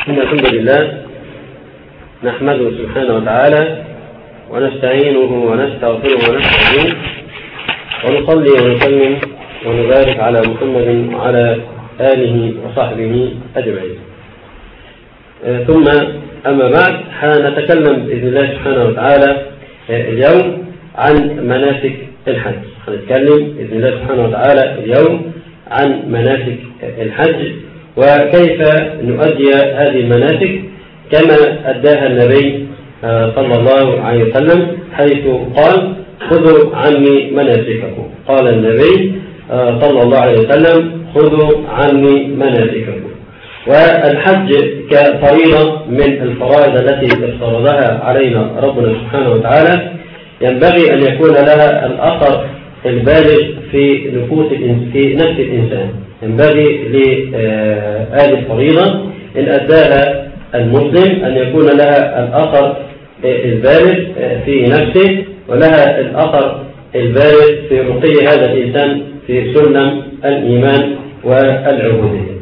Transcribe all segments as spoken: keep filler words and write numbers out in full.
إن الحمد لله نحمده سبحانه وتعالى ونستعينه ونستغفره ونستهديه ونصلي ونسلم ونبارك على محمد وعلى آله وصحبه أجمعين. ثم أما بعد حنتكلم بإذن الله سبحانه وتعالى اليوم عن مناسك الحج. هنتكلم بإذن الله سبحانه وتعالى اليوم عن مناسك الحج وكيف نؤدي هذه المناسك كما أداها النبي صلى الله عليه وسلم، حيث قال: خذوا عني مناسككم. قال النبي صلى الله عليه وسلم: خذوا عني مناسككم. والحج كفريضة من الفرائض التي افترضها علينا ربنا سبحانه وتعالى ينبغي أن يكون لها الأثر البالغ في نفوس في نفس الإنسان. ينبغي لهذه الفريضة إن أداها المسلم أن يكون لها الأثر البالغ في نفسه ولها الأثر البالغ في رقي هذا الإنسان في سلم الإيمان والعبودية.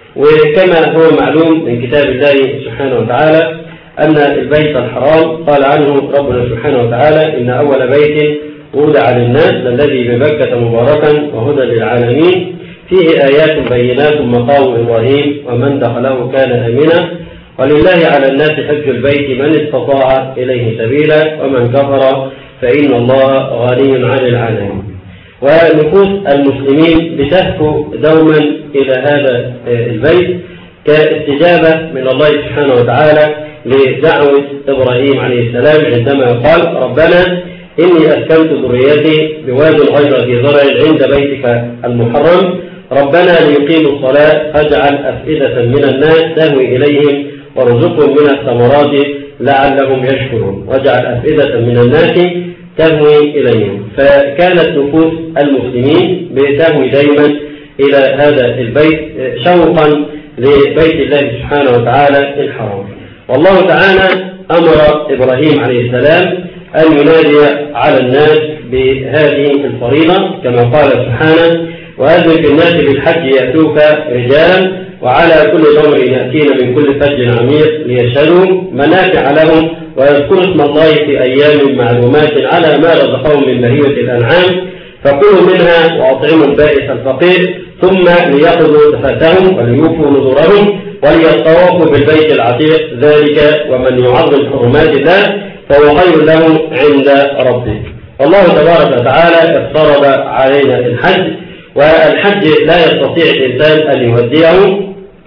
وكما هو معلوم من كتاب الله سبحانه وتعالى أن البيت الحرام قال عنه ربنا سبحانه وتعالى: إن أول بيت وضع للناس الذي بمكة مباركا وهدى للعالمين فيه آيات بينات مقام إبراهيم ومن دخله كان آمنا ولله على الناس حج البيت من استطاع إليه سبيلا ومن كفر فإن الله غني عن العالمين. ونفوس المسلمين بتهفو دوما إلى هذا البيت كاستجابة من الله سبحانه وتعالى لدعوة إبراهيم عليه السلام عندما قال: ربنا إني أسكنت ذريتي بواد غير ذي زرع عند بيتك المحرم ربنا ليقيموا الصلاة فاجعل أفئدة من الناس تهوي إليهم وارزقهم من الثمرات لعلهم يشكرون واجعل أفئدة من الناس تهوي إليهم. فكانت نفوس المسلمين بتهوي دائما إلى هذا البيت شوقا لبيت الله سبحانه وتعالى الحرام. والله تعالى أمر إبراهيم عليه السلام أن ينادي على الناس بهذه الفريضة كما قال سبحانه: وأذن في الناس بالحج يأتوك رجالا وعلى كل ضمر يأتين من كل فج عميق ليشهدوا منافع لهم ويذكروا اسم الله في أيام معلومات على ما رزقهم من بهيمة الأنعام فكلوا منها وأطعموا البائس الفقير ثم ليأخذوا زكاتهم وليوفوا نذورهم وليطوفوا بالبيت العتيق ذلك ومن يعظم حرمات الله فهو خير له عند ربه. الله تبارك وتعالى افترض علينا الحج، والحج لا يستطيع الإنسان أن يؤديه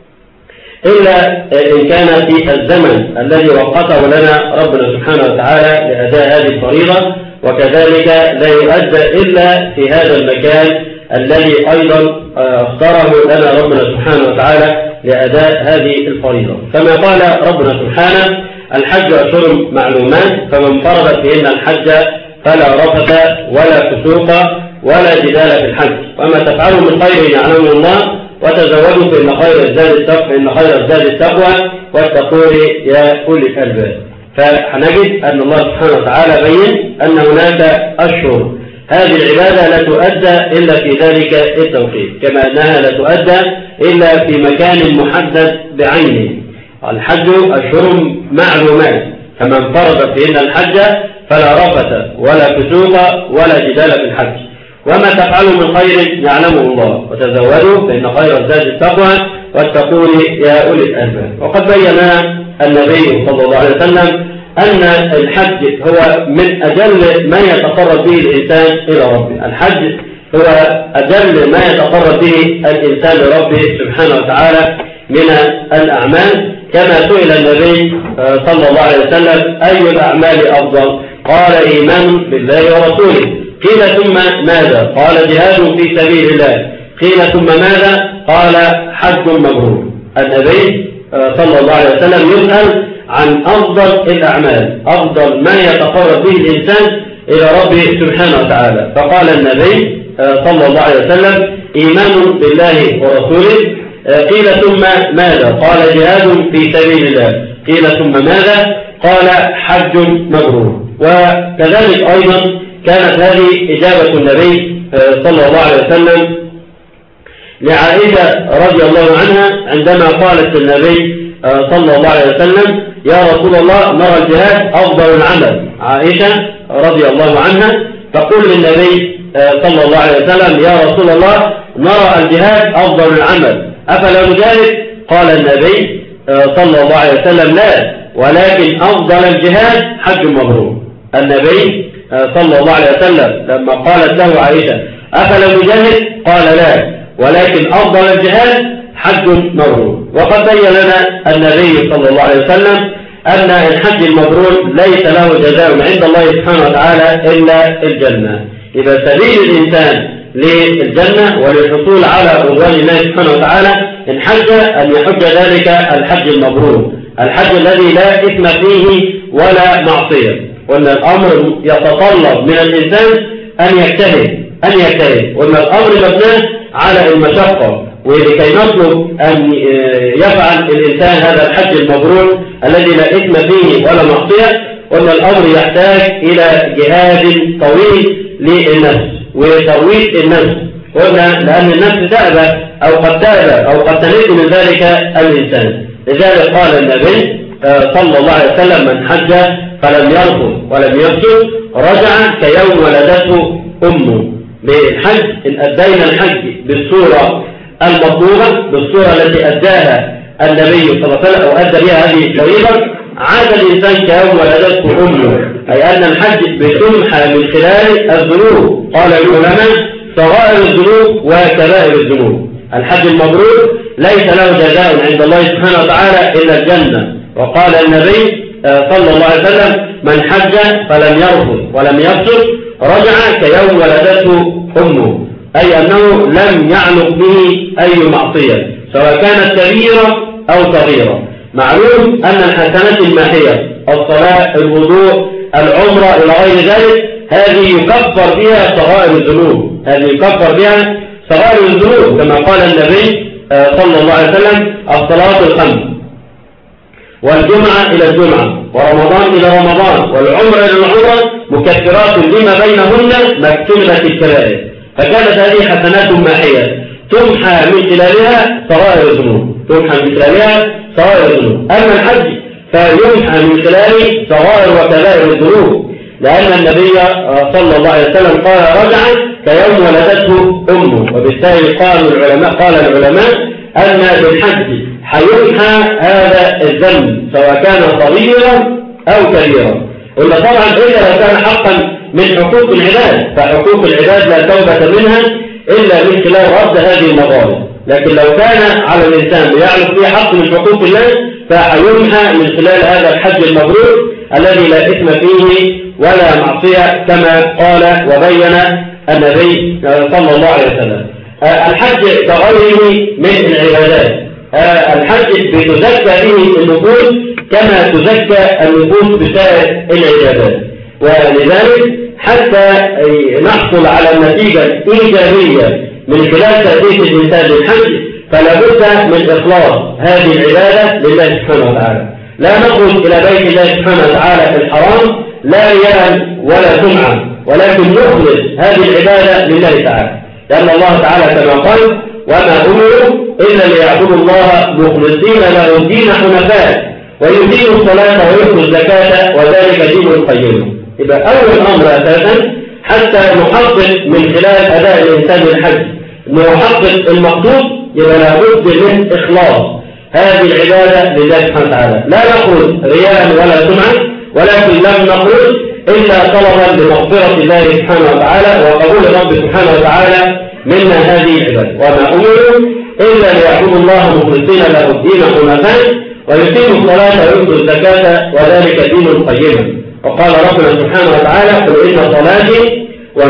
إلا إن كان في الزمن الذي وقته لنا ربنا سبحانه وتعالى لأداء هذه الفريضة، وكذلك لا يؤدى إلا في هذا المكان الذي أيضا اختاره لنا ربنا سبحانه وتعالى لأداء هذه الفريضة. كما قال ربنا سبحانه: الحج أشهر معلومات فمن فرض فيهن الحج فلا رفث ولا فسوق ولا جدال في الحج وما تفعلوا من خير يعلمه الله وتزودوا فإن خير الزاد التقوى فإن خير الزاد التقوى واتقون يا أولي الألباب. فنجد أن الله سبحانه وتعالى بين أن هناك أشهر هذه العبادة لا تؤدى إلا في ذلك التوقيت، كما أنها لا تؤدى إلا في مكان محدد بعينه. الحج أشهر معلومات فمن فرض فيهن الحج فلا رفث ولا فسوق ولا جدال في الحج وما تفعلوا من خير يعلمه الله وتزودوا فإن خير الزاد التقوى واتقون يا أولي الألباب. وقد بين النبي صلى الله عليه وسلم أن الحج هو من أجل ما يتقرب به الإنسان إلى ربه. الحج هو أجل ما يتقرب به الإنسان لربه سبحانه وتعالى من الأعمال، كما سئل النبي صلى الله عليه وسلم: أي الأعمال أفضل؟ قال: إيمان بالله ورسوله. قيل: ثم ماذا؟ قال: جهاد في سبيل الله. قيل: ثم ماذا؟ قال: حج مبرور. النبي صلى الله عليه وسلم يسأل عن أفضل الأعمال، أفضل ما يتقرب به الإنسان إلى ربه سبحانه وتعالى. فقال النبي صلى الله عليه وسلم: إيمان بالله ورسوله. قيل: ثم ماذا؟ قال: جهاد في سبيل الله. قيل: ثم ماذا؟ قال: حج مبرور. وكذلك أيضا كانت هذه إجابة النبي صلى الله عليه وسلم لعائشة رضي الله عنها عندما قالت النبي صلى الله عليه وسلم: يا رسول الله نرى الجهاد أفضل العمل. عائشة رضي الله عنها تقول للنبي صلى الله عليه وسلم: يا رسول الله نرى الجهاد أفضل العمل أفلا نجاهد؟ قال النبي صلى الله عليه وسلم: لا، ولكن أفضل الجهاد حج مبرور. النبي صلى الله عليه وسلم لما قالت له عائشة: أفلا نجاهد؟ قال: لا، ولكن أفضل الجهاد حج مبرور. وقد بين لنا النبي صلى الله عليه وسلم أن الحج المبرور ليس له جزاء عند الله سبحانه وتعالى إلا الجنة. إذا سبيل الإنسان للجنة وللحصول على رضوان الله سبحانه وتعالى إن حج أن يحج ذلك الحج المبرور، الحج الذي لا إثم فيه ولا معصية. وأن الأمر يتطلب من الإنسان أن يجتهد أن يجتهد وأن الأمر مبناه على المشقة، ولكي نطلب أن يفعل الإنسان هذا الحج المبرور الذي لا إثم فيه ولا معصية، وأن الأمر يحتاج إلى جهاد طويل للنفس وترويض النفس، قلنا لأن النفس تأبى أو قد تأبى أو قد تميل من ذلك الإنسان. لذلك قال النبي صلى الله عليه وسلم: من حج فلم يرفث ولم يفسق رجع كيوم ولدته أمه. بالحج إن أدينا الحج بالصورة المطلوبة، بالصورة التي أداها النبي صلى الله عليه وسلم أو أدى بها هذه الشريعة، عاد الإنسان كيوم ولدته أمه، أي أن الحج بتمحى من خلال الذنوب. قال العلماء: صغائر الذنوب وكبائر الذنوب. الحج المبرور ليس له جزاء عند الله سبحانه وتعالى إلا الجنة. وقال النبي صلى الله عليه وسلم: من حج فلم يرفث ولم يفسق رجع كيوم ولدته أمه، أي أنه لم يعلق به أي معصية سواء كانت كبيرة أو صغيرة. معلوم أن الحسنات الماحية، الصلاة، الوضوء، العمرة إلى غير ذلك، هذه يكفر بها صغائر الذنوب، هذه يكفر بها صغائر الذنوب كما قال النبي صلى الله عليه وسلم: الصلاة الخمس، والجمعة إلى الجمعة، ورمضان إلى رمضان، والعمرة إلى العمرة، مكفرات لما بينهن مكتوبة الكبائر. فكانت هذه حسنات ماحية تمحى من خلالها صغائر الذنوب، تمحى من خلالها صغائر الذنوب. أما الحج فيمحى من خلاله صغائر وكبائر الذنوب، لأن النبي صلى الله عليه وسلم قال: رجع كيوم ولدته أمه. وبالتالي قال العلماء قال العلماء أن بالحج حيمحى هذا الذنب سواء كان صغيرا أو كبيرا. قلنا طبعا إلا لو كان حقا من حقوق العباد، فحقوق العباد لا توبة منها إلا من خلال رد هذه المظالم. لكن لو كان على الإنسان يعرف فيه حق من حقوق الله فحيمحى من خلال هذا الحج المبرور الذي لا إثم فيه ولا معصية كما قال وبين النبي صلى الله عليه وسلم. الحج كغيره من العبادات، الحج بتزكى به النفوس كما تزكى النفوس بسائر العبادات. ولذلك حتى نحصل على النتيجة الإيجابية من خلال تأدية الإنسان للحج فلا بد من إخلاص هذه العبادة لله سبحانه وتعالى. لا نخرج إلى بيت الله سبحانه وتعالى في الحرام لا رياء ولا سمعة، ولكن نخلص هذه العبادة لله تعالى، لأن الله تعالى كما قال: وما أمروا إلا ليعبدوا الله مخلصين له الدين حنفاء ويقيموا الصلاة ويؤتوا الزكاة وذلك دين القيم. يبقى أول أمر أساسا حتى نحقق من خلال أداء الإنسان الحج نحقق المقصود، يبقى لابد من إخلاص هذه العبادة لله سبحانه وتعالى. لا نخرج رياء ولا سمعة، ولكن لم نخرج إلا طلبا لمغفرة الله سبحانه وتعالى وقبول رب سبحانه وتعالى منا هذه العبادة. وما أمروا إلا ليعبدوا الله مخلصين له الدين حنفاء ويقيموا الصلاة ويؤتوا الزكاة وذلك دين القيم. وقال ربنا سبحانه وتعالى: قل إن صلاتي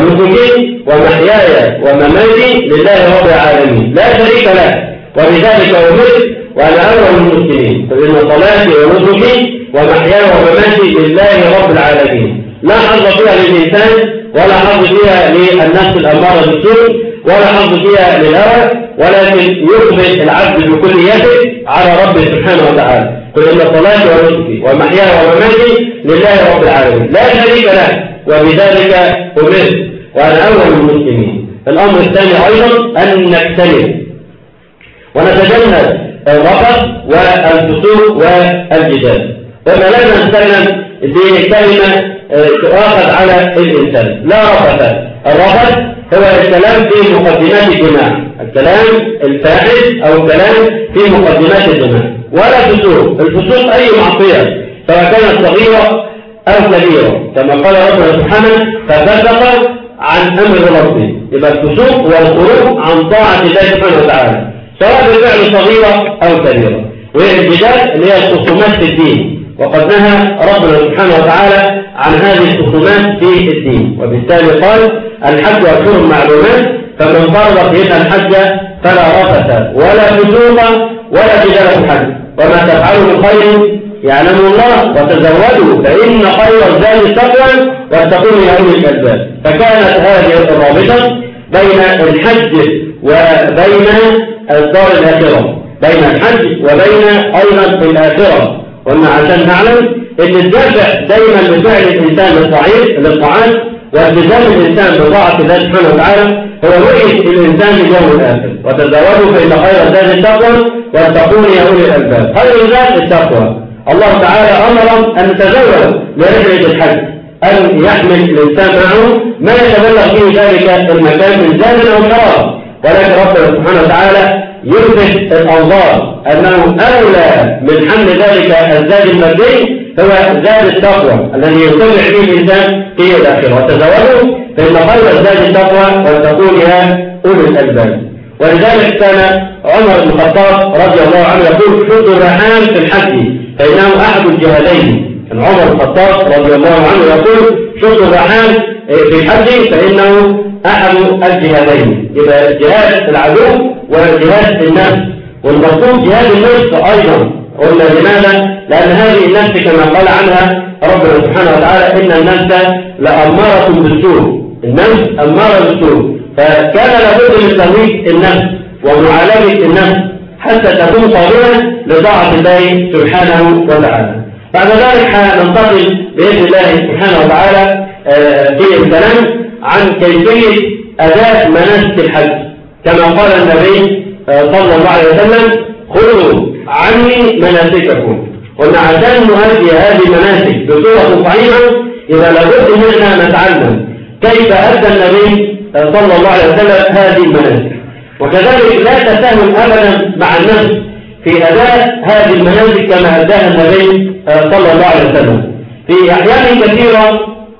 ونسكي ومحياي ومماتي لله رب العالمين لا شريك له وبذلك أمرت وأنا أول المسلمين. قل إن صلاتي ونسكي ومحياي ومماتي لله رب العالمين. لا حظ فيها للإنسان ولا حظ فيها للنفس الأمارة بالسوء ولا حظ فيها للهوى، ولكن يقبل العبد بكليته على ربه سبحانه وتعالى. قل إن صلاتي ونسكي ومحياي ومماتي لله رب العالمين لا شريك له وبذلك أمرت وأنا أول المسلمين. الأمر الثاني أيضا أن نجتنب ونتجنب الرفث والفسوق والجدال. وما لازم نستخدم بكلمة تؤاخذ على الإنسان. لا رفث. الرفث هو الكلام في مقدمات الجماع، الكلام الفاحش أو الكلام في مقدمات الجماع. ولا فسوق. الفسوق أي معصية سواء كانت صغيرة أو كبيرة، كما قال ربنا سبحانه ففسق عن أمر ربه. يبقى الفسوق هو الخروج عن طاعة الله سبحانه وتعالى سواء بفعل صغيرة أو كبيرة. والجدال اللي هي الخصومات في الدين، وقد نهى ربنا سبحانه وتعالى عن هذه الخصومات في الدين. وبالتالي قال الحج أشهر معلومات فمن فرض فيهن الحج فلا رفث ولا فسوق ولا جدال في الحج، وما تفعلوا من خير يعلم الله وتزودوا فإن خير الزاد التقوى واتقون يا أولي الألباب. فكانت هذه الرابطة بين الحج وبين الدار الآخرة، بين الحج وبين أيضا الآخرة. وأن عشان نعلم أن الدافع دائما لفعل الإنسان للطاعات والتزام الإنسان بطاعة الله سبحانه وتعالى هو رؤية الإنسان لليوم الآخر. وتزودوا فإن خير الزاد التقوى واتقون يا أولي الألباب. خير الزاد التقوى. الله تعالى أمر أن نتزود لرحلة الحج، أن يحمل الإنسان معه ما يتبلغ فيه ذلك المكان من زاد أو شراب. ولكن ربنا سبحانه وتعالى يلفت الأنظار أنه أولى من حمل ذلك الزاد المادي هو زاد التقوى الذي يتبع به الإنسان في الآخرة. وتزودوا فإن خير الزاد التقوى واتقون يا أولي الألباب. ولذلك كان عمر بن الخطاب رضي الله عنه يقول شدوا الرحال في الحج فإنه أحد الجهادين. كان عمر بن الخطاب رضي الله عنه يقول شدوا الرحال في الحج فإنه أحد الجهادين. يبقى جهاد العدو وجهاد النفس، والمقصود جهاد النفس أيضا. قلنا لماذا؟ لأن هذه النفس كما قال عنها ربنا سبحانه وتعالى إن النفس لأمارة بالسوء، النفس أمارة بالسوء. فكان لابد من ترويج النفس ومعالجة النفس حتى تكون صابرة لطاعة الله سبحانه وتعالى. بعد ذلك ننتقل بإذن الله سبحانه وتعالى في الكلام عن كيفية أداء مناسك الحج، كما قال النبي صلى الله عليه وسلم خذوا عني مناسككم. قلنا عشان نؤدي هذه المناسك بصورة صحيحة إذا لابد مننا نتعلم كيف أدى النبي صلى الله عليه وسلم هذه المناسك. وكذلك لا تساهل أبدا مع النفس في أداء هذه المناسك كما أداها النبي صلى الله عليه وسلم. في أحيان كثيرة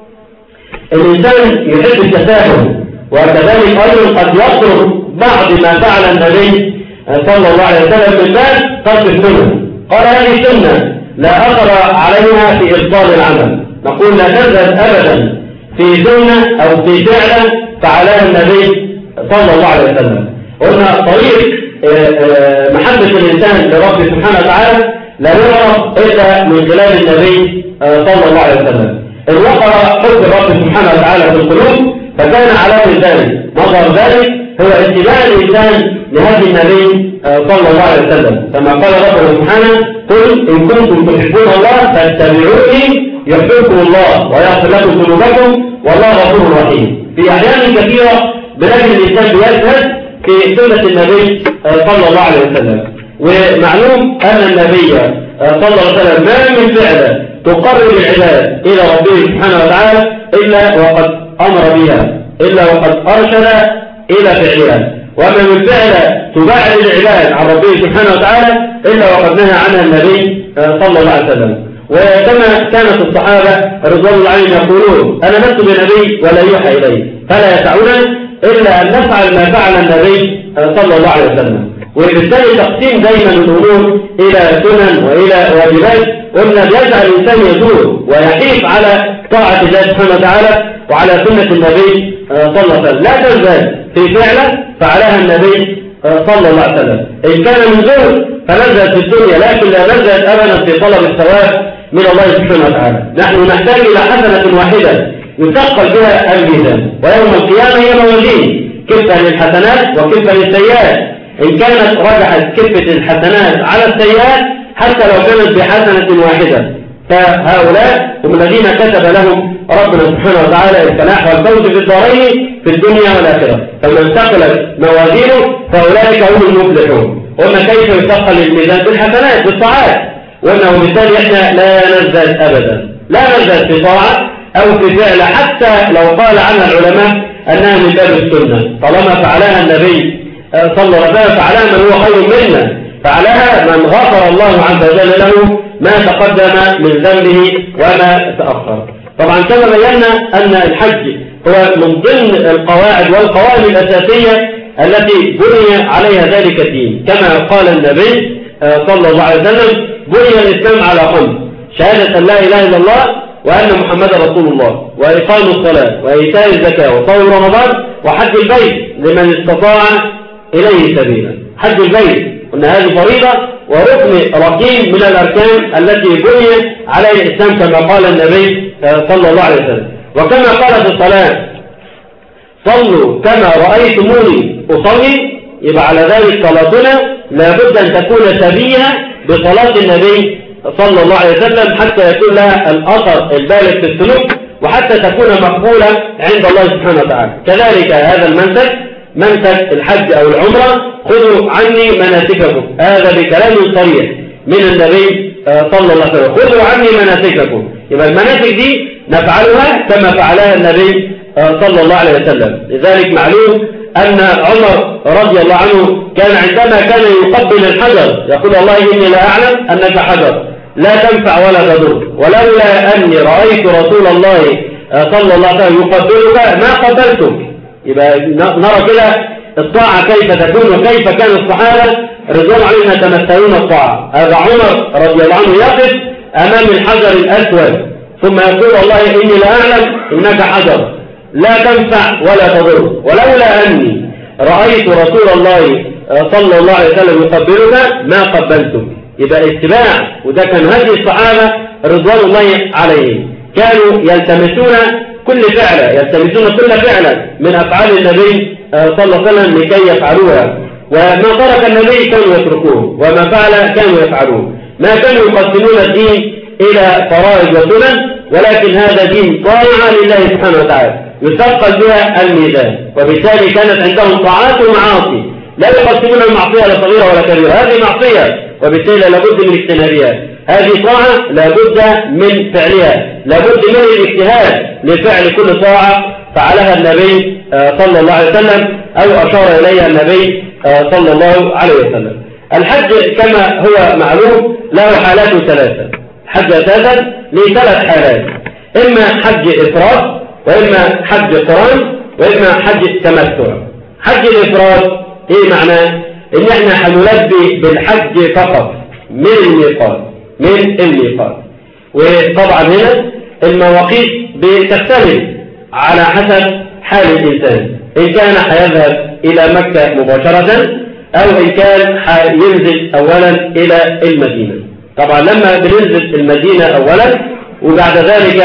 الإنسان يحب التساهل، وكذلك أيضا قد يترك بعض ما فعل النبي صلى الله عليه وسلم من باب ترك السنة. قال هذه سنة لا أثر عليها في إبطال العمل. نقول لا تذهب أبدا في سنة أو في فعلة فعلها النبي صلى الله عليه وسلم. قلنا طريق محبة الإنسان لرب سبحانه وتعالى لا يعرف إلا من خلال النبي صلى الله عليه وسلم. إن وقع حب الرب سبحانه وتعالى في القلوب فكان علامة ذلك. مظهر ذلك هو اتباع الإنسان لهدي النبي صلى الله عليه وسلم، كما قال ربنا سبحانه قل إن كنتم تحبون الله فاتبعوني يحببكم الله ويغفر لكم ذنوبكم والله غفور رحيم. في أحيان كثيرة بنجد الإنسان بيزهد في سنة النبي صلى الله عليه وسلم. ومعلوم أن النبي صلى الله عليه وسلم ما من فعله تقرب العباد إلى ربه سبحانه وتعالى إلا وقد أمر بها، إلا وقد أرشد إلى فعلها، وما من فعل تبعد العباد عن ربه سبحانه وتعالى إلا وقد نهى عنها النبي صلى الله عليه وسلم. وكما كانت الصحابة رضوان الله عليهم يقولون أنا لست بنبي ولا يوحى إلي فلا يسعنا إلا أن نفعل ما فعل النبي صلى الله عليه وسلم. وبالتالي تقسيم دائما الأمور إلى سنن وإلى واجبات. قلنا بيجعل الإنسان يزور ويحيف على طاعة الله سبحانه وتعالى وعلى سنة النبي صلى الله عليه وسلم. لا تزال في فعلة فعلها النبي صلى الله عليه وسلم. إن كان من زور فنزلت في الدنيا لكن لا نزلت أبدا في طلب الثواب من الله سبحانه وتعالى. نحن نحتاج إلى حسنة واحدة يثقل بها الميزان، ويوم القيامة هي موازين كفة للحسنات وكفة للسيئات. إن كانت رجحت كفة الحسنات على السيئات حتى لو كانت بحسنة واحدة فهؤلاء هم الذين كتب لهم ربنا سبحانه وتعالى الفلاح والفوز في الدارين في الدنيا والآخرة. فمن ثقلت موازينه فأولئك هم المفلحون. قلنا كيف يثقل الميزان؟ بالحسنات بالطاعات. قلنا وبالتالي احنا لا نزداد ابدا، لا نزداد في طاعه او في فعل حتى لو قال عنها العلماء انها من باب السنه، طالما فعلها النبي صلى الله عليه وسلم فعلها من هو خير منا، فعلها من غفر الله عز وجل له ما تقدم من ذنبه وما تاخر. طبعا كما بينا ان الحج هو من ضمن القواعد والقوائم الاساسيه التي بني عليها ذلك الدين، كما قال النبي صلى الله عليه وسلم: بني الإسلام على خمس: شهادة أن لا إله إلا الله وأن محمدا رسول الله، وإقام الصلاة، وإيتاء الزكاة، وصوم رمضان، وحج البيت لمن استطاع إليه سبيلا. حج البيت قلنا هذه فريضة وركن ركين من الأركان التي بني عليه الإسلام كما قال النبي صلى الله عليه وسلم. وكما قال في الصلاة: صلوا كما رأيتموني أصلي، يبقى على ذلك صلاتنا لابد أن تكون شبيهة بصلاة النبي صلى الله عليه وسلم حتى يكون لها الأثر البالغ في السلوك وحتى تكون مقبولة عند الله سبحانه وتعالى. كذلك هذا المنسك منسك الحج أو العمرة: خذوا عني مناسككم، هذا بكلام صريح من النبي صلى الله عليه وسلم: خذوا عني مناسككم. يبقى المناسك دي نفعلها كما فعلها النبي صلى الله عليه وسلم. لذلك معلوم أن عمر رضي الله عنه كان عندما كان يقبل الحجر يقول: والله إني لا أعلم أنك حجر لا تنفع ولا تضر، ولولا أني رأيت رسول الله صلى الله عليه وسلم يقبلك ما قبلتك. يبقى نرى كده الطاعة كيف تكون وكيف كان الصحابة رضوان عليهم يتمثلون الطاعة. هذا عمر رضي الله عنه يقف أمام الحجر الأسود ثم يقول: والله إني لا أعلم إنك حجر لا تنفع ولا تضر، ولولا أني رأيت رسول الله صلى الله عليه وسلم يقبلك ما قبلتك. يبقى اتباع، وده كان هدي الصحابة رضوان الله عليهم، كانوا يلتمسون كل فعلة يلتمسون كل فعلة من أفعال النبي صلى الله عليه وسلم لكي يفعلوها، وما ترك النبي كانوا يتركوه، وما فعل كانوا يفعلوه. ما كانوا يقسمون الدين إلى فرائض وسنن، ولكن هذا دين طاعة لله سبحانه وتعالى يثقل بها الميزان، وبالتالي كانت عندهم طاعات ومعاصي لا يقسمون المعصية لا صغيرة ولا كبيرة، هذه معصية وبالتالي لابد من اجتنابها، هذه طاعة لابد من فعلها، لابد من الاجتهاد لفعل كل طاعة فعلها النبي صلى الله عليه وسلم أو أشار إليها النبي صلى الله عليه وسلم. الحج كما هو معلوم له حالات ثلاثة. حج أساسا لثلاث حالات: إما حج إفراد، وإما حج قران، وإما حج تمتع. حج الإفراد إيه معناه؟ إن إحنا حنلبي بالحج فقط من الميقات من الميقات وطبعا هنا المواقيت بتختلف على حسب حال الإنسان، إن كان حيذهب إلى مكة مباشرة أو إن كان ينزل أولا إلى المدينة. طبعا لما بننزل المدينة أولا وبعد ذلك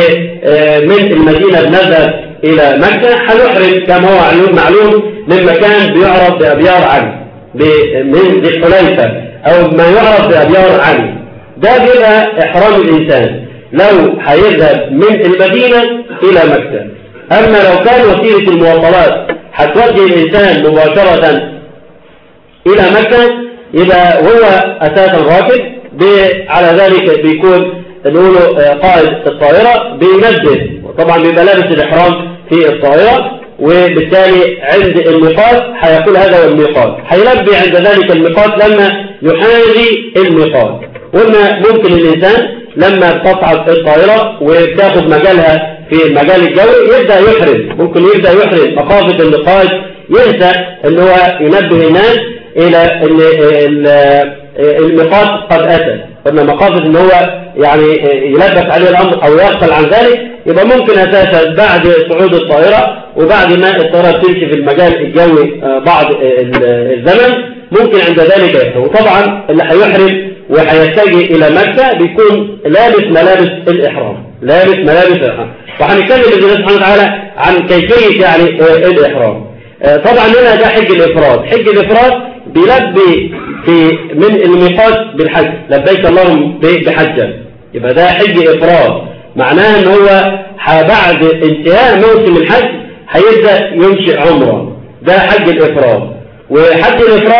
من المدينة بنذهب إلى مكة هنحرم كما هو معلوم من مكان بيعرف بأبيار علي من ذي الحليفة أو ما يعرف بأبيار علي. ده بيبقى إحرام الإنسان لو هيذهب من المدينة إلى مكة. أما لو كان وسيلة المواصلات هتودي الإنسان مباشرة إلى مكة يبقى هو أساسا راكب، على ذلك بيكون نقول قائد الطائرة بينزل، وطبعا بيبقى لابس الإحرام في الطائرة، وبالتالي عند الميقات هيقول هذا هو الميقات، هيلبي عند ذلك الميقات لما يحاذي الميقات. قلنا ممكن الإنسان لما تصعد الطائرة وتاخد مجالها في المجال الجوي يبدأ يحرم، ممكن يبدأ يحرم مقاصد النقاش، ينسى ان هو ينبه الناس الى ان الميقات قد اتى، قلنا مقاصد ان هو يعني يلبس عليه الامر او يغفل عن ذلك، يبقى ممكن اساسا بعد صعود الطائرة وبعد ما الطائرة تمشي في المجال الجوي بعض الزمن ممكن عند ذلك يحرم. وطبعا اللي هيحرم وهيتجه الى مكة بيكون لابس ملابس الاحرام، لابس ملابس الاحرام، وهنتكلم باذن الله سبحانه وتعالى عن كيفية يعني الاحرام. طبعا هنا ده حج الافراد، حج الافراد بيلبي في من الميقات بالحج، لبيك اللهم بحجة، يبقى ده حج افراد، معناه ان هو بعد انتهاء موسم الحج هيبدا ينشئ عمره، ده حج الافراد. وحج الافراد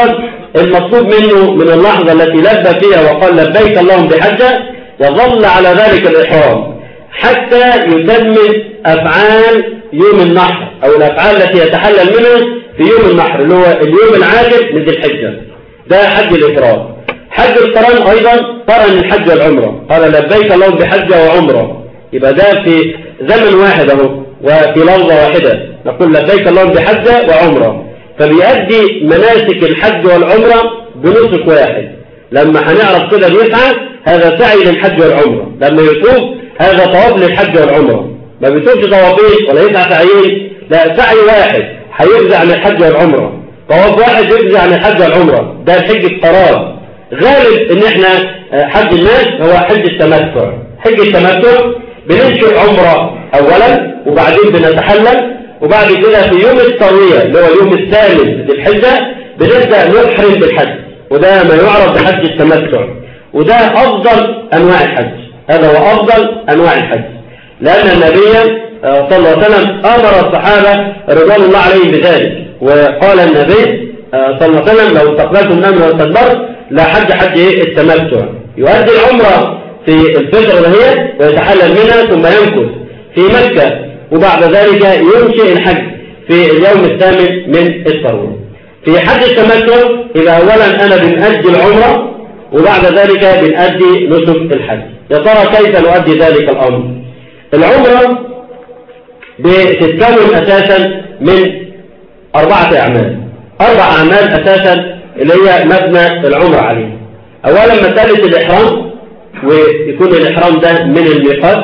المطلوب منه من اللحظة التي لبى فيها وقال لبيك اللهم بحجة يظل على ذلك الإحرام حتى يتمم أفعال يوم النحر أو الأفعال التي يتحلل منها في يوم النحر اللي هو اليوم العاشر من ذي الحجة. ده حج الإفراد. حج القران أيضا قرن الحج والعمرة، قال لبيك اللهم بحجة وعمرة، يبقى ده في زمن واحد اهو وفي لفظة واحدة نقول لبيك اللهم بحجة وعمرة، فبيؤدي مناسك الحج والعمرة بنسك واحد. لما هنعرف كده بيسعى هذا سعي للحج والعمرة، لما يطوف هذا طواف للحج والعمرة، ما بيطوفش طوافين ولا يسعى سعيين، لا سعي واحد هيجزي عن الحج والعمرة، طواف واحد يجزي عن الحج والعمرة. ده الحج القرار. غالب ان احنا حج الناس هو حج التمتع. حج التمتع بننشئ عمرة اولا وبعدين بنتحلل، وبعد كده في يوم التروية اللي هو اليوم الثالث ذي الحجة بنبدأ نحرم بالحج، وده ما يعرف بحج التمتع، وده أفضل أنواع الحج. هذا هو أفضل أنواع الحج، لأن النبي صلى الله عليه وسلم أمر الصحابة رضوان الله عليهم بذلك، وقال النبي صلى الله عليه وسلم لو استقبلتم الأمر واستدبرت لا حج حج التمتع، يؤدي العمرة في الفطر وهي ويتحلل منها ثم يمكث في مكة، وبعد ذلك ينشئ الحج في اليوم الثامن من التروية. في حج التمتع إذا أولا أنا بنأدي العمرة وبعد ذلك بنأدي نسك الحج. يا ترى كيف نؤدي ذلك الأمر؟ العمرة بتتكون أساسا من أربعة أعمال، أربع أعمال أساسا اللي هي مبنى العمرة عليه. أولا مسألة الإحرام، ويكون الإحرام ده من الميقات.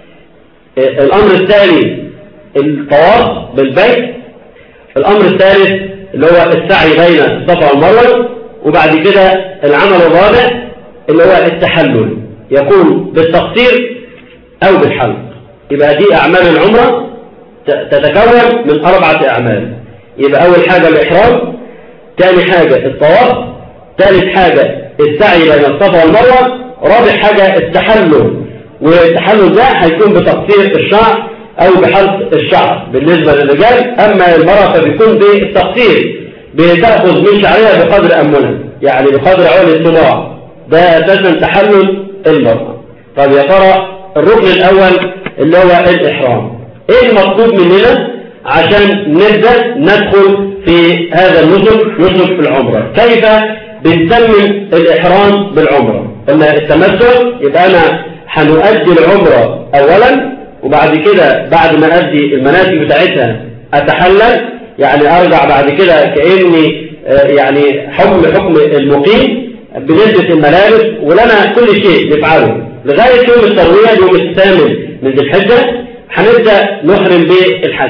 الأمر الثاني الطواف بالبيت. الأمر الثالث اللي هو السعي بين الصفا والمروة. وبعد كده العمل الرابع اللي هو التحلل، يكون بالتقصير أو بالحلق. يبقى دي أعمال العمرة تتكون من أربعة أعمال. يبقى أول حاجة الإحرام، ثاني حاجة الطواف، ثالث حاجة السعي بين الصفا والمروة، رابع حاجة التحلل. والتحلل ده هيكون بتقصير الشعر أو بحلق الشعر بالنسبة للرجال، أما المرأة فبيكون بالتقصير، بتأخذ من شعرها بقدر أمنها، يعني بقدر عول الصباع. ده أساسا تحلل المرأة. طب يا ترى الركن الأول اللي هو الإحرام، إيه المطلوب مننا عشان نبدأ ندخل في هذا النسك، نسك في العمرة؟ كيف بنتمم الإحرام بالعمرة؟ قلنا التمتع، يبقى أنا هنؤدي العمرة أولا، وبعد كده بعد ما أدي المناسك بتاعتها أتحلل، يعني أرجع بعد كده كأني يعني حكم حكم المقيم، بنلبس الملابس ولنا كل شيء نفعله لغاية يوم التروية اليوم الثامن من ذي الحجة هنبدأ نحرم بالحج.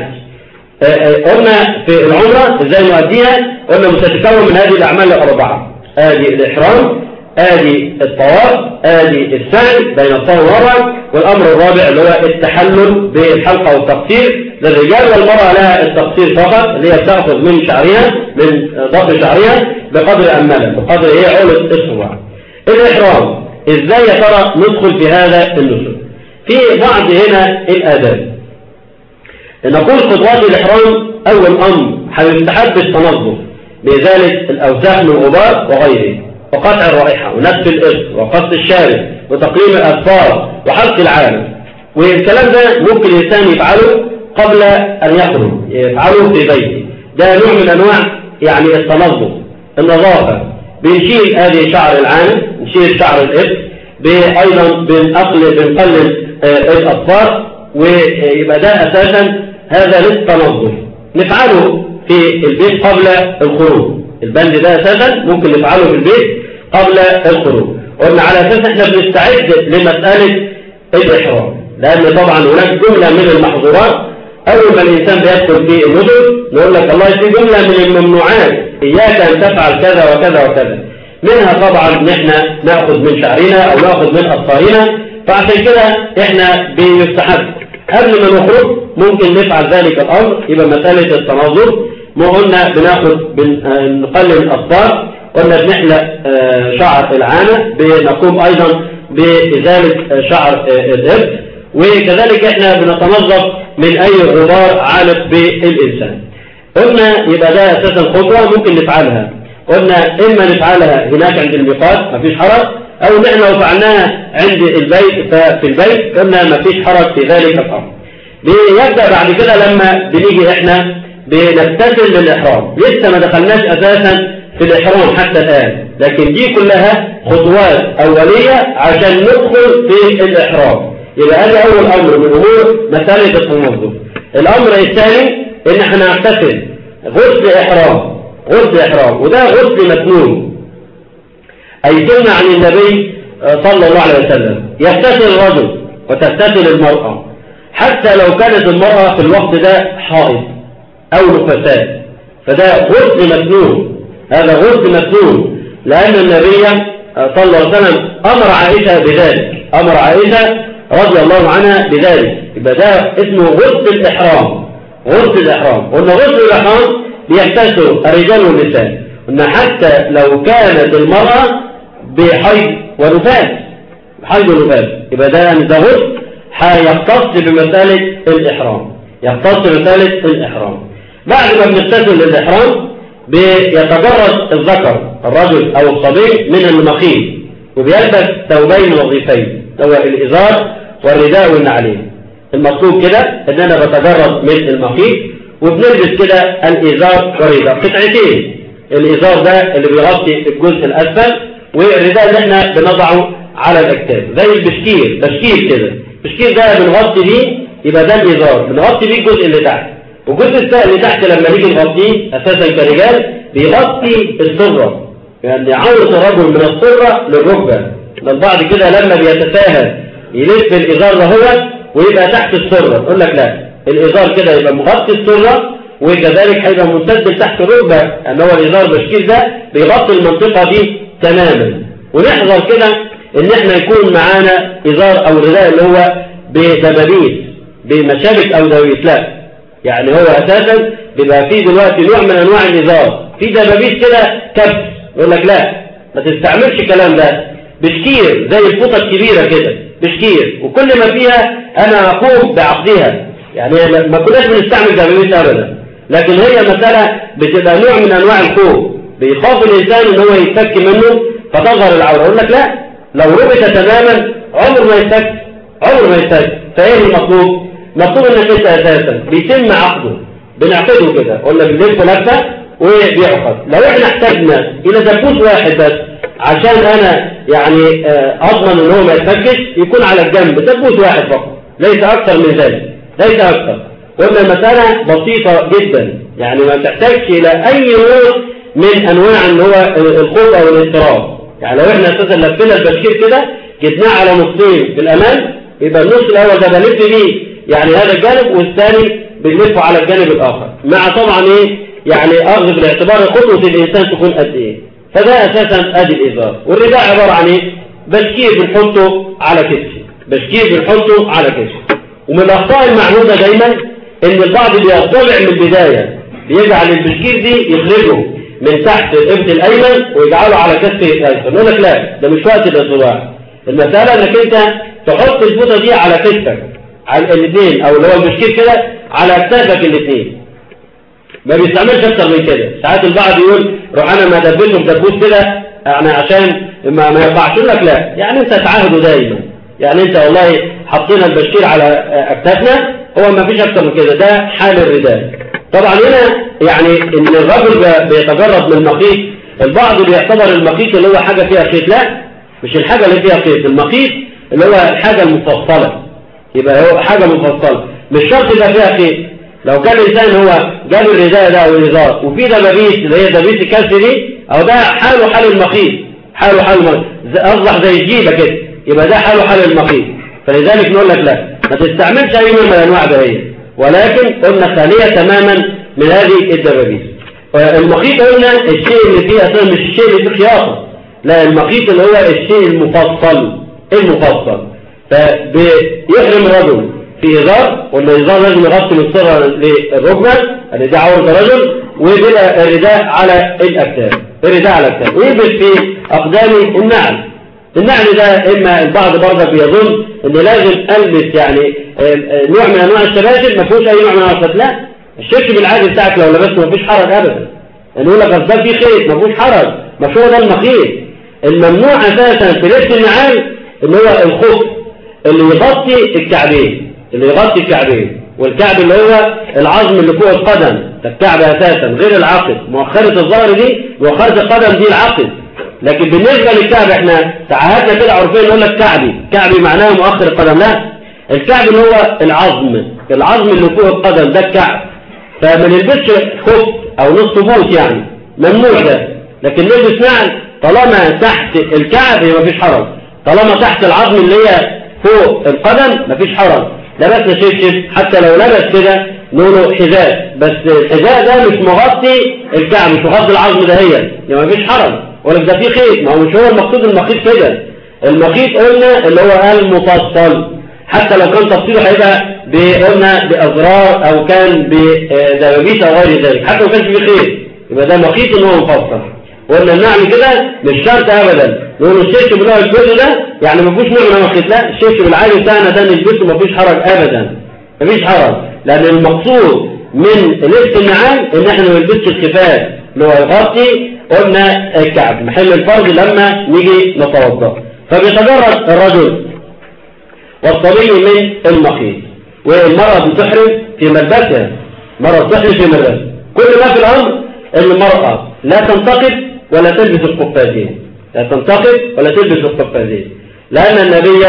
قلنا في العمرة ازاي نؤديها؟ قلنا متتكون من هذه الأعمال الأربعة، ادي الإحرام، ادي الطواف، ادي السعي بين الصفا والمروة، والأمر الرابع اللي هو التحلل بالحلقة والتقصير للرجال، والمرأة لها التقصير فقط اللي هي بتأخذ من شعرها من ضفر شعرها بقدر أمانة، بقدر هي عولة الصباع. الإحرام ازاي يا ترى ندخل في هذا النسك؟ في بعض هنا الآداب. نقول خطوات الإحرام، أول أمر هيستحب التنظف بإزالة الأوساخ من الغبار وغيره، وقطع الرائحة ونتف الإبط وقص الشارب وتقليم الأظفار وحلق العانة. والكلام ده ممكن الإنسان يفعله قبل أن يخرج، يفعله في بيته. ده نوع من أنواع يعني التنظف، النظافة. بنشيل هذه شعر العانة، نشيل شعر الإبط، أيضا بنقلل بنقلل الأظفار، ويبقى ده أساسا هذا للتنظف. نفعله في البيت قبل الخروج، البند ده أساسا ممكن نفعله في البيت قبل الخروج. قلنا على أساس احنا بنستعد لمسألة الإحرام، لأن طبعا هناك جملة من المحظورات. أول ما الإنسان بيدخل في النسك نقول لك الله في جملة من الممنوعات، إياك أن تفعل كذا وكذا وكذا. منها طبعا ان احنا نأخذ من شعرنا أو نأخذ من أطفالنا، فعشان كده احنا بيستحب قبل ما نخرج ممكن نفعل ذلك الأمر. يبقى مسألة التنظف، ما قلنا بناخذ بنقلل الأطفال، قلنا بنحلق شعر العانة، بنقوم أيضا بإزالة شعر الإبط، وكذلك احنا بنتنظف من أي غبار عالق بالإنسان. قلنا يبقى ده أساسا خطوة ممكن نفعلها. قلنا إما نفعلها هناك عند الميقات مفيش حرج، أو نحن لو فعلناها عند البيت ففي البيت قلنا مفيش حرج في ذلك الأمر. بيبدأ بعد كده لما بنيجي إحنا بنبتسل للإحرام، لسه ما دخلناش أساسا في الإحرام حتى الآن، لكن دي كلها خطوات أولية عشان ندخل في الإحرام. يبقى هذا أول أمر من أمور مسألة التنظف. الأمر الثاني إن احنا نغتسل غسل إحرام، غسل إحرام وده غسل مسنون، أي سنة عن النبي صلى الله عليه وسلم. يغتسل الرجل وتغتسل المرأة، حتى لو كانت المرأة في الوقت ده حائض أو نفساء، فده غسل مسنون، هذا غسل مسنون، لأن النبي صلى الله عليه وسلم أمر عائشة بذلك، أمر عائشة رضي الله عنها بذلك. يبقى ده اسمه غسل الإحرام، غسل الإحرام. قلنا غسل الإحرام بيغتسل الرجال والنساء، قلنا حتى لو كانت المرأة بحيض ونفاس، بحيض ونفاس، يبقى ده ده غسل هيختص بمسألة الإحرام، يختص بمسألة الإحرام. بعد ما بنغتسل للإحرام بيتجرد الذكر الرجل أو الصبي من المخيط، وبيلبس ثوبين وظيفين، هو الإزار والرداء والنعلين. المطلوب كده ان انا بتجرد من المخيط، وبنلبس كده الإزار والرداء قطعتين، الإزار ده اللي بيغطي الجزء الأسفل، والرداء اللي احنا بنضعه على الأكتاف زي البشكير، بشكير كده، البشكير ده بنغطي بيه، يبقى ده الإزار بنغطي بيه الجزء اللي تحت، والجزء اللي تحت لما نيجي نغطيه أساسا كرجال بيغطي السرة، يعني عورة الرجل من السرة للركبة. البعض كده لما بيتساهل يلف الإزار ده هو ويبقى تحت السرة، يقول لك لا، الإزار كده يبقى مغطي السرة، وكذلك هيبقى ممتد تحت الركبة، ان هو الإزار بشكير ده بيغطي المنطقة دي تماما. ونحذر كده ان احنا يكون معانا إزار او رداء اللي هو بدبابيس بمشابك او دويس، لا، يعني هو اساسا بيبقى فيه دلوقتي نوع من انواع الإزار في دبابيس كده كبس، يقول لك لا ما تستعملش الكلام ده، بشكير زي الفوطة الكبيرة كده، بشكير، وكل ما فيها انا اقوم بعقدها، يعني ما كناش بنستعمل دبابيس ابدا، لكن هي مسألة بتبقى نوع من انواع الخوف، بيخاف الانسان ان هو يتفك منه فتظهر العورة، يقول لك لا، لو ربط تماما عمر ما يتفك، عمر ما يتفك. فايه المطلوب؟ مطلوب انك انت اساسا بيتم عقده، بنعقده كده، قلنا بنلف لفه وبيعقد. لو احنا احتاجنا الى دبوس واحد بس عشان انا يعني اضمن ان هو ما يتفكش، يكون على الجنب دبوس واحد فقط، ليس اكثر من ذلك، ليس اكثر. قلنا المساله بسيطه جدا، يعني ما تحتاجش الى اي نوع من انواع ان هو الخوف او الاضطراب. يعني لو احنا اساسا لفينا البشكير كده جبناه على نصين في الامان، يبقى النص الاول ده بنلف بيه يعني هذا الجانب، والثاني بنلفه على الجانب الاخر، مع طبعا ايه يعني اخذ بالاعتبار خطوه الانسان تكون قد ايه. فده اساسا ادي الازار. والرداء عباره عن ايه؟ بشكير بنحطه على كتفي، بشكير بنحطه على كتفي. ومن الاخطاء المعهوده دايما ان البعض بيطلع من البدايه، بيجعل البشكير دي يخرجه من تحت الابط الايمن ويجعله على كتفه الايسر، نقول لك لا، ده مش وقت الاطلاع. المساله انك انت تحط الفوطه دي على كتفك، على الاثنين، او اللي هو البشكير كده على اكتافك الاثنين، ما بيستعملش اكتر من كده. ساعات البعض يقول روح انا ما دبسه بدبوس كده يعني عشان ما, ما يقعش لك، لا، يعني انت تعاهده دايما، يعني انت والله حطينا البشكير على اكتافنا، هو ما فيش اكتر من كده، ده حال الرداء. طبعا هنا يعني ان الرجل بيتجرد من المخيط، البعض بيعتبر المخيط اللي هو حاجه فيها خيط، لا، مش الحاجه اللي فيها خيط، المخيط اللي هو الحاجه المفصله، يبقى هو حاجه مفصله، مش شرط يبقى فيها خيط. لو كان الانسان هو جاب الرداء ده والازار وفي دبابيس اللي هي دبابيس الكلف دي، او ده حاله حال المخيط، حاله حال المخيط، اصبح زي الجيبه كده، يبقى ده حاله حال المخيط. فلذلك نقول لك لا، ما تستعملش اي نوع من انواع ده، ولكن قلنا خاليه تماما من هذه الدبابيس. المخيط قلنا الشيء اللي فيه اصلا مش الشيء اللي فيه خياطه، لا، المخيط اللي هو الشيء المفصل، المفصل. فبيحرم الرجل في إزار، والإزار لازم يغطي من السرة للركبة، اللي ده عورة الرجل، ويبقى الرداء على الأكتاف، الرداء على الأكتاف، ويلبس في أقدامه النعل. النعل ده إما البعض برضه بيظن إن لازم ألبس يعني نوع من أنواع الشباشب، ما فيهوش أي نوع من أنواع، لا، الشبشب العادي بتاعك لو لبسته ما فيش حرج أبدا، اللي يقول لك اصل ده في خيط ما فيهوش حرج، مش هو ده المخيط. الممنوع اساسا في لبس النعال ان هو الخف اللي يغطي الكعبين، اللي يغطي الكعبين، والكعب اللي هو العظم اللي فوق القدم، الكعب اساسا غير العقد. مؤخرة الظهر دي مؤخرة القدم دي العقد، لكن بالنسبة للكعب احنا تعهدنا كده عرفيا نقول لك كعبي، كعبي معناه مؤخر القدم، لا، الكعب اللي هو العظم، العظم اللي فوق القدم ده الكعب. فما نلبسش خف او نص بوت يعني، ممنوع ده. لكن نلبس نعل طالما تحت الكعب يبقى مفيش حرج، طالما تحت العظم اللي هي فوق القدم مفيش حرج. لبسنا شبشب حتى لو لبس كده نقوله حذاء، بس الحذاء ده مش مغطي الكعب، مش مغطي العظم ده، هي يبقى مفيش حرج. ولا ده في خيط، ما هو مش هو المقصود المخيط كده. المخيط قلنا اللي هو المفصل، حتى لو كان تفصيله هيبقى قلنا بأزرار او كان بدبابيس او غير ذلك، حتى لو كانش فيه خيط يبقى ده مخيط ان هو مفصل. قلنا النعل كده مش شرط ابدا نقول الشبشب اللي هو الكل ده يعني ما فيهوش نوع من المخيط، لا، الشبشب العادي بتاعنا ده نلبسه ما فيش حرج ابدا، ما فيش حرج. لان المقصود من لبس النعال ان احنا ما نلبسش الخفاف اللي هو يغطي قلنا الكعب محل الفرض لما نيجي نتوضا. فبيتجرد الرجل والصبي من المخيط، والمرأة بتحرم في ملبسها، المرأة بتحرم في ملبسها. كل ما في الأمر أن المرأة لا تنتقب ولا تلبس القفازين، لا تنتقب ولا تلبس القفازين، لأن النبي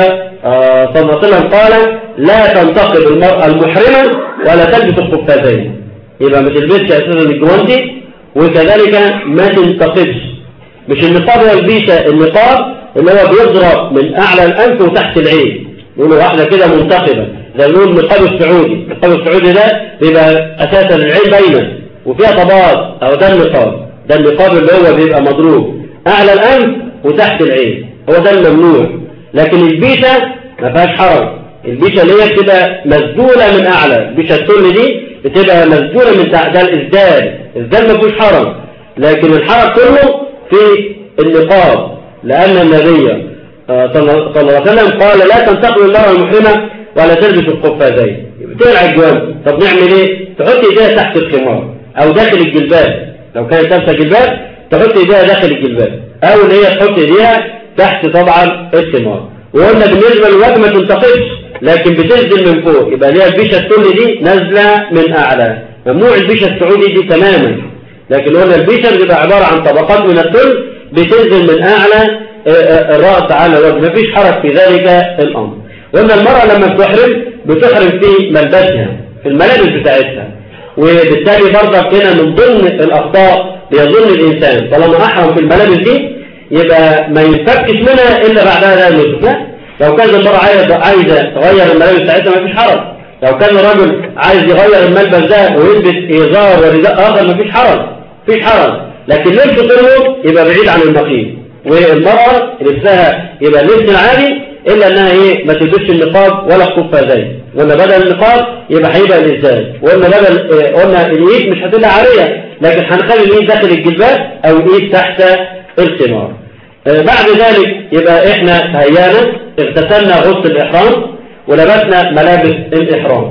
آه صلى الله عليه وسلم قال لا تنتقب المرأة المحرمة ولا تلبس القفازين. يبقى ما تلبسش أساسا الجوانتي، وكذلك ما تنتقبش. مش النقاب هو البيشة، النقاب اللي هو بيضرب من أعلى الأنف وتحت العين، يقولوا واحدة كده منتقبة زي نقول النقاب السعودي. النقاب السعودي ده بيبقى أساسا العين باينة وفيها طبقات، أو ده النقاب، ده النقاب اللي هو بيبقى مضروب أعلى الأنف وتحت العين، هو ده الممنوع. لكن البيشة ما فيهاش حرج، البيشة اللي هي بتبقى مسدولة من أعلى، البيشة التل دي بتبقى مسدولة من تحت، ده الإسدال، الإسدال ما فيهوش حرج. لكن الحرج كله في النقاب، لأن النبي صلى الله عليه وسلم قال لا تنتقل المرأة المحرمة ولا تلبس القفازين. بتقلع الجواب، طب نعمل ايه؟ تحط ايديها تحت الخمار او داخل الجلباب، لو كانت لابسه جلباب تحط ايديها داخل الجلباب، او ان هي تحط ايديها تحت طبعا الخمار. وقلنا بالنسبه للوجه ما تنتقلش، لكن بتنزل من فوق، يبقى ليها البيشه السني دي نازله من اعلى. ممنوع البيشه السعودي دي تماما، لكن قلنا البيشه بتبقى عباره عن طبقات من التل بتنزل من اعلى الرأس على الوجه، ما فيش حرج في ذلك الأمر. وإن المرأة لما بتحرم بتحرم في ملبسها، في الملابس بتاعتها، وبالتالي برضك هنا من ضمن الأخطاء بيظن الإنسان طالما أحرم في الملابس دي يبقى ما ينفكش منها إلا بعدها لا يلبس. لا، لو كان المرأة عايزة تغير الملابس بتاعتها ما فيش حرج، لو كان الرجل عايز يغير الملبس ده ويلبس إزار ورداء آخر ما فيش حرج، فيش حرج. لكن لبسه كله يبقى بعيد عن المخيط، والمرأة لبسها يبقى اللبس العادي إلا أنها إيه ما تلبسش النقاب ولا القفازين. قلنا بدل النقاب يبقى هيبقى الإزاز، وقلنا بدل إيه قلنا الإيد مش هتبقى عارية، لكن هنخلي الإيد داخل الجلباب أو الإيد تحت الخمار. آه بعد ذلك يبقى إحنا تهيأنا اغتسلنا غسل الإحرام ولبسنا ملابس الإحرام.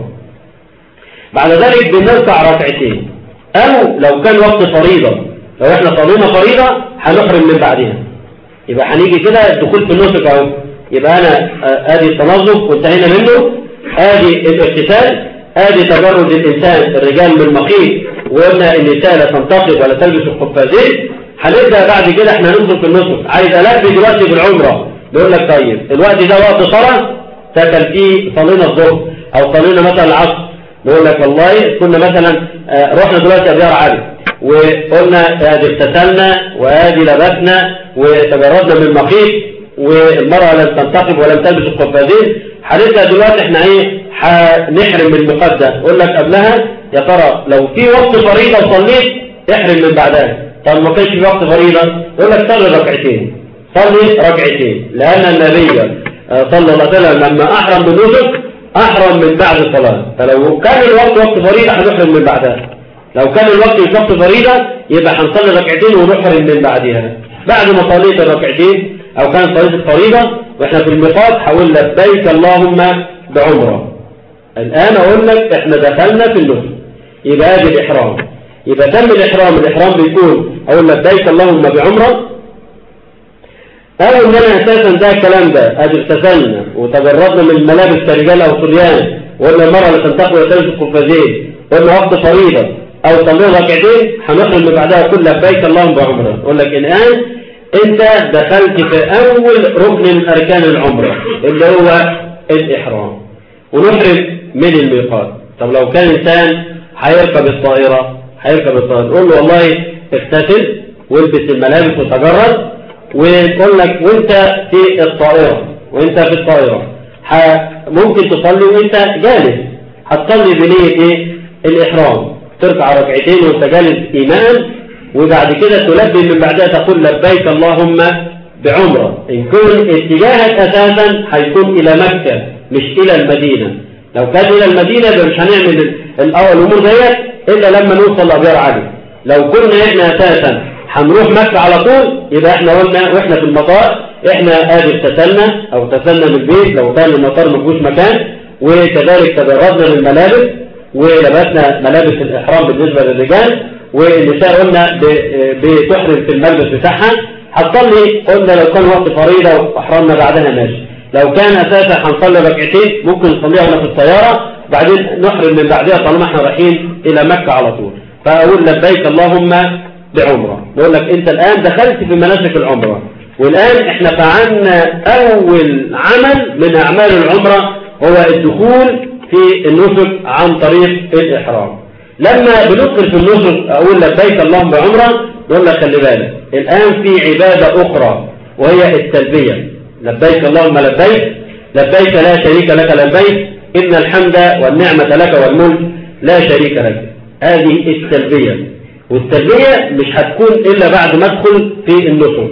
بعد ذلك بنرفع ركعتين، أو لو كان وقت فريضة، لو إحنا صلينا فريضة هنحرم من بعدها، يبقى هنيجي كده الدخول في النسك اهو. يبقى انا ادي التنظف وانتهينا منه، ادي الاغتسال، ادي تجرد الانسان الرجال من المخيط، وقلنا النساء لا تنتقب ولا تلبس القفازين. هنبدا بعد كده احنا ندخل في النسك. عايز البي دلوقتي بالعمره، بيقول لك طيب الوقت ده وقت صلاه سكن فيه، صلينا الظهر او صلينا مثلا العصر، بيقول لك والله كنا مثلا رحنا دلوقتي ابيار علي وقلنا ادي اغتسلنا وادي لبسنا وتجردنا من المخيط، والمرأة لم تنتقب ولم تلبس القفازين. هنبدأ دلوقتي احنا ايه هنحرم من الميقات ده. اقول لك قبلها يا ترى لو في وقت فريضة وصليت احرم من بعدها، طب ما كانش في وقت فريضة يقول لك صلي ركعتين، صلي ركعتين، لأن النبي صلى الله عليه وسلم لما أحرم بالنسك أحرم من بعد الصلاة. فلو كان الوقت وقت فريضة هنحرم من بعدها، لو كان الوقت مش وقت فريضة يبقى هنصلي ركعتين ونحرم من بعدها. بعد ما صليت الركعتين او كان صليت الفريضة واحنا في الميقات هقول لبيك اللهم بعمرة. الان اقول لك احنا دخلنا في النسك، يبقى ادي الاحرام، يبقى تم الإحرام. الإحرام بيكون أقول لبيك اللهم بعمرة، أو إن أنا أساسا ده الكلام ده أجل اغتسلنا وتجردنا من الملابس كرجال أو صبيان، وقلنا المرأة اللي تنتقل وتلبس القفازين، قلنا وقت فريضة أو صلينا ركعتين، هنخرج من بعدها كل لبيك اللهم بعمرة. أقول لك الآن أنت دخلت في أول ركن من أركان العمرة اللي هو الإحرام، ونحرم من الميقات. طب لو كان إنسان هيركب الطائرة هيركب الطائرة نقول له والله اغتسل والبس الملابس وتجرد، ونقول لك وانت في الطائرة وانت في الطائرة ممكن تصلي وانت جالس، هتصلي بنية ايه؟ الإحرام، تركع ركعتين وانت جالس إيمان، وبعد كده تلبي من بعدها تقول لبيك اللهم بعمرة. إن كون اتجاهك أساسا هيكون إلى مكة مش إلى المدينة. لو كان إلى المدينة مش هنعمل الأول أمور ديت إلا لما نوصل لأبيار علي. لو كنا إحنا أساسا هنروح مكة على طول يبقى إحنا قلنا وإحنا في المطار إحنا آدي اغتسلنا أو اغتسلنا من البيت لو كان المطار مفيهوش مكان، وكذلك تجردنا من الملابس ولبسنا ملابس الإحرام بالنسبة للرجال، والنساء قلنا بتحرم في الملبس بتاعها. هتصلي قلنا لو كان وقت فريضة وأحرمنا بعدها ماشي، لو كان أساسا هنصلي ركعتين ممكن نصليها هنا في الطيارة بعدين نحرم من بعدها طالما احنا رايحين إلى مكة على طول. فأقول لبيك اللهم بعمرة. بقول لك أنت الآن دخلت في مناسك العمرة، والآن احنا فعلنا أول عمل من أعمال العمرة هو الدخول في النسك عن طريق الإحرام. لما بندخل في النسك أقول لبيك اللهم بعمرة نقول لك خلي بالك الآن في عبادة أخرى وهي التلبية. لبيك اللهم لبيك، لبيك لا شريك لك لبيك، إن الحمد والنعمة لك والملك لا شريك لك. هذه التلبية، والتلبية مش هتكون إلا بعد ما ادخل في النسك.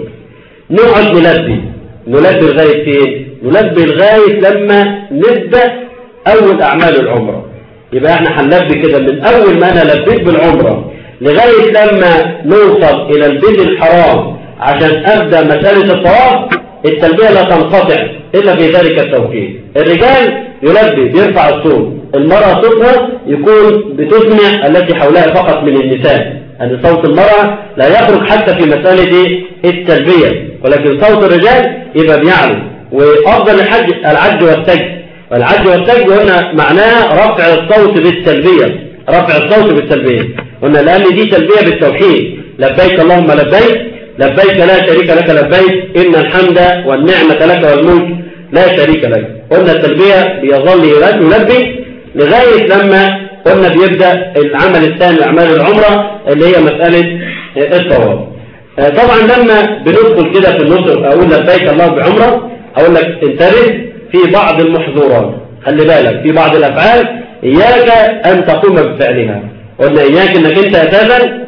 نقعد نلبي نلبي لغاية فين؟ نلبي لغاية لما نبدأ أول أعمال العمرة. يبقى احنا هنلبي كده من أول ما أنا لبيت بالعمرة لغاية لما نوصل إلى البيت الحرام عشان أبدأ مسألة الطواف. التلبية لا تنقطع إلا في ذلك التوقيت. الرجال يلبي بيرفع الصوت، المرأة صوتها يكون بتسمع التي حولها فقط من النساء، أن صوت المرأة لا يخرج حتى في مسألة التلبية، ولكن صوت الرجال يبقى بيعلو. وأفضل الحج العج والسجد، والعج والسجد هنا معناه رفع الصوت بالتلبية، رفع الصوت بالتلبية. قلنا الآن دي تلبية بالتوحيد، لبيك اللهم لبيك، لبيك لا شريك لك لبيك، إن الحمد والنعمة لك والملك لا شريك لك. قلنا التلبية بيظل يلبي لغاية لما قلنا بيبدأ العمل الثاني أعمال العمرة اللي هي مسألة الطواف. طبعا لما بندخل كده في النصر أقول لبيك الله بعمرة أقول لك انتبه في بعض المحظورات، خلي بالك في بعض الأفعال إياك أن تقوم بفعلها. قلنا إياك أنك أنت أساسا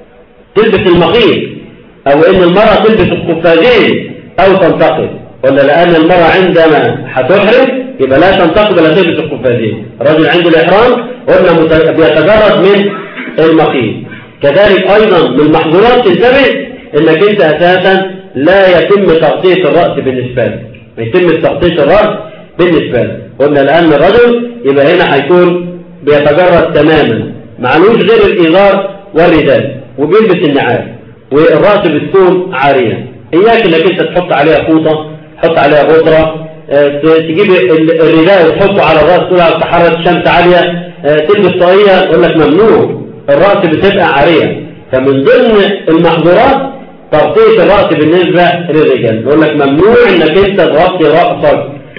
تلبس المخيط أو إن المرأة تلبس القفازين أو تنتقل. قلنا لأن المرأة عندما هتحرم يبقى لا تنتقل ولا تلبس القفازين. الرجل عنده الإحرام قلنا بيتجرد من المخيط. كذلك أيضا من المحظورات تنتبه إنك أنت أساسا لا يتم تغطية الرأس بالنسبة لك، ما يتم تغطية الرأس بالنسبة لك. قلنا لأن الرجل يبقى هنا هيكون بيتجرد تماما، معلوش غير الإزار والرداء وبيلبس النعال، والرأس بتكون عارية. إياك إنك أنت تحط عليها فوطة، تحط عليها غطرة، أه تجيب الرداء وتحطه على الرأس تقول على حرارة الشمس عالية، أه تلبس طاقية، يقول لك ممنوع، الرأس بتبقى عارية. فمن ضمن المحظورات تغطية الرأس بالنسبة للرجال، يقول لك ممنوع إنك أنت تغطي رأسك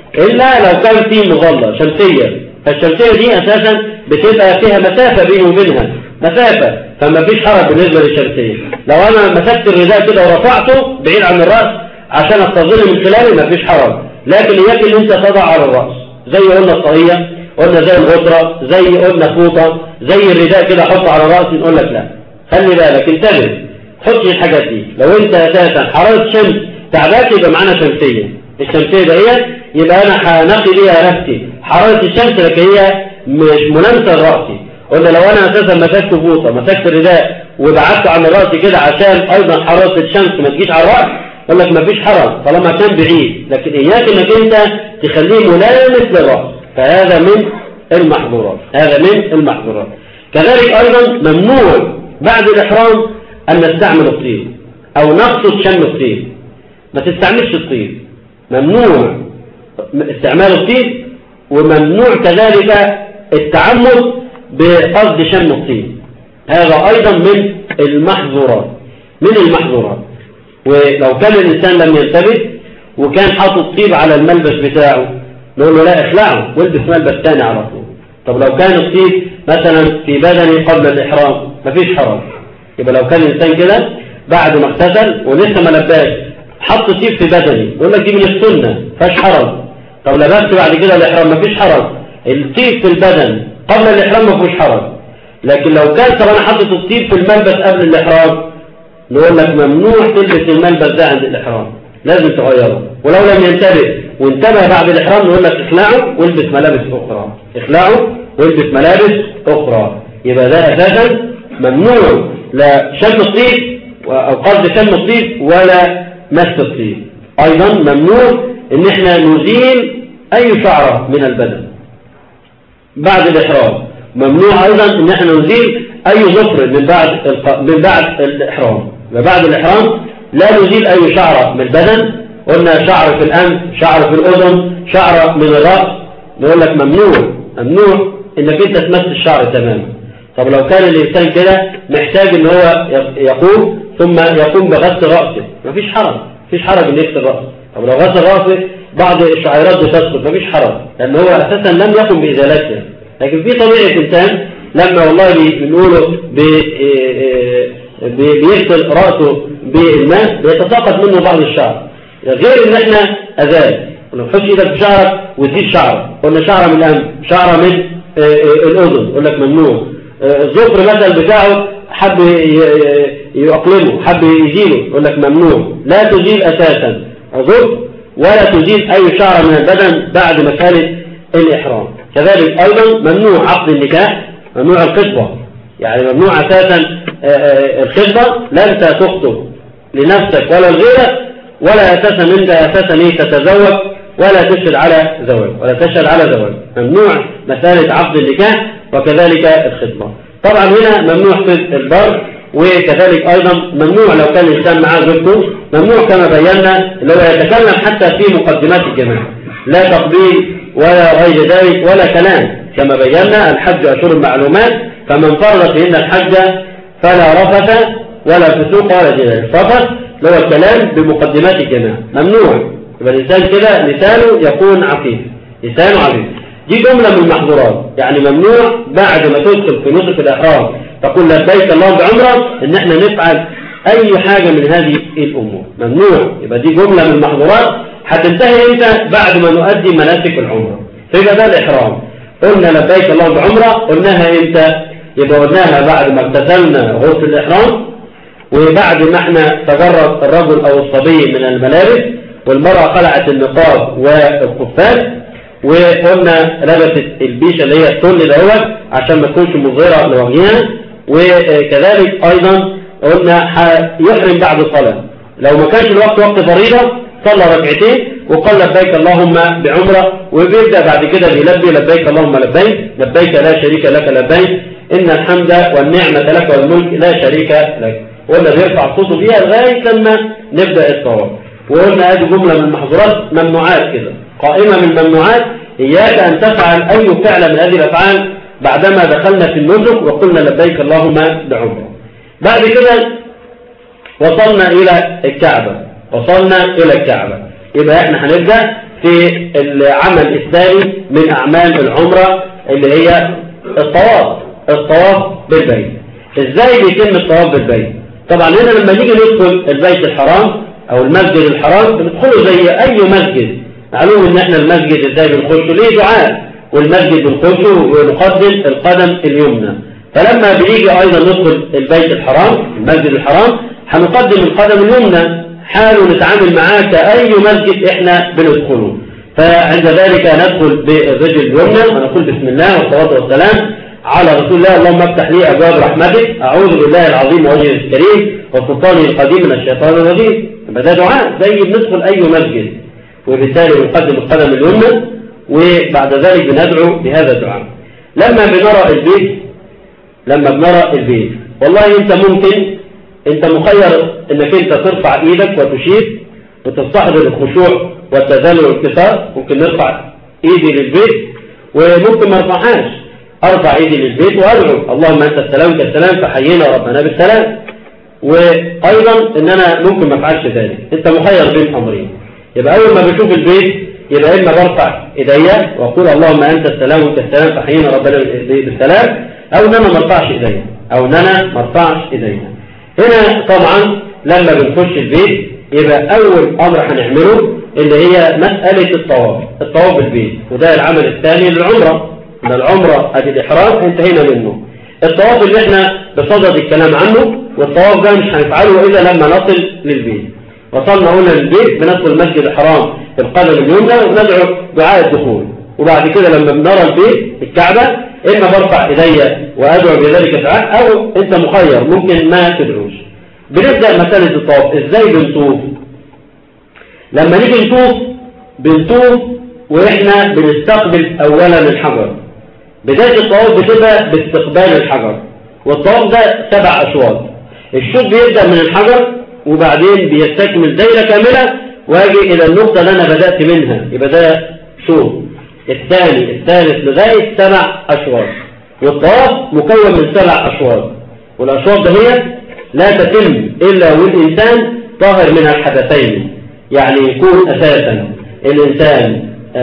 إلا لو كان في مظلة شمسية. فالشمسية دي أساسا بتبقى فيها مسافة بينه وبينها، مسافة، فما فيش حرج بالنسبة للشمسية. لو أنا مسكت الرداء كده ورفعته بعيد عن الرأس عشان أستظل من خلاله ما فيش حرج، لكن إياك إن أنت تضع على الرأس زي قلنا الطاقية، قلنا زي الغطرة، زي قلنا فوطة، زي الرداء كده حطه على الرأس. نقول لك لا، خلي بالك انتبه، حطش الحاجات دي. لو أنت أساسا حرارة شمس تعباك يبقى معانا شمسية، الشمسية دهيت يبقى أنا هنقي ليها نفسي حرارة الشمس لكن هي مش ملامسة لرأسي. قلنا لو أنا أساسا مسكت فوطة مسكت الرداء وبعدته عن الرأس كده عشان أيضا حرارة الشمس ما تجيش على الرأس، قال لك ما فيش حرج طالما كان بعيد، لكن إياك إنك أنت تخليه ملامس للرأس، فهذا من المحظورات، هذا من المحظورات. كذلك أيضا ممنوع بعد الإحرام أن نستعمل الطيب أو نقصد شم الطيب. ما تستعملش الطيب، ممنوع استعمال الطيب، وممنوع كذلك التعمد بقصد شم الطيب. هذا أيضا من المحظورات من المحظورات ولو كان الإنسان لم ينتبه وكان حاطط طيب على الملبس بتاعه نقول له لا اخلعه والبس ملبس ثاني على طول. طب لو كان الطيب مثلا في بدني قبل الإحرام مفيش حرج. يبقى لو كان الإنسان كده بعد ما اغتسل ولسه ما لباش حط طيب في بدني يقول لك دي من السنة مفيش حرج. طب لبست بعد كده الإحرام مفيش حرج. الطيب في البدن قبل الإحرام مفيش حرج. لكن لو كان طب انا حاطط الطيب في الملبس قبل الإحرام نقول لك ممنوع تلبس الملبس ده عند الإحرام، لازم تغيره. ولو لم ينتبه وانتبه بعد الإحرام نقول لك اخلعه والبس ملابس أخرى، اخلعه والبس ملابس أخرى. يبقى ده أساسا ممنوع لا شم الطيب أو قصد شم الطيب ولا مس الطيب. أيضا ممنوع إن احنا نزيل أي شعرة من البدن بعد الإحرام. ممنوع أيضا إن احنا نزيل أي ظفر من بعد من بعد الإحرام. وبعد الإحرام لا نزيل أي شعرة من البدن. قلنا شعر في الأنف، شعر في الأذن، شعر من الرأس، نقول لك ممنوع ممنوع إنك أنت تمس الشعر تماما. طب لو كان الإنسان كده محتاج إن هو يقوم ثم يقوم بغسل رأسه مفيش حرج، مفيش حرج إن يغسل رأسه. طب لو غسل رأسه بعض الشعيرات بتسقط مفيش حرج لأن هو أساسا لم يقم بإزالتها. لكن في طبيعة إنسان لما والله بنقوله بيغسل رأسه بالماء بيتساقط منه بعض الشعر، غير ان احنا أزال. ما تحطش ايدك في شعرك وتزيد شعرك. قلنا شعره من الأنف، شعره من الأذن يقول لك ممنوع. الظفر مثلا بتاعه حب يقلمه حب يزيله يقول لك ممنوع. لا تزيل أساسا الظفر ولا تزيل أي شعر من البدن بعد مسألة الإحرام. كذلك أيضا ممنوع عقد النكاح، ممنوع الخطبة. يعني ممنوع أساسا الخطبة، لا أنت تخطب لنفسك ولا لغيرك ولا أساسا أنت أساسا إيه تتزوج ولا تشهد على زواج ولا تشهد على زواج. ممنوع مسألة عقد النكاح وكذلك الخطبة. طبعا هنا ممنوع في البر، وكذلك أيضا ممنوع لو كان الإنسان معاه زوجته، ممنوع كما بينا اللي هو يتكلم حتى في مقدمات الجماعة، لا تقبيل ولا غير ذلك ولا كلام. كما بينا الحج أشهر معلومات، فمن فرض فيهن الحج فلا رفث ولا فسوق ولا جدال. الرفث اللي هو الكلام بمقدمات الجماعة ممنوع. يبقى الإنسان كده لسانه يكون عفيف، لسانه عفيف. دي جملة من المحظورات. يعني ممنوع بعد ما تدخل في نصف الإحرام تقول لبيك اللهم بعمرة ان احنا نفعل اي حاجة من هذه الامور، ممنوع. يبقى دي جملة من المحظورات هتنتهي امتى؟ بعد ما نؤدي مناسك العمرة. فيبقى ده الإحرام. قلنا لبيك اللهم بعمرة، قلناها امتى؟ يبقى قلناها بعد ما اغتسلنا غسل الإحرام، وبعد ما احنا تجرد الرجل او الصبي من الملابس، والمرأة خلعت النقاب والخفات، وقلنا لبست البيشة اللي هي التل دوت عشان ما تكونش مظهرة لوجهها. وكذلك ايضا قلنا يحرم بعد الصلاة. لو ما كانش الوقت وقت فريضة صلى ركعتين وقال لبيك اللهم بعمرة، وبيبدأ بعد كده بيلبي لبيك اللهم لبيك لبيك لا شريك لك لبيك إن الحمد والنعمة لك والملك لا شريك لك. قلنا بيرفع صوته فيها لغاية لما نبدأ الصواب. وقلنا هذه جملة من المحظورات ممنوعات كده، قائمة من الممنوعات. إياك أن تفعل أي فعل من هذه الأفعال بعدما دخلنا في النسك وقلنا لبيك اللهم بعمرة. بعد كده وصلنا إلى الكعبة، وصلنا إلى الكعبة. يبقى احنا هنبدأ في العمل الثاني من أعمال العمرة اللي هي الطواف، الطواف بالبيت. ازاي بيتم الطواف بالبيت؟ طبعا هنا لما نيجي ندخل البيت الحرام او المسجد الحرام بندخله زي اي مسجد. معلوم ان احنا المسجد ازاي بنخشه؟ ليه دعاء، والمسجد بنخشه ونقدم القدم اليمنى. فلما بنيجي ايضا ندخل البيت الحرام المسجد الحرام هنقدم القدم اليمنى، حاله نتعامل معاه كأي مسجد احنا بندخله. فعند ذلك ندخل بالرجل اليمنى ونقول بسم الله والصلاة والسلام على رسول الله. اللهم افتح لي أبواب رحمتك، أعوذ بالله العظيم ووجهه الكريم وسلطانه القديم من الشيطان الرجيم. ده دعاء زي بندخل أي مسجد، وبالتالي بنقدم القدم اليمنى وبعد ذلك بندعو بهذا الدعاء. لما بنرى البيت لما بنرى البيت والله انت ممكن، انت مخير انك انت ترفع ايدك وتشير وتستحضر الخشوع والتذلل والانكسار. ممكن نرفع ايدي للبيت وممكن ما ارفعهاش، ارفع ايدي للبيت وادعو اللهم انت السلام كالسلام فحيينا ربنا بالسلام. وايضا ان انا ممكن ما افعلش ذلك، انت مخير بين امرين. يبقى اول ما بشوف البيت يبقى اما برفع ايديا واقول اللهم انت السلام كالسلام فحيينا ربنا بالسلام، او ان انا ما ارفعش ايديا او ان انا ما ارفعش ايديا. هنا طبعا لما بنخش البيت يبقى اول امر هنعمله اللي هي مساله الطواف، الطواف بالبيت، وده العمل الثاني للعمره. ان العمره ادي الاحرام انتهينا منه. الطواف اللي احنا بصدد الكلام عنه، والطواف ده مش هنفعله الا لما نصل للبيت. وصلنا هنا للبيت بندخل المسجد الحرام بالقدم اليمنى وندعو دعاء الدخول، وبعد كده لما بنرى البيت الكعبه اما برفع ايديا وادعو بذلك الدعاء، او انت مخير ممكن ما تدعوش. بنبدا مساله الطواف. ازاي بنطوف؟ لما نيجي نطوف بنطوف واحنا بنستقبل اولا الحجر. بدايه الطواف بتبقى باستقبال الحجر، والطواف ده سبع اشواط. الشوط بيبدا من الحجر وبعدين بيستكمل دايره كامله واجي الى النقطه اللي انا بدات منها، يبقى ده شوط. الثاني الثالث لغايه سبع اشواط. والطواف مكون من سبع اشواط، والاشواط ده هي لا تتم الا والانسان طاهر من الحدثين. يعني يكون اساسا الانسان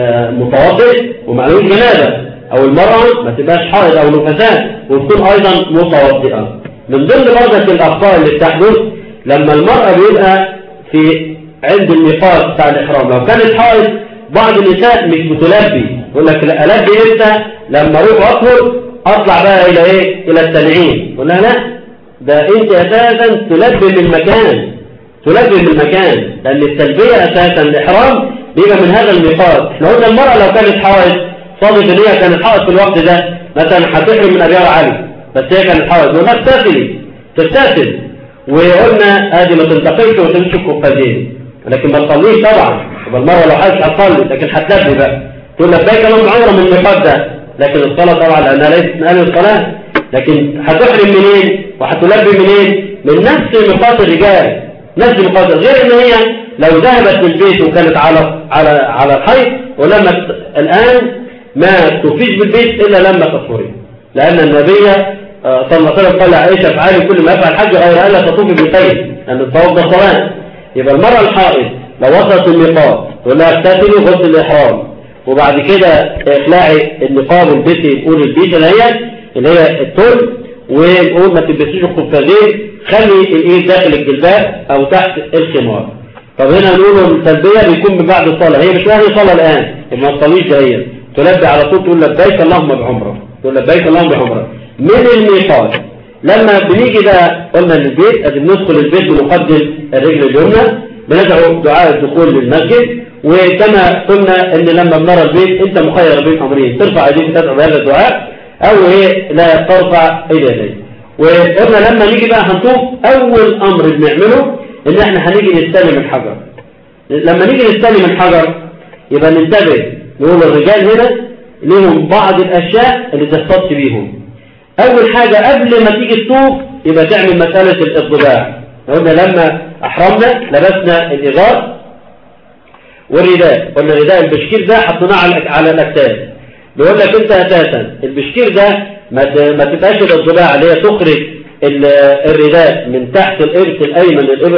متوضئ ومعلوش جنابه، او المراه ما تبقاش حائض او نفساء وتكون ايضا متوضئه. من ضمن برضه الاخطاء اللي بتحدث لما المراه بيبقى في عند الميقات بتاع الاحرام، لو كانت حائض بعض النساء مش بتلبي، يقول لك لا البي امتى؟ لما اروح اطهر اطلع بقى الى ايه؟ الى التنعيم. يقول لها لا، ده انت اساسا تلبي من مكان، تلبي من مكان، لان التلبيه اساسا الاحرام بيبقى من هذا الميقات. احنا قلنا المراه لو كانت حائض صادق ان هي كانت حائض في الوقت ده مثلا هتحرم من ابيار علي، بس هي كانت حائض وما تغتسلي تغتسل، وقلنا ادي ما تنتقلش وتمشي القفازين، لكن ما تصليش طبعا. يبقى المراه لو حاجه هتصلي لكن هتلبي بقى، تقول لبيك اللهم عمره من الميقات ده، لكن الصلاه طبعا لانها ليست من اهل الصلاه. لكن هتحرم منين وهتلبي منين؟ من نفس ميقات الرجال، نفس ميقات، غير ان هي لو ذهبت للبيت وكانت على على على الحيض، ولما الان ما تفيش بالبيت الا لما تطهري، لان النبي صلى الله عليه وسلم قال لعائشه افعلي كل ما يفعل الحج غير الا تطوفي بالبيت، لان الطواف ده صلاه. يبقى المراه الحائض لو وصلت الميقات تقول لها اغتسلي وغسل الاحرام، وبعد كده اخلعي النقاب والبسي نقول البيشه اللي هي اللي هي التل، ونقول ما تلبسيش القفازين، خلي الايد داخل الجلباب او تحت الخمار. طب هنا نقول التلبيه بيكون من بعد الصلاه، هي مش وهي صلاه الان، ما تصليش هي تلبي على طول، تقول لبيك اللهم بعمره، تقول لبيك اللهم بعمره من الميقات. لما بنيجي بقى قلنا للبيت، ادي بندخل البيت بنقدم الرجل اليمنى، بندعو دعاء الدخول للمسجد. وكما قلنا ان لما بنرى البيت انت مخير بين امرين، ترفع ايديك تدعو بهذا الدعاء او ايه لا ترفع ايديك. وقلنا لما نيجي بقى هنطوف اول امر بنعمله ان احنا هنيجي نستلم الحجر. لما نيجي نستلم الحجر يبقى ننتبه، نقول الرجال هنا لهم بعض الاشياء اللي تختص بيهم. اول حاجه قبل ما تيجي تطوف يبقى تعمل مساله الاضباع. قلنا لما احرمنا لبسنا الازار والرداء، قلنا الرداء البشكير ده حطيناه على على الاكتاف. بيقول لك انت اساسا البشكير ده ما ما تبقاش الاضباع اللي هي تخرج الرداء من تحت الإرث الأيمن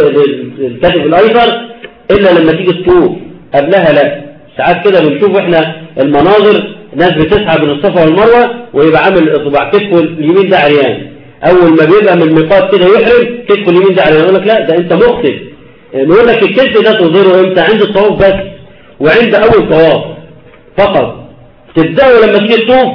الكتف الأيسر إلا لما تيجي تطوف. قبلها لا. ساعات كده بنشوف احنا المناظر، ناس بتسعى بين الصفا والمروة ويبقى عامل الاصبع كتفه اليمين ده عريان، اول ما بيبقى من الميقات كده يحرم كتفه اليمين ده عريان، يقول لك لا ده انت مخطئ. نقول لك الكتف ده تظهره امتى؟ عند الطواف بس، وعند اول طواف فقط. تبدأه لما تيجي تطوف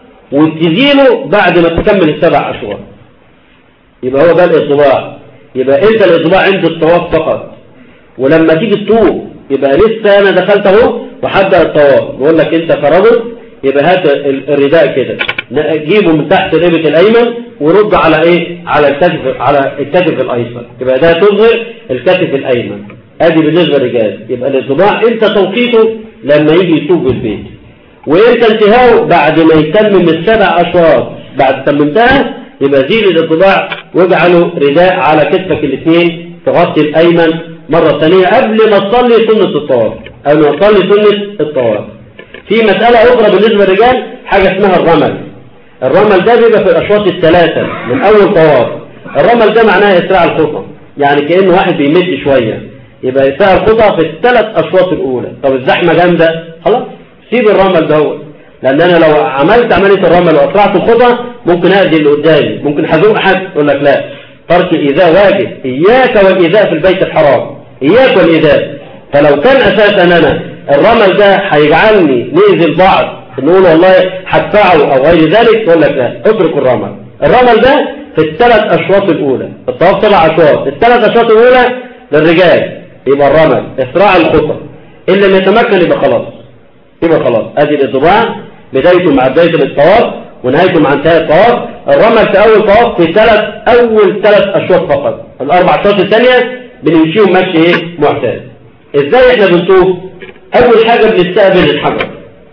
وتزيله بعد ما تكمل السبع اشهر. يبقى هو ده الاصبع. يبقى انت الاصبع عند الطواف فقط، ولما تيجي تطوف يبقى لسه انا دخلت اهو وحبدا الطواف، بقول لك انت فرضت، يبقى هات الرداء كده جيبه من تحت الابط الايمن ورد على ايه؟ على الكتف على الكتف الايسر، يبقى ده تظهر الكتف الايمن. ادي بالنسبه للرجال. يبقى الاصبع انت توقيته لما يجي يطوف بالبيت، وانت انتهاؤه بعد ما يتمم السبع اشواط. بعد تممتها يبقى زيل الانطباع واجعله رداء على كتفك الاثنين، تغطي الايمن مرة ثانية قبل ما تصلي سنة الطواف، قبل ما تصلي سنة الطواف. في مسألة أخرى بالنسبة للرجال، حاجة اسمها الرمل. الرمل ده بيبقى في الأشواط الثلاثة من أول طواف. الرمل ده معناه إسراع الخطى، يعني كأنه واحد بيمد شوية، يبقى إسراع الخطى في الثلاث أشواط الأولى. طب الزحمة جامدة، خلاص سيب الرمل ده، لأن أنا لو عملت عملية الرمل وأسرعت الخطى ممكن أأذي اللي قدامي، ممكن هزوق حد. يقول لك لا، ترك الإيذاء واجب، إياك والإيذاء في البيت الحرام، إياك والإيذاء. فلو كان أساسا أنا الرمل ده هيجعلني نأذي البعض، نقول والله هدفعه أو غير ذلك، يقول لك لا، اترك الرمل. الرمل ده في الثلاث أشواط الأولى، الطواف سبع أشواط، الثلاث أشواط الأولى للرجال يبقى الرمل إسراع الخطى، اللي ما يتمكن يبقى خلاص، يبقى خلاص. أدي الانطباع بدايته مع بداية الطواف ونهايته مع انتهاء الطواف. الرمل في أول طواف في ثلاث أول ثلاث أشواط فقط، الأربع أشواط الثانية بنمشيهم مشي إيه معتاد. إزاي إحنا بنطوف؟ أول حاجة بنستقبل الحجر.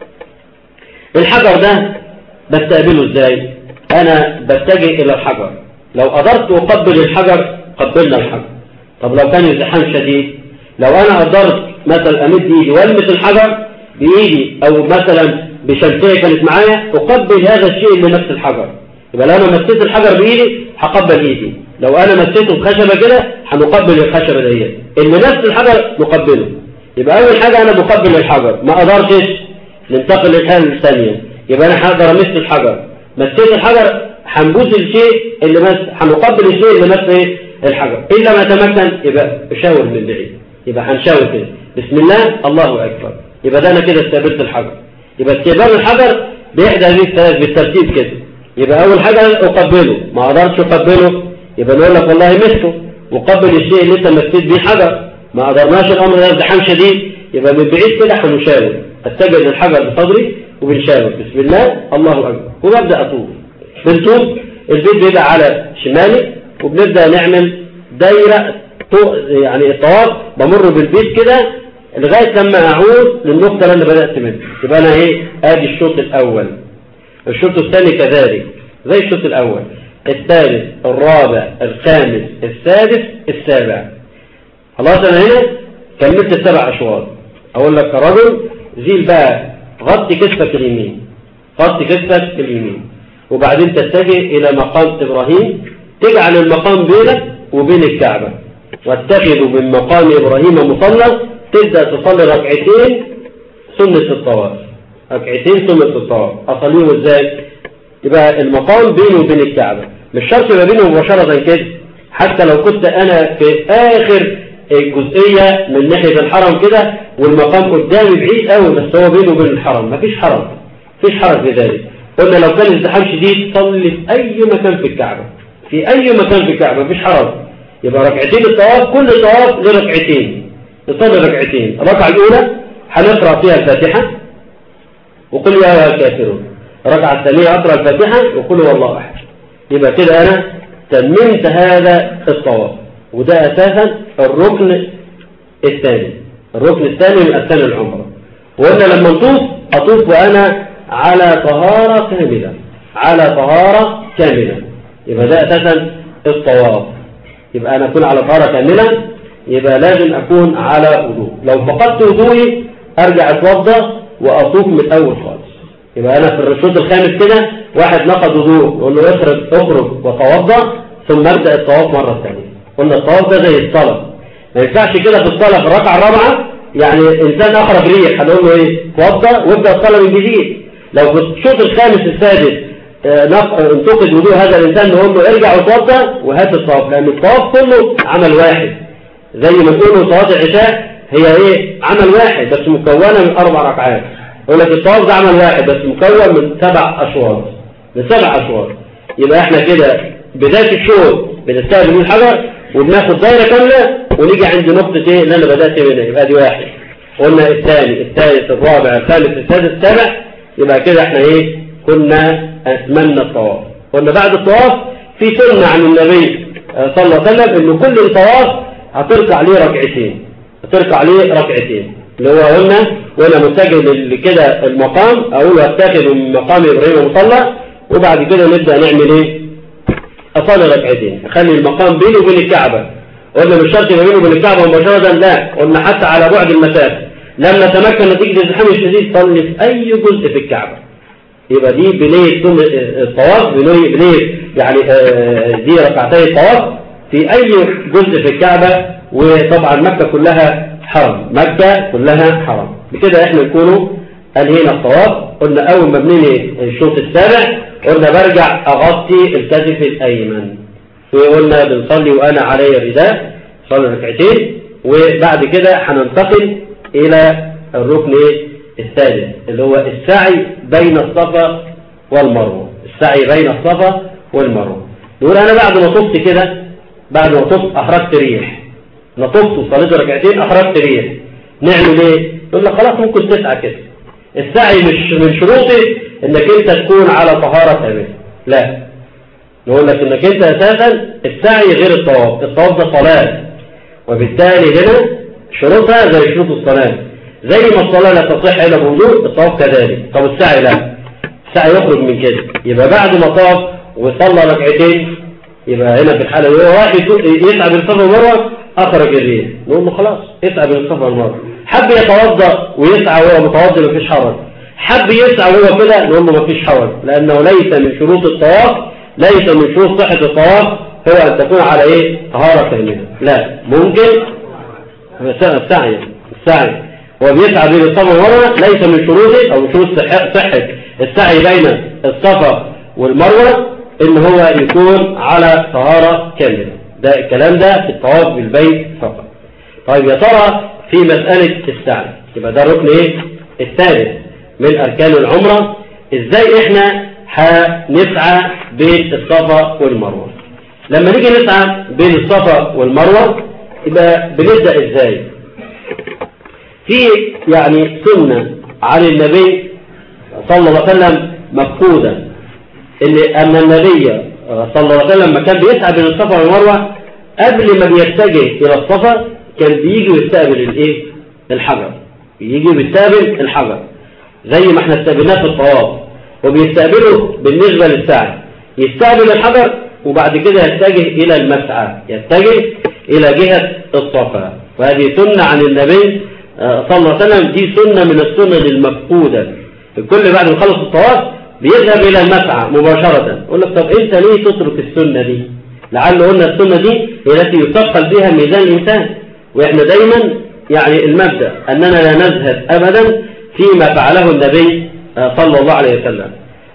الحجر ده بستقبله إزاي؟ أنا بتجه إلى الحجر، لو قدرت أقبل الحجر قبلنا الحجر. طب لو كان الزحام شديد، لو أنا قدرت مثلا أمد إيدي والمس الحجر بإيدي أو مثلا بشمسية كانت معايا، أقبل هذا الشيء اللي نفس الحجر. يبقى لو أنا مسيت الحجر بإيدي هقبل إيدي، لو أنا مسيته بخشبة كده هنقبل الخشبة ديت اللي نفس الحجر نقبله. يبقى أول حاجة أنا بقبل الحجر، ما قدرتش ننتقل للحالة الثانية، يبقى أنا هقدر أمس الحجر، مسيت الحجر هنبوس الشيء اللي مس، هنقبل الشيء اللي مس الحجر. إلا ما تمكن يبقى أشاور من بعيد، يبقى هنشاور كده بسم الله الله أكبر، يبقى ده أنا كده استقبلت الحجر. يبقى استقبال الحجر بإحدى هذه الثلاث بالترتيب كده. يبقى أول حاجة أقبله، ما قدرتش أقبله يبقى نقول لك والله مسته، وقبل الشيء اللي أنت مسيت بيه حجر. ما قدرناش الأمر ده ازدحام شديد، يبقى من بعيد كده هنشاور، أتجه للحجر بصدري وبنشاور بسم الله الله أكبر وببدأ أطوف. بنطوف البيت بيبقى على شمالي، وبنبدأ نعمل دايرة يعني الطواف، بمر بالبيت كده لغاية لما أعود للنقطة اللي أنا بدأت منها. يبقى أنا إيه؟ آدي الشوط الأول، الشوط الثاني كذلك زي الشوط الأول، الثالث الرابع الخامس السادس السابع. خلاص أنا هنا كملت السبع أشواط. أقول لك كرجل زيل بقى، غطي كتفك اليمين، غطي كتفك اليمين، وبعدين تتجه إلى مقام إبراهيم، تجعل المقام بينك وبين الكعبة، واتخذوا من مقام إبراهيم مصلى، تبدأ تصلي ركعتين سنة الطواف، ركعتين سنة الطواف. أصليهم إزاي؟ يبقى المقام بينه وبين الكعبة، مش شرط يبقى بينه مباشرة كده، حتى لو كنت أنا في آخر الجزئية من ناحية الحرم كده والمقام قدامي بعيد قوي، بس هو بينه وبين الحرم مفيش حرج، مفيش حرج في ذلك. قلنا لو كان الازدحام شديد صلي في أي مكان في الكعبة، في أي مكان في الكعبة مفيش حرج. يبقى ركعتين الطواف، كل طواف لركعتين، نصلي ركعتين. الركعة الأولى هنقرأ فيها الفاتحة وقل يا أيها الكافرون، الركعة الثانية أقرأ الفاتحة وقل هو الله أحد. يبقى كده أنا تممت هذا الطواف، وده أساسا الركن الثاني، الركن الثاني من أركان العمرة. وقلنا لما نطوف أطوف وأنا على طهارة كاملة، على طهارة كاملة، يبقى ده أساسا الطواف. يبقى أنا أكون على طهارة كاملة، يبقى لازم أكون على وضوء. لو فقدت وضوئي أرجع أتوضأ وأطوف من الأول خالص. يبقى أنا في الشوط الخامس كده واحد نقض وضوء، يقول له اخرج اخرج وتوضأ ثم أبدأ الطواف مرة ثانية. قلنا الطواف ده زي الصلاة، ما ينفعش كده في الصلاة في الركعة الرابعة يعني إنسان أخرج ريح هنقول له إيه؟ توضأ وابدأ الصلاة من جديد. لو في الشوط الخامس السادس انتقد وضوء هذا الإنسان نقول له ارجع وتوضأ وهات الطواف، لأن الطواف كله عمل واحد، زي ما تقولوا صلاة العشاء هي إيه؟ عمل واحد بس مكونة من أربع ركعات. يقول لك الطواف ده عمل واحد بس مكون من سبع أشواط، من سبع أشواط. يبقى احنا كده بداية الشوط بنستقبل من الحجر وبناخد دايرة كاملة ونيجي عند نقطة ايه اللي انا بدأت منها، يبقى دي واحد. قلنا الثاني الثالث الرابع الخامس السادس السابع، يبقى كده احنا ايه كنا اتممنا الطواف. قلنا بعد الطواف في سنة عن النبي صلى الله عليه وسلم انه كل الطواف هتركع عليه ركعتين، هتركع عليه ركعتين اللي هو قلنا وانا متجه لكده المقام اقول اتخذ من مقام ابراهيم مصلى، وبعد كده نبدأ نعمل ايه اصلي ركعتين، اخلي المقام بيني وبين الكعبه. قلنا مش شرط يبقى بينه وبين الكعبه مباشره، لا، قلنا حتى على بعد المسافه. لما تمكن نتيجه الزحام الشديد صلي في اي جزء في الكعبه. يبقى دي بنيه الطواف، بنيه يعني دي ركعتي الطواف في اي جزء في الكعبه. وطبعا مكه كلها حرم، مكه كلها حرم. بكده احنا نكونوا انهينا الطواف. قلنا اول ما بننهي الشوط السابع قلنا برجع اغطي الكتف الايمن، وقلنا بنصلي وانا علي الرداء، صلي ركعتين. وبعد كده هننتقل الى الركن الثالث اللي هو السعي بين الصفا والمروه. السعي بين الصفا والمروه. نقول انا بعد ما طفت كده، بعد ما طفت اخرجت ريح، انا طفت وصليت ركعتين اخرجت ريح، نعمل ايه؟ يقول لك خلاص ممكن تسعى كده. السعي مش من شروطه انك انت تكون على طهاره كامله، لا، نقول لك انك انت اساسا السعي غير الطواف. الطواف ده صلاه، وبالتالي هنا شروطها زي شروط الصلاه. زي ما الصلاه لا تصح الا بوضوء، الطواف كذلك. طب السعي لا، السعي يخرج من كده. يبقى بعد ما طاف وصلى ركعتين، يبقى هنا في الحاله دي هو واحد يسعى بين الصفا والمروه اخرج الريح، نقول له خلاص اسعى بين الصفا والمروه. حب يتوضا ويسعى وهو متوضا مفيش حرج، حب يسعى وهو كده نقول له مفيش حرج، لانه ليس من شروط الطواف، ليس من شروط صحه الطواف هو ان تكون على ايه؟ طهاره كامله. لا، ممكن السعي السعي هو بيسعى بين الصفا والمروه، ليس من شروطه او من شروط صحه السعي بين الصفا والمروه ان هو يكون على طهاره كامله. ده الكلام ده في الطواف بالبيت فقط. طيب يا ترى في مساله السعي، يبقى ده الركن ايه؟ الثالث من اركان العمره. ازاي احنا هنسعى بين الصفا والمروه؟ لما نيجي نسعى بين الصفا والمروه يبقى بنبدا ازاي؟ في يعني سنه عن النبي صلى الله عليه وسلم مفقوده، ان ان النبي صلى الله عليه وسلم لما كان بيسعى بين الصفا والمروه قبل ما بيتجه الى الصفا كان بيجي ويستقبل الايه؟ الحجر. بيجي ويستقبل الحجر زي ما احنا استقبلناه في الطواف، وبيستقبله بالنسبه للسعي. يستقبل الحجر وبعد كده يتجه الى المسعى، يتجه الى جهه الصفا. وهذه سنه عن النبي صلى الله عليه وسلم، دي سنه من السنن المفقوده. الكل بعد ما يخلص الطواف بيذهب الى المسعى مباشره. يقول لك طب انت ليه تترك السنه دي؟ لعل قلنا السنه دي هي التي يثقل بها ميزان الانسان. واحنا دايما يعني المبدا اننا لا نذهب ابدا فيما فعله النبي صلى الله عليه وسلم.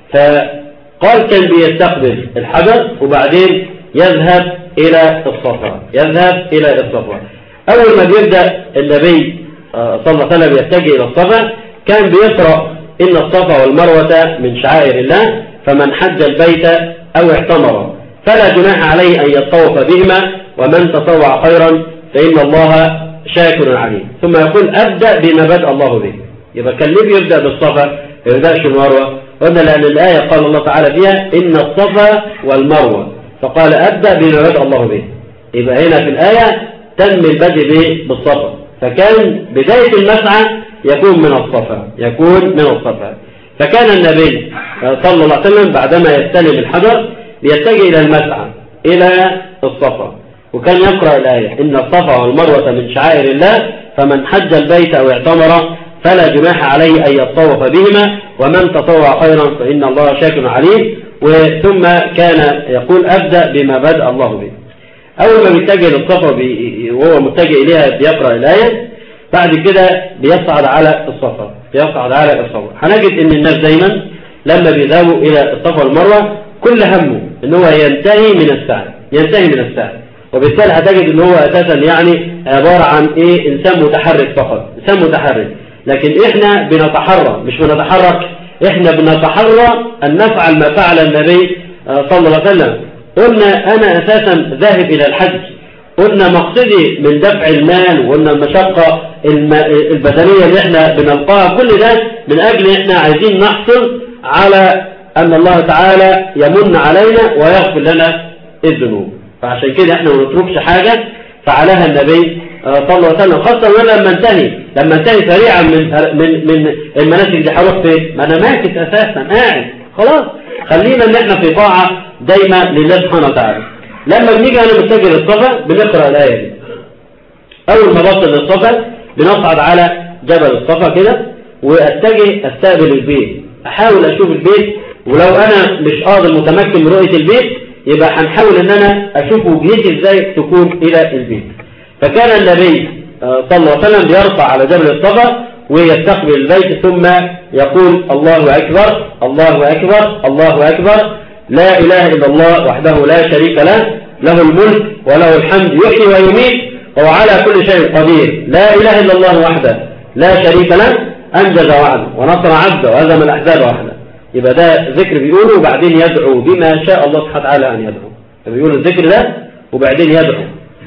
فقال كان بيستقبل الحجر وبعدين يذهب الى الصفا، يذهب الى الصفا. اول ما بيبدا النبي صلى الله عليه وسلم يتجه الى الصفا كان بيقرا إن الصفا والمروة من شعائر الله، فمن حج البيت أو اعتمر فلا جناح عليه أن يطوف بهما، ومن تطوع خيرا فإن الله شاكر عليم. ثم يقول أبدأ بما بدأ الله به. يبقى كان ليه بيبدأ بالصفا ما يبدأش المروة؟ قلنا لأن الآية قال الله تعالى فيها إن الصفا والمروة، فقال أبدأ بما بدأ الله به. يبقى هنا في الآية تم البدء بالصفا، فكان بداية المسعى يكون من الصفا، يكون من الصفا. فكان النبي صلى الله عليه وسلم بعدما يستلم الحجر بيتجه إلى المسعى إلى الصفا، وكان يقرأ الآية إن الصفا والمروة من شعائر الله، فمن حج البيت أو اعتمر فلا جناح عليه أن يطوف بهما، ومن تطوع خيرا فإن الله شاكر عليم. وثم كان يقول أبدأ بما بدأ الله به. أول ما بيتجه للصفا وهو متجه إليها بيقرأ الآية، بعد كده بيصعد على الصفا، بيصعد على الصفا. هنجد ان الناس دايما لما بيذهبوا الى الصفا والمروه كل همه ان هو ينتهي من السعي، ينتهي من السعي. وبالتالي هتجد ان هو اساسا يعني عباره عن ايه؟ انسان متحرك فقط، انسان متحرك. لكن احنا بنتحرى، مش بنتحرك، احنا بنتحرى ان نفعل ما فعل النبي صلى الله عليه وسلم. قلنا انا اساسا ذاهب الى الحج، قلنا مقصدي من دفع المال، وقلنا المشقة البدنية اللي احنا بنلقاها، كل ده من أجل احنا عايزين نحصل على أن الله تعالى يمن علينا ويغفر لنا الذنوب. فعشان كده احنا ما نتركش حاجة فعلها النبي صلى الله عليه وسلم، خاصة لما انتهي لما انتهي سريعا من من من المناسك دي. هروح فين؟ ما انا ماكث اساسا قاعد، خلاص خلينا ان احنا في طاعة دايما لله سبحانه وتعالى. لما بنيجي أنا متجه للصفا بنقرأ الآية دي. أول ما بصل للصفا بنصعد على جبل الصفا كده وأتجه أستقبل البيت، أحاول أشوف البيت، ولو أنا مش قادر متمكن من رؤية البيت يبقى هنحاول أن أنا أشوف وجهتي إزاي تكون إلى البيت. فكان النبي صلى الله عليه وسلم بيرفع على جبل الصفا ويستقبل البيت ثم يقول الله أكبر الله أكبر الله أكبر لا إله إلا الله وحده لا شريك له له الملك وله الحمد يحيي ويميت وهو على كل شيء قدير لا إله إلا الله وحده لا شريك له أنجز وعده ونصر عبده وهزم الأحزاب وحده. يبقى ده ذكر بيقوله وبعدين يدعو بما شاء الله سبحانه وتعالى أن يدعو. فبيقول الذكر ده وبعدين يدعو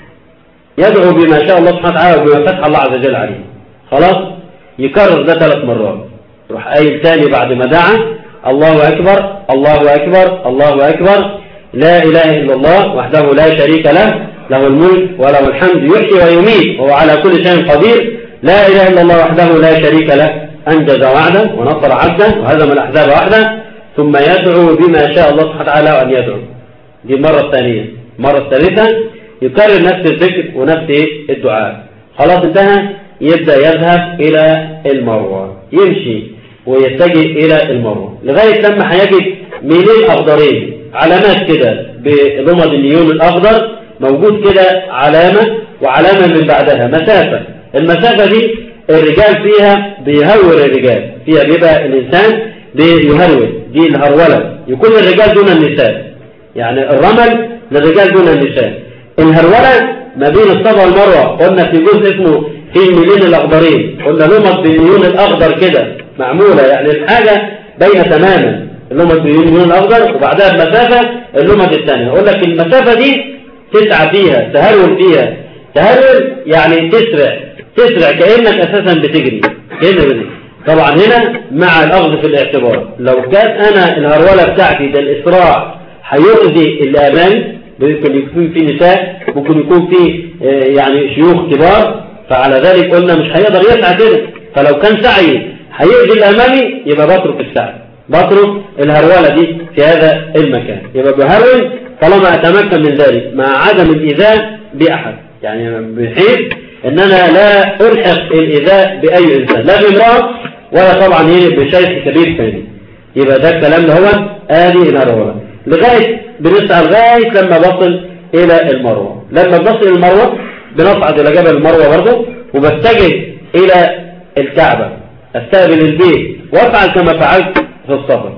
يدعو بما شاء الله سبحانه وتعالى وبما فتح الله عز وجل عليه. خلاص يكرر ده ثلاث مرات، يروح قايل تاني بعد ما دعا الله أكبر الله أكبر الله أكبر لا إله إلا الله وحده لا شريك له له الملك وله الحمد يحيي ويميت وهو على كل شيء قدير لا إله إلا الله وحده لا شريك له أنجز وعده ونصر عبده وهزم الأحزاب وحده ثم يدعو بما شاء الله سبحانه وتعالى أن يدعو. دي المرة الثانية. المرة الثالثة يكرر نفس الذكر ونفس الدعاء. خلاص انتهى، يبدأ يذهب إلى المروة، يمشي ويتجه إلى المروة لغاية لما هيجد ميلين أخضرين علامات كده بلمض النيون الأخضر موجود كده علامة وعلامة من بعدها مسافة. المسافة دي الرجال فيها بيهرول الرجال فيها بيبقى الإنسان بيهرول، دي الهرولة يكون الرجال دون النساء، يعني الرمل للرجال دون النساء. الهرولة ما بين الصفا والمروة قلنا في جزء اسمه في الميلين الأخضرين، قلنا لمض بالنيون الأخضر كده معمولة يعني الحاجة باينة تماما، اللمض بالنيون الأخضر وبعدها بمسافة اللمض الثانية. أقول لك المسافة دي تسعى فيها تهرول فيها، تهرول يعني تسرع تسرع كأنك أساسا بتجري كأنك. طبعا هنا مع الأخذ في الاعتبار لو كان أنا الهرولة بتاعتي ده الإسراع هيؤذي اللي أمامي، ممكن يكون في نساء ممكن يكون في يعني شيوخ كبار، فعلى ذلك قلنا مش هيقدر يسعى كده. فلو كان سعي هيؤذي اللي أمامي يبقى بترك السعي، بترك الهرولة دي في هذا المكان، يبقى بهرول طالما أتمكن من ذلك مع عدم الإيذاء بأحد، يعني بحيث ان انا لا الحق الايذاء باي انسان لا بامرأة ولا طبعا بشيخ كبير ثاني. يبقى ده الكلام اللي هو آلي الهرولة لغاية بنسعى لغاية لما بصل الى المروة. لما بصل الى المروة بنصعد الى جبل المروة برضه وبتجه الى الكعبة استقبل البيت وافعل كما فعلت في الصفا.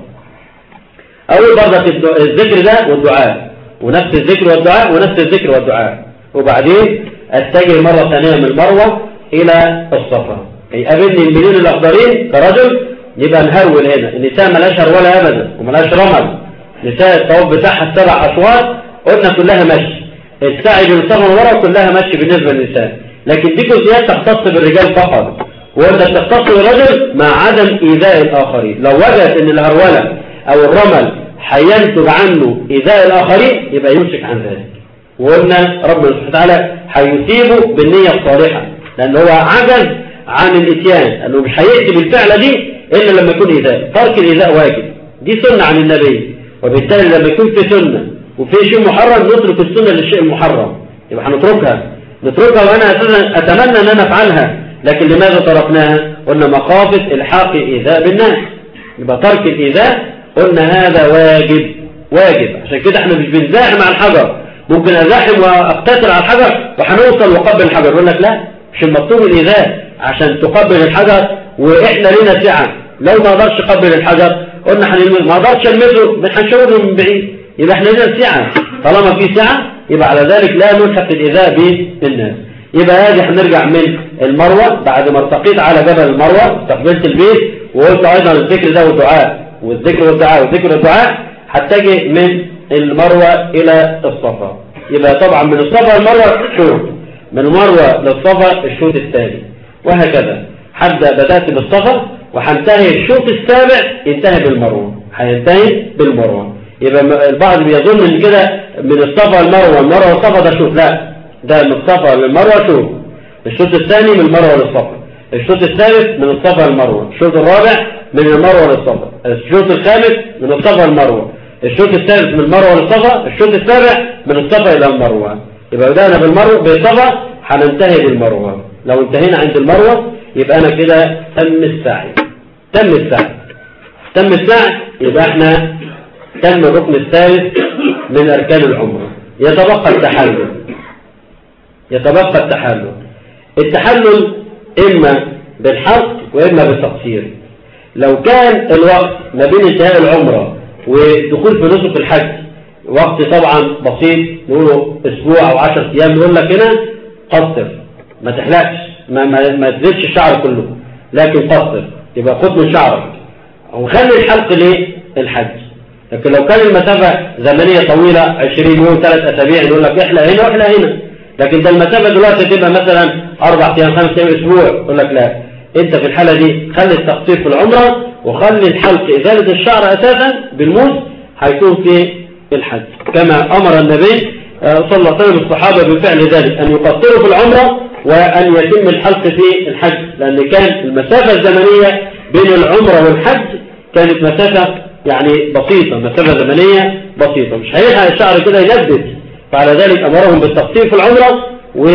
اول برضه الذكر ده والدعاء ونفس الذكر والدعاء ونفس الذكر والدعاء، وبعدين اتجه مرة ثانية من المروة الى الصفا. يقابلني الميلين الاخضرين كرجل يبقى نهرول هنا. النساء ملاش هرولة ابدا وملاش رمل، نساء الطواف بتاعها السبع اشواط قلنا كلها مشي، السعي بين الصفا والمروة كلها مشي بالنسبة للنساء، لكن دي جزئيات تختص بالرجال فقط، وانت تختص بالرجل مع عدم ايذاء الاخرين. لو وجد ان الهرولة او الرمل هينتج عنه ايذاء الاخرين يبقى يمسك عن ذلك، وقلنا ربنا سبحانه وتعالى هيثيبه بالنية الصالحة لأنه هو عجز عن الاتيان، لأنه مش هيأتي بالفعلة دي إلا لما يكون إيذاء. ترك الإيذاء واجب، دي سنة عن النبي، وبالتالي لما يكون في سنة وفي شيء محرم نترك السنة للشيء المحرم، يبقى هنتركها نتركها وأنا أساسا أتمنى أن أنا أفعلها، لكن لماذا تركناها؟ قلنا مخافة الحاق الإيذاء بالناس، يبقى ترك الإيذاء قلنا هذا واجب واجب. عشان كده احنا مش بنزاحم على الحجر، ممكن ازاحم واقتتل على الحجر وهنوصل وقبل الحجر، يقول لك لا مش المطلوب الايذاء عشان تقبل الحجر واحنا لنا سعه. لو ما اقدرش اقبل الحجر قلنا هنلمسه، ما اقدرش المسه هنشاوره من بعيد، يبقى احنا لنا سعه. طالما في سعه يبقى على ذلك لا نلحق الايذاء بالناس. يبقى هذه هنرجع من المروه بعد ما ارتقيت على جبل المروه استقبلت البيت وقلت ايضا الذكر ده والدعاء والذكر والدعاء والذكر والدعاء، هتجه من المروة إلى الصفا. يبقى طبعا من الصفا المروة شوط، من المروة للصفا الشوط الثاني، وهكذا حتى بدأت بالصفا وهنتهي الشوط السابع ينتهي بالمروة، هينتهي بالمروة. يبقى البعض بيظن ان كده من الصفا المروة المروة والصفا ده شوط، لا ده من الصفا للمروة شوط. الشوط الثاني من المروة للصفا، الشوط الثالث من الصفا للمروة، الشوط الرابع من المروة للصفا، الشوط الخامس من الصفا للمروة، الشوط الثالث من المروة للصفا، الشوط السابع من الصفا إلى المروة. يبقى بدأنا بالمروة بالصفا هننتهي بالمروة. لو انتهينا عند المروة يبقى أنا كده تم السعي. تم السعي تم السعي يبقى احنا تم الركن الثالث من أركان العمرة. يتبقى التحلل. يتبقى التحلل. التحلل إما بالحلق وإما بالتقصير. لو كان الوقت ما بين انتهاء العمرة ودخول في نسك الحج وقت طبعا بسيط، نقوله اسبوع او عشر ايام، نقول لك هنا قصر، ما تحلقش، ما, ما, ما تزيدش الشعر كله، لكن قصر، يبقى خد من شعرك وخلي الحلق للحج. لكن لو كان المسافة زمنية طويلة عشرين يوم ثلاث اسابيع، نقول لك احلق هنا واحلق هنا. لكن ده المسافة دلوقتي تبقى مثلا اربع ايام خمس ايام اسبوع، يقول لك لا، انت في الحالة دي خلي التقصير في العمرة وخلي الحلق ازالة الشعر اساسا بالموس هيكون في الحج، كما امر النبي صلى الله عليه وسلم الصحابة بفعل ذلك، ان يقصروا في العمرة وان يتم الحلق في الحج، لان كان المسافة الزمنية بين العمرة والحج كانت مسافة يعني بسيطة، مسافة زمنية بسيطة، مش هيلحق الشعر كده يجدد، فعلى ذلك امرهم بالتقصير في العمرة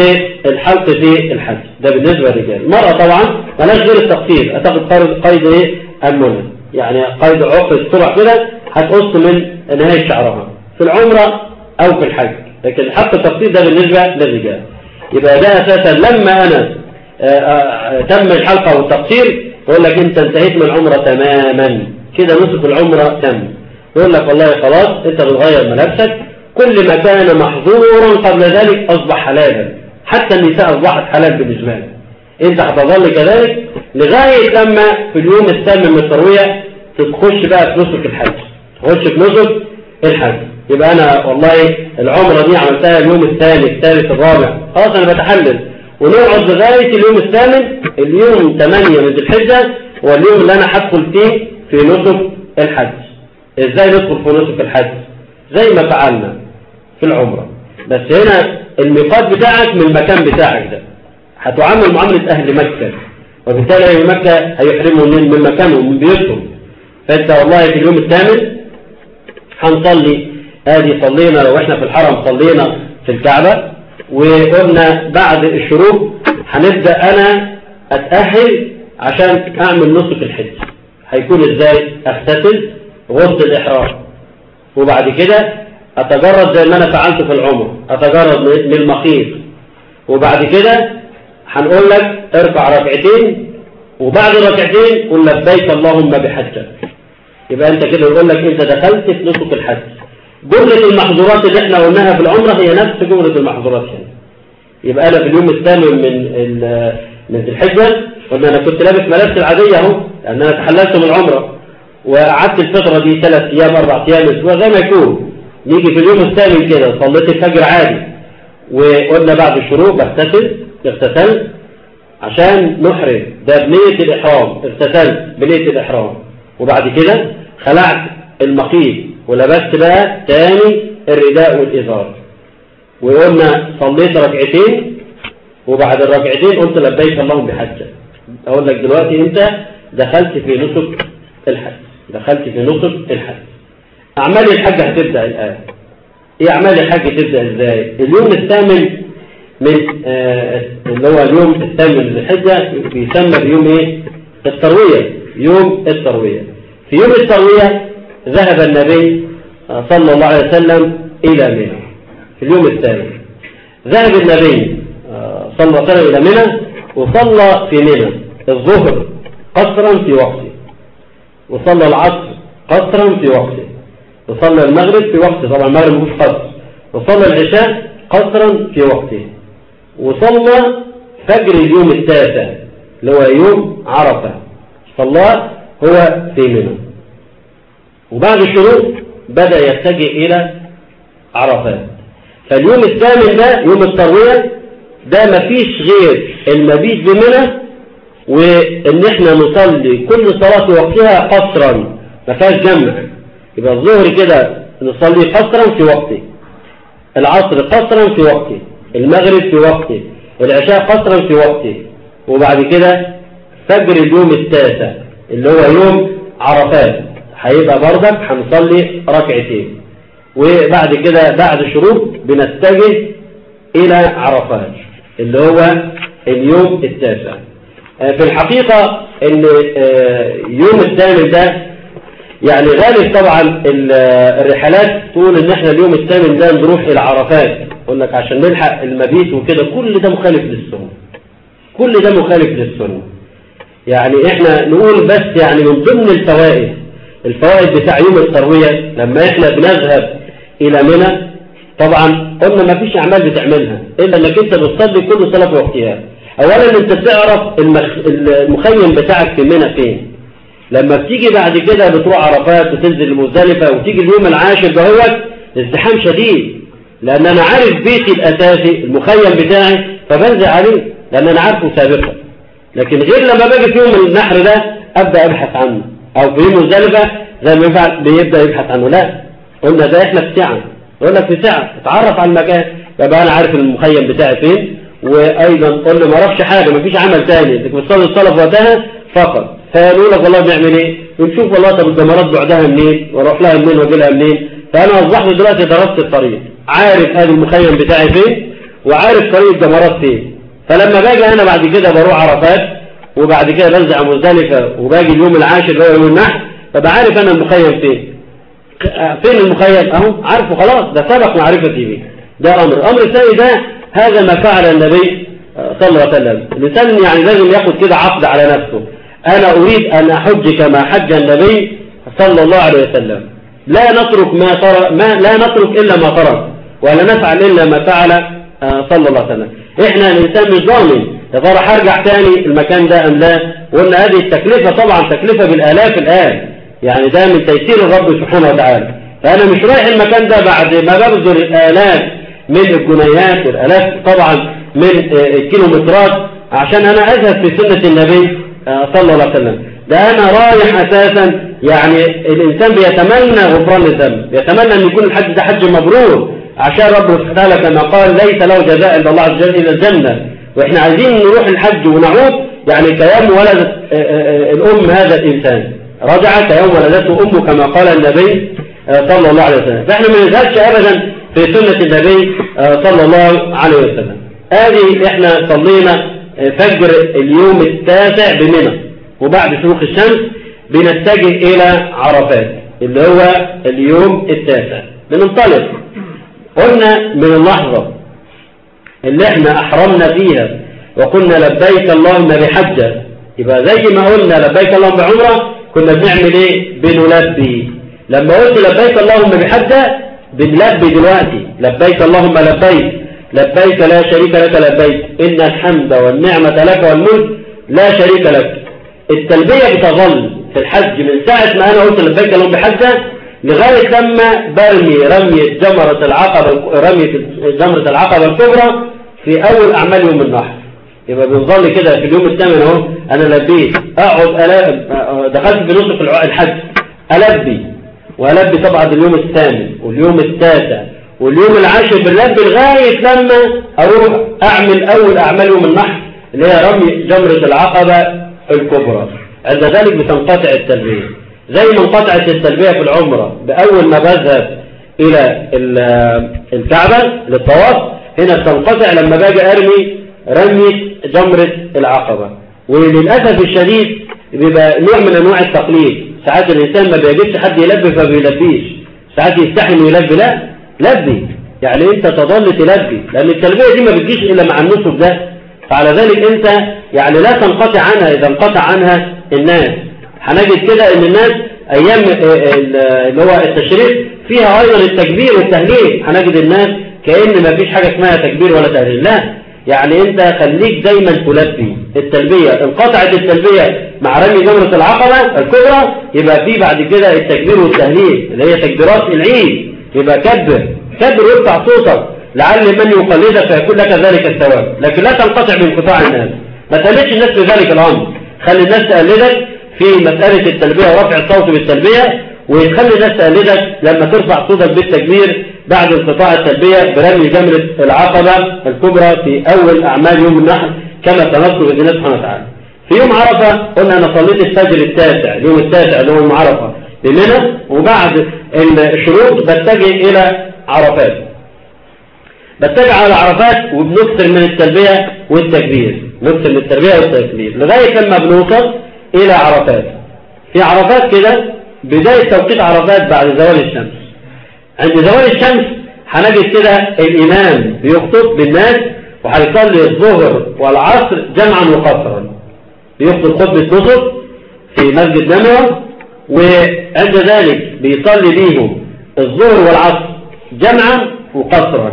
والحلق في الحج. ده بالنسبة للرجال. المرأة طبعا ملاش غير التقصير، هتاخد قيد ايه المنى، يعني قيد عقد طبع كده هتقص من نهاية شعرها في العمرة او في الحج. لكن حق التقصير ده بالنسبة للرجال. يبقى ده اساسا لما انا آآ آآ تم الحلقة والتقصير يقول لك انت انتهيت من العمرة تماما كده، نصف العمرة تم. يقول لك والله خلاص انت بتغير ملابسك، كل ما كان محظورا قبل ذلك اصبح حلالا، حتى النساء اصبحت حلال بالنسبة لك، انت هتظل كذلك لغاية لما في اليوم الثامن من التروية تخش بقى في نسك الحج، تخش في نسك الحج. يبقى انا والله العمرة دي عملتها اليوم الثاني الثالث الرابع، خلاص انا بتحلل، ونقعد لغاية اليوم الثامن، اليوم ثمانية من ذي الحجة هو اليوم اللي انا هدخل فيه في نسك الحج. ازاي ندخل في نسك الحج؟ زي ما فعلنا في العمرة، بس هنا الميقات بتاعك من المكان بتاعك ده، هتعامل معاملة اهل مكة، وبالتالي اهل مكة هيحرموا من مكانهم من بيوتهم. فانت والله في اليوم الثامن هنصلي، ادي صلينا لو احنا في الحرم صلينا في الكعبة، وقلنا بعد الشروق هنبدأ انا اتأهل عشان اعمل نسك الحج. هيكون ازاي؟ اغتسل غسل الاحرام، وبعد كده اتجرد زي ما انا فعلت في العمر، اتجرد من المخيط، وبعد كده هنقول لك اركع ركعتين، وبعد ركعتين قل لبيك اللهم بحجك. يبقى انت كده يقول لك انت دخلت في نسك الحج. جملة المحظورات اللي احنا قلناها في العمرة هي نفس جملة المحظورات هنا. يبقى انا في اليوم الثامن من من ذي الحجة قلنا انا كنت لابس ملابسي العادية اهو، لان انا تحللت من العمرة وقعدت الفترة دي ثلاث ايام اربع ايام اسبوع زي ما يكون. نيجي في اليوم الثامن كده صليت الفجر عادي، وقلنا بعد الشروق بغتسل، اغتسلت عشان نحرم، ده بنية الإحرام، اغتسلت بنية الإحرام، وبعد كده خلعت المخيط ولبست بقى تاني الرداء والإزار، وقلنا صليت ركعتين، وبعد الركعتين قلت لبيك اللهم بحجك. أقول لك دلوقتي أنت دخلت في نسك الحج، دخلت في نسك الحج. أعمال الحج هتبدأ الآن. إيه أعمال الحج تبدأ إزاي؟ اليوم الثامن من آه اللي هو اليوم الثامن من الحجة بيسمى بيوم إيه؟ التروية، يوم التروية. في يوم التروية ذهب النبي صلى الله عليه وسلم إلى منى. في اليوم الثامن ذهب النبي صلى الله عليه وسلم إلى منى، وصلى في منى الظهر قصرا في وقته، وصلى العصر قصرا في وقته، وصلى المغرب في وقته، طبعا المغرب مش قصر، وصلى العشاء قصرا في وقته، وصلى فجر اليوم التاسع اللي هو يوم عرفة صلاه هو في منى. وبعد الشروق بدأ يتجه إلى عرفات. فاليوم الثامن ده يوم التروية ده مفيش غير المبيت بمنى، وإن احنا نصلي كل صلاة في وقتها قصرا، ما فيهاش جمع. يبقى الظهر كده نصلي قصرا في وقته، العصر قصرا في وقته، المغرب في وقته، العشاء قصرا في وقته، وبعد كده فجر اليوم التاسع اللي هو يوم عرفات هيبقى برضك هنصلي ركعتين، وبعد كده بعد الشروق بنتجه إلى عرفات اللي هو اليوم التاسع. في الحقيقة ان يوم الثامن ده يعني غالب طبعا الرحلات تقول ان احنا اليوم الثامن ده نروح الى عرفات، يقول لك عشان نلحق المبيت وكده. كل ده مخالف للسنة، كل ده مخالف للسنة. يعني احنا نقول بس يعني من ضمن الفوائد الفوائد بتاع يوم التروية لما احنا بنذهب الى منى، طبعا قلنا ما فيش اعمال بتعملها الا انك انت بتصلي كل صلاة وقتها. اولا انت تعرف المخ... المخيم بتاعك في منى فين. لما بتيجي بعد كده بتروح عرفات وتنزل المزدلفة وتيجي اليوم العاشر دهوت ازدحام شديد، لان انا عارف بيتي الاساسي المخيم بتاعي فبنزل عليه لان انا عارفه سابقا. لكن غير لما باجي في يوم النحر ده ابدا ابحث عنه، او في يوم المزدلفة زي ما يفعل بيبدا يبحث عنه. لا، قلنا ده احنا في ساعه، يقول لك في ساعه اتعرف على المكان، يبقى انا عارف المخيم بتاعي فين. وايضا قلنا ما اعرفش حاجه، ما فيش عمل ثاني، انك بتصلي الصلاه في وقتها فقط. فيقول لك والله بنعمل ايه؟ ونشوف والله طب الجمرات بعدها منين، واروح لها منين واجي لها منين. فانا وضحت دلوقتي درست الطريق، عارف هذا المخيم بتاعي فين وعارف طريق الجمرات فين. فلما باجي انا بعد كده بروح عرفات وبعد كده بنزل على مزدلفه وباجي اليوم العاشر اللي هو يوم النحر، فبقى عارف انا المخيم فين. فين المخيم؟ اهو عارفه خلاص، ده سبق معرفتي به. ده امر. الامر الثاني ده هذا ما فعل النبي صلى الله عليه وسلم. الانسان يعني لازم ياخد كده عقد على نفسه، انا اريد ان احج كما حج النبي صلى الله عليه وسلم. لا نترك ما ترك ما لا نترك الا ما ترك، ولا نفعل الا ما فعل صلى الله عليه وسلم. احنا الانسان مش ضامن يا ترى هرجع تاني المكان ده ام لا. وقلنا هذه التكلفه طبعا تكلفه بالالاف الان، يعني ده من تيسير الرب سبحانه وتعالى. فانا مش رايح المكان ده بعد ما ببذل الالاف من الجنيهات والالاف طبعا من الكيلومترات عشان انا اذهب في سنه النبي صلى الله عليه وسلم. ده انا رايح اساسا يعني الانسان بيتمنى غفران الذنب، بيتمنى ان يكون الحج ده حج مبرور، عشان رب سبحانه وتعالى كما قال ليس له جزاء عند الله عز وجل الا الجنه. واحنا عايزين نروح الحج ونعود يعني كيوم ولدت الام هذا الانسان، رجع كيوم ولدته امه كما قال النبي صلى الله عليه وسلم. فاحنا ما نزهدش ابدا في سنه النبي صلى الله عليه وسلم. هذه احنا صلينا فجر اليوم التاسع بمنى، وبعد شروق الشمس بنتجه الى عرفات اللي هو اليوم التاسع. بننطلق قلنا من اللحظة اللي احنا احرمنا فيها وقلنا لبيك اللهم بحجة، يبقى زي ما قلنا لبيك اللهم بعمرة كنا بنعمل ايه؟ بنلبي. لما قلت لبيك اللهم بحجة بنلبي دلوقتي، لبيك اللهم لبيك لبيك لا شريك لك لبيك إن الحمد والنعمة لك والملك لا شريك لك. التلبية بتظل في الحج من ساعة ما أنا قلت لبيك اللهم بحجة لغاية لما برمي رمية جمرة العقبة رمية جمرة العقبة الكبرى في أول أعمال يوم النحر. يبقى بنظل كده في اليوم الثامن اهو أنا لبيت، أقعد ألب دخلت في نصف الحج ألبي وألبي طبعا اليوم الثامن واليوم التاسع واليوم العاشر باللب لغاية لما أروح أعمل أول أعمال يوم النحر اللي هي رمي جمرة العقبة الكبرى. عند ذلك بتنقطع التلبية، زي ما انقطعت التلبية في العمرة بأول ما بذهب إلى الكعبة للطواف، هنا بتنقطع لما باجي أرمي رمي جمرة العقبة. وللأسف الشديد بيبقى نوع من أنواع التقليد، ساعات الإنسان ما بيجيبش حد يلبي فبيلبيش، ساعات يستحي إنه يلبي، لا لبي يعني انت تظل تلبي، لان التلبية دي ما بتجيش الا مع النسك ده. فعلى ذلك انت يعني لا تنقطع عنها اذا انقطع عنها الناس. هنجد كده ان الناس ايام اللي هو التشريق فيها ايضا التكبير والتهليل، هنجد الناس كأن ما فيش حاجة اسمها تكبير ولا تهليل، لا يعني انت خليك دايما تلبي. التلبية انقطعت التلبية مع رمي جمرة العقبة الكبرى، يبقى في بعد كده التكبير والتهليل اللي هي تكبيرات العيد، يبقى كبر كبر وارفع صوتك لعل من يقلدك فيكون لك ذلك الثواب. لكن لا تنقطع بانقطاع الناس، ما تقلدش الناس في ذلك الامر، خلي الناس تقلدك في مسألة التلبية ورفع الصوت بالتلبية، ويخلي الناس تقلدك لما ترفع صوتك بالتكبير بعد انقطاع التلبية برمي جمرة العقبة الكبرى في أول أعمال يوم النحر كما سنذكر بإذن الله سبحانه وتعالى. في يوم عرفة قلنا أنا صليت الفجر التاسع، اليوم التاسع اللي هو يوم عرفة، بمنى، وبعد الشروق بتجه إلى عرفات. بتجه على عرفات وبنكثر من التلبية والتكبير، نكثر من التلبية والتكبير لغاية لما بنوصل إلى عرفات. في عرفات كده بداية توقيت عرفات بعد زوال الشمس. عند زوال الشمس هنجد كده الإمام بيخطب بالناس وهيصلي الظهر والعصر جمعا وقصرا، بيخطب خطبة نصف في مسجد نمرة، وعند ذلك بيصلي بيهم الظهر والعصر جمعا وقصرا.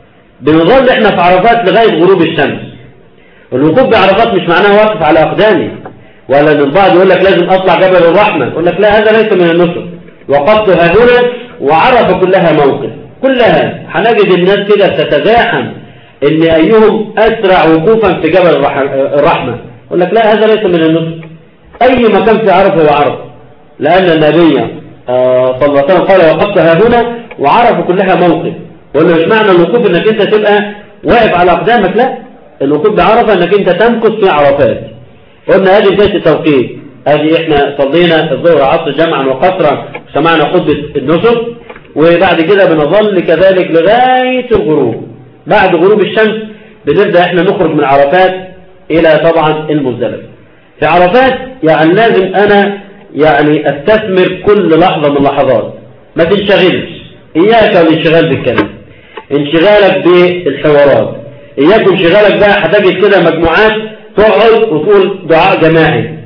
بنظل احنا في عرفات لغاية غروب الشمس. الوقوف بعرفات مش معناه واقف على أقدامي، ولا من بعض يقول لك لازم أطلع جبل الرحمة، يقول لك لا، هذا ليس من النصر. وقفت ها هنا وعرف كلها موقف، كلها هنجد الناس كده تتزاحم ان ايهم اسرع وقوفا في جبل الرحمة، يقول لك لا، هذا ليس من النصر. اي مكان في عرفه هو عرفه، لان النبي صلى الله عليه وسلم قال وقفت ها هنا وعرف كلها موقف. وانه مش معنى الوقوف انك انت تبقى واقف على اقدامك، لا، الوقوف بعرفة انك انت تمكث في عرفات. قلنا هذه بداية التوقيت، هذه احنا صلينا الظهر عصر جمعا وقصرا، سمعنا خطبة النصر، وبعد كده بنظل كذلك لغاية الغروب. بعد غروب الشمس بنبدأ احنا نخرج من عرفات الى طبعا المزدلفة. في عرفات يعني لازم انا يعني استثمر كل لحظة من اللحظات، ما تنشغلش، اياك والانشغال بالكلام، انشغالك بالحوارات، اياك انشغالك بقى. هتجد كده مجموعات تقعد وتقول دعاء جماعي.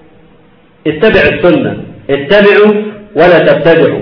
اتبع السنة، اتبعوا ولا تبتدعوا.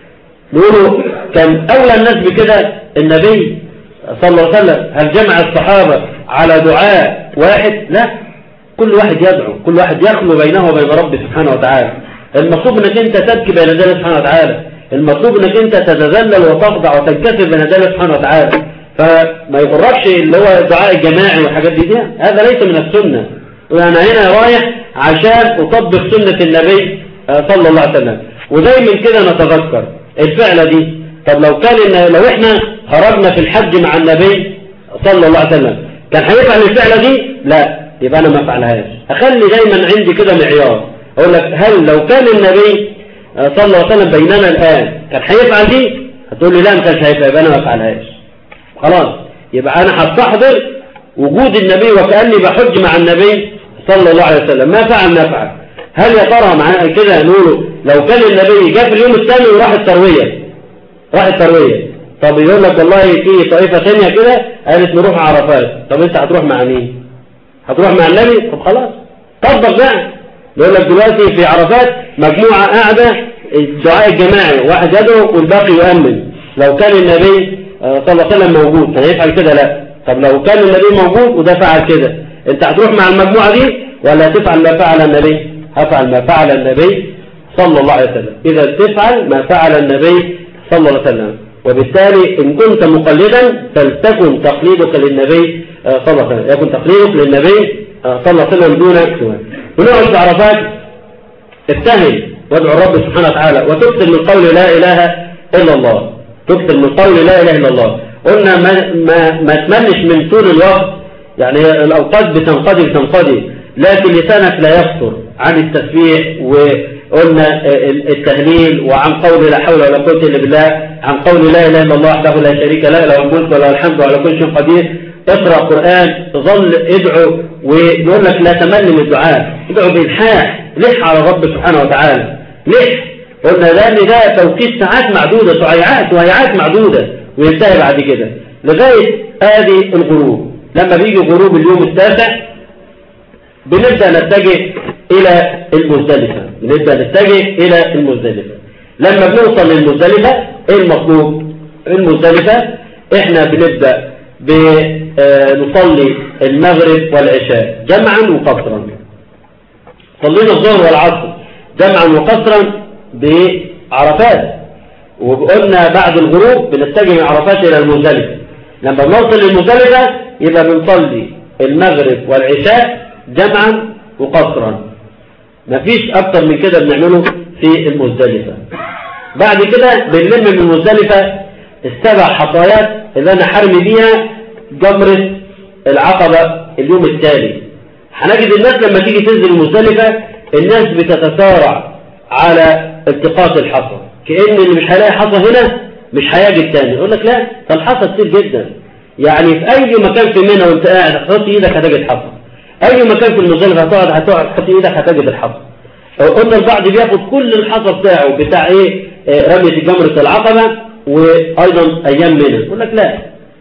نقولوا كان أولى الناس بكده النبي صلى الله عليه وسلم. هل جمع الصحابة على دعاء واحد؟ لا، كل واحد يدعو، كل واحد يخلو بينه وبين ربه سبحانه وتعالى. المطلوب انك انت تبكي بين يدي الله سبحانه وتعالى، المطلوب انك انت تتذلل وتخضع وتنكسر بين يدي الله سبحانه وتعالى. فما يغركش اللي هو الدعاء الجماعي والحاجات دي, دي هذا ليس من السنة. وانا هنا رايح عشان اطبق سنة النبي صلى الله عليه وسلم. ودايما كده نتذكر الفعلة دي. طب لو كان إن لو احنا خرجنا في الحج مع النبي صلى الله عليه وسلم كان هيفعل الفعلة دي؟ لا، يبقى انا ما افعلهاش. اخلي دايما عندي كده معيار، اقول لك هل لو كان النبي صلى الله عليه وسلم بيننا الان كان هيفعل دي؟ هتقول لي لا، ما كانش هيفعل، يبقى انا ما افعلهاش. خلاص، يبقى انا هستحضر وجود النبي وكأني بحج مع النبي صلى الله عليه وسلم. ما فعل نفعل. هل يا ترى معانا كده نقوله لو كان النبي جاء في اليوم الثاني وراح التروية، راح التروية، طب يقول لك والله في طائفة ثانية كده قالت نروح عرفات، طب انت هتروح مع مين؟ هتروح مع النبي؟ طب خلاص طبق بقى. يقول لك دلوقتي في عرفات مجموعة قاعدة الدعاء الجماعي، واحد يدعو والباقي يؤمن. لو كان النبي صلى الله عليه وسلم موجود كان يفعل كده؟ لا. طب لو كان النبي موجود وده فعل كده، انت هتروح مع المجموعة دي ولا هتفعل ما فعل النبي؟ هفعل ما فعل النبي صلى الله عليه وسلم. إذا تفعل ما فعل النبي صلى الله عليه وسلم. وبالتالي إن كنت مقلدا فلتكن تقليدك للنبي صلى الله عليه وسلم، يكن تقليدك للنبي صلى الله عليه وسلم دون سوى. ونقعد في عرفات ابتهل وادعو الرب سبحانه وتعالى وتكثر من قول لا إله إلا الله، تكثر من قول لا إله إلا الله. قلنا ما, ما, ما تملش من طول الوقت، يعني الأوقات بتنقضي بتنقضي لكن لسانك لا يفتر عن التسبيح، وقلنا التهليل، وعن قول لا حول ولا قوة إلا بالله، عن قول لا إله إلا الله وحده لا شريك له له الملك وله الحمد وعلى كل شيء قدير. اقرأ قرآن، تظل ادعو، ويقول لك لا تمل من الدعاء، ادعو بإلحاح، لح على رب سبحانه وتعالى، لح. قلنا لأن ده توقيت ساعات معدودة، سعيعات وهيعات معدودة، وينتهي بعد كده لغاية هذه الغروب. لما بيجي غروب اليوم التاسع بنبدأ نتجه إلى المزدلفة، بنبدأ نتجه إلى المزدلفة. لما بنوصل للمزدلفة إيه المطلوب؟ المزدلفة إحنا بنبدأ بنصلي المغرب والعشاء جمعا وقصرا. صلينا الظهر والعصر جمعا وقصرا بعرفات، وقلنا بعد الغروب بنتجه من عرفات إلى المزدلفة. لما بنوصل للمزدلفة يبقى بنصلي المغرب والعشاء جمعا وقصرا، مفيش أكتر من كده بنعمله في المزدلفة. بعد كده بنلم من المزدلفة السبع حصايات اللي أنا حرمي بيها جمرة العقبة اليوم التالي. هنجد الناس لما تيجي تنزل المزدلفة الناس بتتسارع على التقاط الحصى، كأن اللي مش هيلاقي حصى هنا مش هيجد تاني. يقول لك لا، ده الحصى كتير جدا، يعني في أي مكان في منى وأنت قاعد هتحط إيدك هتجد حصى، أي مكان في المزدلفة هتقعد هتقعد تحط إيدك هتجد الحصى. قلنا البعض بياخد كل الحصى بتاعه بتاع إيه رمية جمرة العقبة وأيضا أيام منى. يقول لك لا،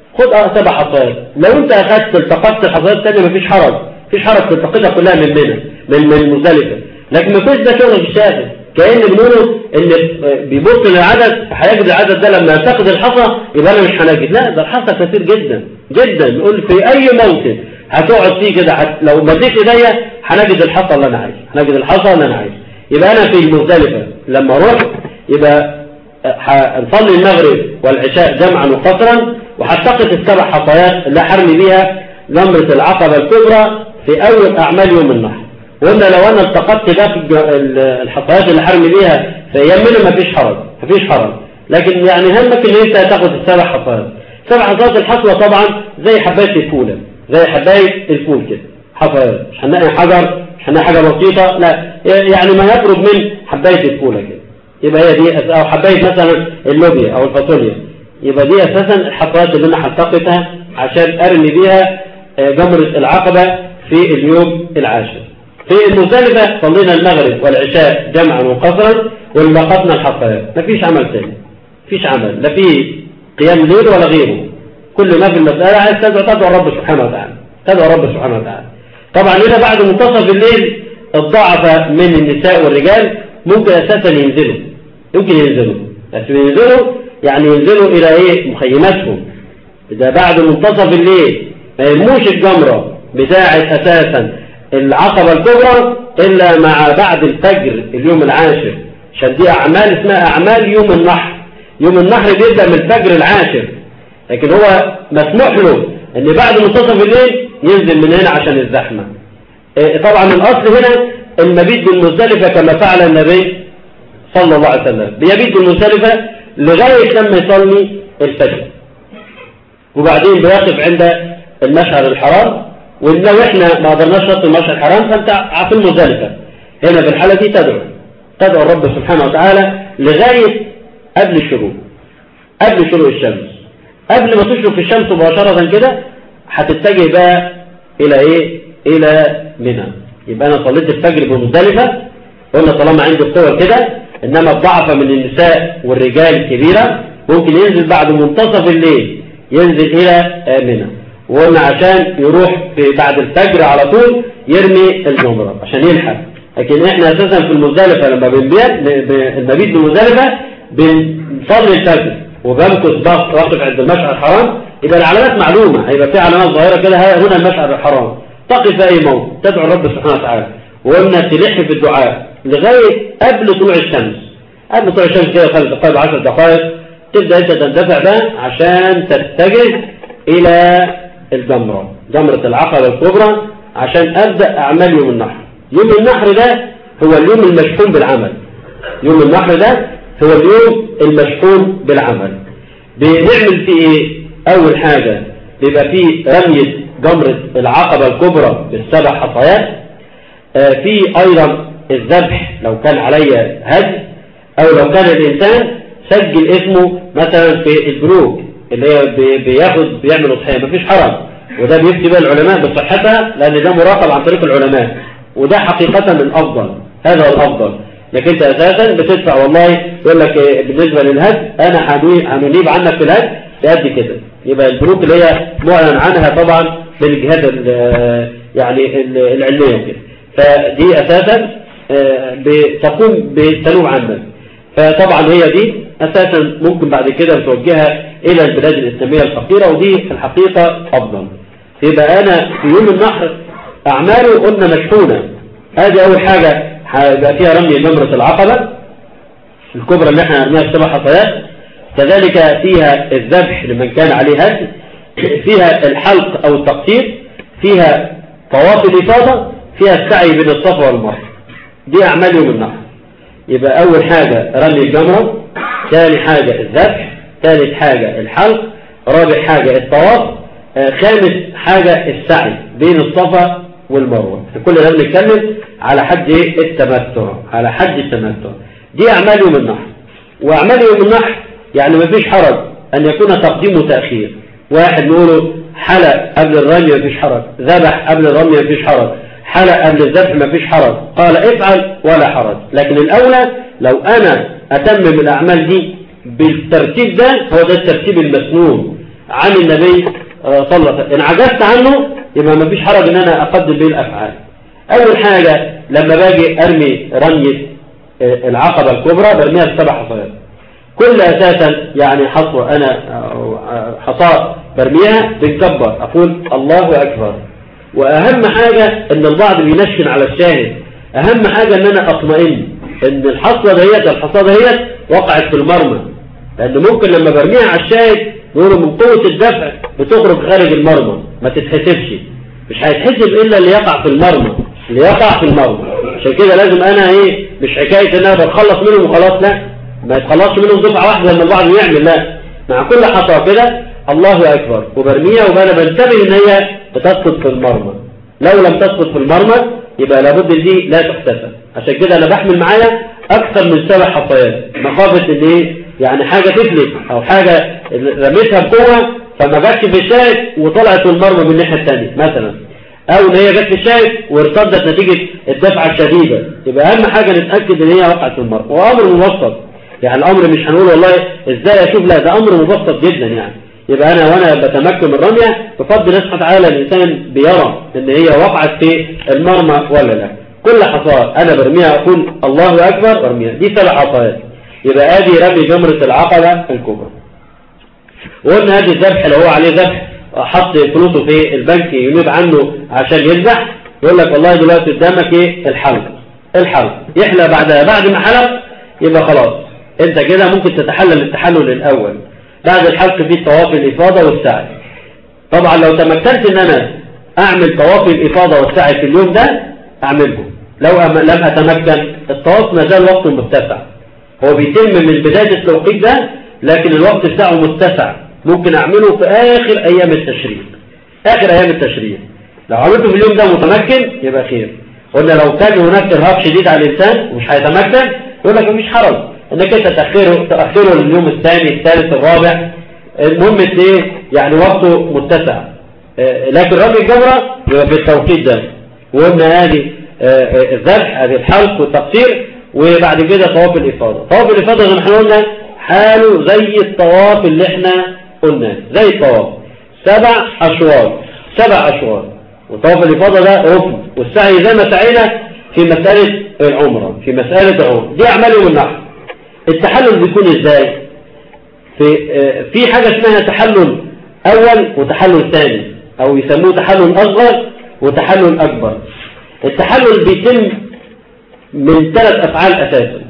خد سبع حصيات. لو أنت أخذت التقطت الحصيات الثانية مفيش حرج، مفيش حرج تلتقطها كلها من منى من من مزدلفة، لكن ما فيش ده شغل الشافعي. كأن بنقوله ان بيبص للعدد هيجد العدد ده لما يلتقط الحصى يبقى انا مش هنجد، لا ده الحصى كثير جدا جدا. يقول في اي موطن هتقعد فيه كده حت... لو مديت ايديا هنجد الحصى اللي انا عايزه، هنجد الحصى اللي انا عايزه. يبقى انا في المزدلفة لما اروح يبقى هنصلي المغرب والعشاء جمعا وقصرا، وهلتقط السبع حصيات اللي هرمي بيها جمرة العقبة الكبرى في اول اعمال يوم النحر. وقلنا لو انا التقطت ده في الحصيات اللي حرمي بيها في ايام منى مفيش حرج، مفيش حرج. لكن يعني همك ان انت تاخد السبع حصيات. سبع حصيات الحصوه طبعا زي حبايه الفوله، زي حبايه الفول كده حصيات، مش هنلاقي حجر، مش هنلاقي حاجه بسيطه، لا يعني ما يقرب من حبايه الفوله كده. يبقى هي دي، او حبايه مثلا اللوبيا او الفاصوليا، يبقى دي اساسا الحصيات اللي انا هلتقطها عشان ارمي بيها جمره العقبه في اليوم العاشر. في المزدلفة صلينا المغرب والعشاء جمعا وقصرا ولقطنا الحصيات، مفيش عمل تاني، مفيش عمل، لا في قيام ليل ولا غيره. كل ما في المسألة عايز تدعو تدعو رب سبحانه وتعالى، تدعو رب سبحانه وتعالى. طبعا هنا بعد منتصف الليل الضعف من النساء والرجال ممكن اساسا ينزلوا، يمكن ينزلوا، بس ينزلوا يعني ينزلوا الى ايه مخيماتهم. اذا بعد منتصف الليل ما يرموش الجمرة بتاعت اساسا العقبة الكبرى إلا مع بعد الفجر اليوم العاشر، عشان دي أعمال اسمها أعمال يوم النحر. يوم النحر بيبدأ من الفجر العاشر، لكن هو مسموح له أن بعد منتصف الليل ينزل من هنا عشان الزحمة. طبعا الأصل هنا المبيت بالمزدلفة كما فعل النبي صلى الله عليه وسلم، بيبيت بالمزدلفة لغاية لما يصلي الفجر، وبعدين بيقف عند المشعر الحرام. ولو احنا ما قدرناش نصل المشعر الحرام فانت في المزدلفة هنا في الحالة دي تدعو تدعو الرب سبحانه وتعالى لغاية قبل الشروق، قبل شروق الشمس، قبل ما تشرق الشمس مباشرة كده هتتجه بقى الى ايه الى منى. يبقى انا صليت الفجر بمزدلفة، قلنا طالما عندي الصور كده، انما الضعف من النساء والرجال الكبيرة ممكن ينزل بعد منتصف الليل، ينزل الى منى. وقلنا عشان يروح في بعد الفجر على طول يرمي الجمرة عشان يلحق. لكن احنا اساسا في المزدلفة لما بنبيت المبيت بالمزدلفة بنصلي الفجر وبمكث واقف عند المشعر الحرام، يبقى العلامات معلومة، هيبقى في علامات ظاهرة كده هنا المشعر الحرام، تقف في اي موضع تدعو الرب سبحانه وتعالى. وقلنا تلح في الدعاء لغاية قبل طلوع الشمس، قبل طلوع الشمس كده خمس دقائق عشر دقائق تبدأ انت تندفع بقى عشان تتجه الى الجمرة، جمرة العقبة الكبرى، عشان أبدأ أعمال يوم النحر. يوم النحر ده هو اليوم المشحون بالعمل، يوم النحر ده هو اليوم المشحون بالعمل. بنعمل فيه إيه؟ أول حاجة بيبقى فيه رمية جمرة العقبة الكبرى بالسبع حصيات، آه في أيضا الذبح لو كان علي هدي، أو لو كان الإنسان سجل اسمه مثلا في البنوك اللي هي بياخد بيعمل اضحيه مفيش حرج، وده بيفتي بقى العلماء بصحتها لان ده مراقب عن طريق العلماء، وده حقيقه من الافضل، هذا هو الافضل. لكن انت اساسا بتدفع، والله يقول لك بالنسبه للهد انا هنجيب عنك في الهد بقد كده. يبقى البنوك اللي هي معلن عنها طبعا بالجهات يعني العلميه وكده، فدي اساسا بتقوم بالتنوع عنك. فطبعا هي دي أساسا ممكن بعد كده نتوجهها إلى البلاد الإسلامية الفقيرة، ودي في الحقيقة أفضل. يبقى أنا في يوم النحر أعماله قلنا مشحونة. هذه أول حاجة هيبقى فيها رمي جمرة العقبة الكبرى اللي احنا نرميها في سبع حصيات، كذلك فيها الذبح لمن كان عليه هدي، فيها الحلق أو التقصير، فيها طواف الإفاضة، فيها السعي بين الصفا والمروة. دي أعمال يوم النحر. يبقى أول حاجة رمي الجمرة، ثاني حاجة الذبح، ثالث حاجة الحلق، رابع حاجة الطواف، آه خامس حاجة السعي بين الصفا والمروة. كل ده بنتكلم على حد التمتع، على حد التمتع. دي أعمال يوم النحر. وأعمال يوم النحر يعني ما فيش حرج أن يكون تقديم وتأخير. واحد نقوله حلق قبل الرمي ما فيش حرج، ذبح قبل الرمي ما فيش حرج، حلق قبل الذبح ما فيش حرج، قال افعل ولا حرج. لكن الأولى لو أنا أتمم الأعمال دي بالترتيب ده، هو ده الترتيب المسنون عن النبي صلى الله عليه وسلم. إن عجزت عنه يبقى ما فيش حرج إن أنا أقدم به الأفعال. أول حاجة لما باجي أرمي رمية العقبة الكبرى برميها بسبع حصيات، كل أساسا يعني حصوة أنا حصاة برميها بنكبر أقول الله أكبر. وأهم حاجة إن البعض بينشن على الشاهد، أهم حاجة إن أنا أطمئن إن الحصوة دهيت الحصاة دهيت وقعت في المرمى، لأن ممكن لما برميها على الشاهد نقوله من قوة الدفع بتخرج خارج المرمى ما تتحسبش، مش هيتحسب إلا اللي يقع في المرمى، اللي يقع في المرمى. عشان كده لازم أنا إيه، مش حكاية إن أنا بتخلص منهم وخلاص، لا، ما يتخلصش منهم دفعة واحدة لما البعض يعمل، لا، مع كل حصوة كده الله أكبر وبرميها، وأنا بنتبه إن هي بتسقط في المرمى. لو لم تسقط في المرمى يبقى لابد دي لا تحتسب. عشان كده أنا بحمل معايا أكثر من سبع حصيات مخافة إن إيه يعني حاجة تفلت أو حاجة رميتها بقوة فما جاتش في الشاهد وطلعت المرمى من الناحية الثانية مثلا، أو إن هي جت في الشاهد وارتدت نتيجة الدفعة الشديدة. يبقى أهم حاجة نتأكد إن هي وقعت في المرمى. وأمر مبسط، يعني الأمر مش هنقول والله إزاي أشوف، لا، ده أمر مبسط جدا. يعني يبقى أنا وأنا بتمكن من الرمية بفضل الله سبحانه وتعالى الإنسان بيرى إن هي وقعت في المرمى ولا لا. كل حصاة أنا برميها أقول الله أكبر وارميها، دي سبع حصايات. يبقى ادي رمي جمرة العقبة الكبرى. وقلنا ادي الذبح لو هو عليه ذبح حط فلوسه في البنك ينيب عنه عشان يذبح، يقول لك والله دلوقتي قدامك ايه الحلق، الحلق يحلى بعد بعد ما حلق يبقى خلاص انت كده ممكن تتحلل التحلل الاول. بعد الحلق فيه طواف الافاضة والسعي. طبعا لو تمكنت ان انا اعمل طواف الافاضة والسعي في اليوم ده اعملهم، لو لم اتمكن الطواف ما زال وقت متسع، هو بيتم من بداية التوقيت ده لكن الوقت بتاعه متسع، ممكن اعمله في اخر ايام التشريق، اخر ايام التشريق. لو عملته في اليوم ده متمكن يبقى خير. قلنا لو كان هناك ارهاق شديد على الانسان ومش هيتمكن يقول لك مفيش حرج انك انت تاخره تاخره لليوم الثاني الثالث الرابع، المهم ايه يعني وقته متسع. لكن رمي الجمرة يبقى في التوقيت ده. وقلنا ادي الذبح ادي الحلق والتقصير، وبعد كده طواف الإفاضة. طواف الإفاضة زي ما احنا قلنا حاله زي الطواف اللي احنا قلناه، زي الطواف سبع أشواط، سبع أشواط. وطواف الإفاضة ده ركن، والسعي زي ما سعينا في مسألة العمرة، في مسألة العمرة دي أعمال يوم النحر. التحلل بيكون ازاي؟ في في حاجة اسمها تحلل أول وتحلل ثاني، أو يسموه تحلل أصغر وتحلل أكبر. التحلل بيتم من ثلاث أفعال أساسا: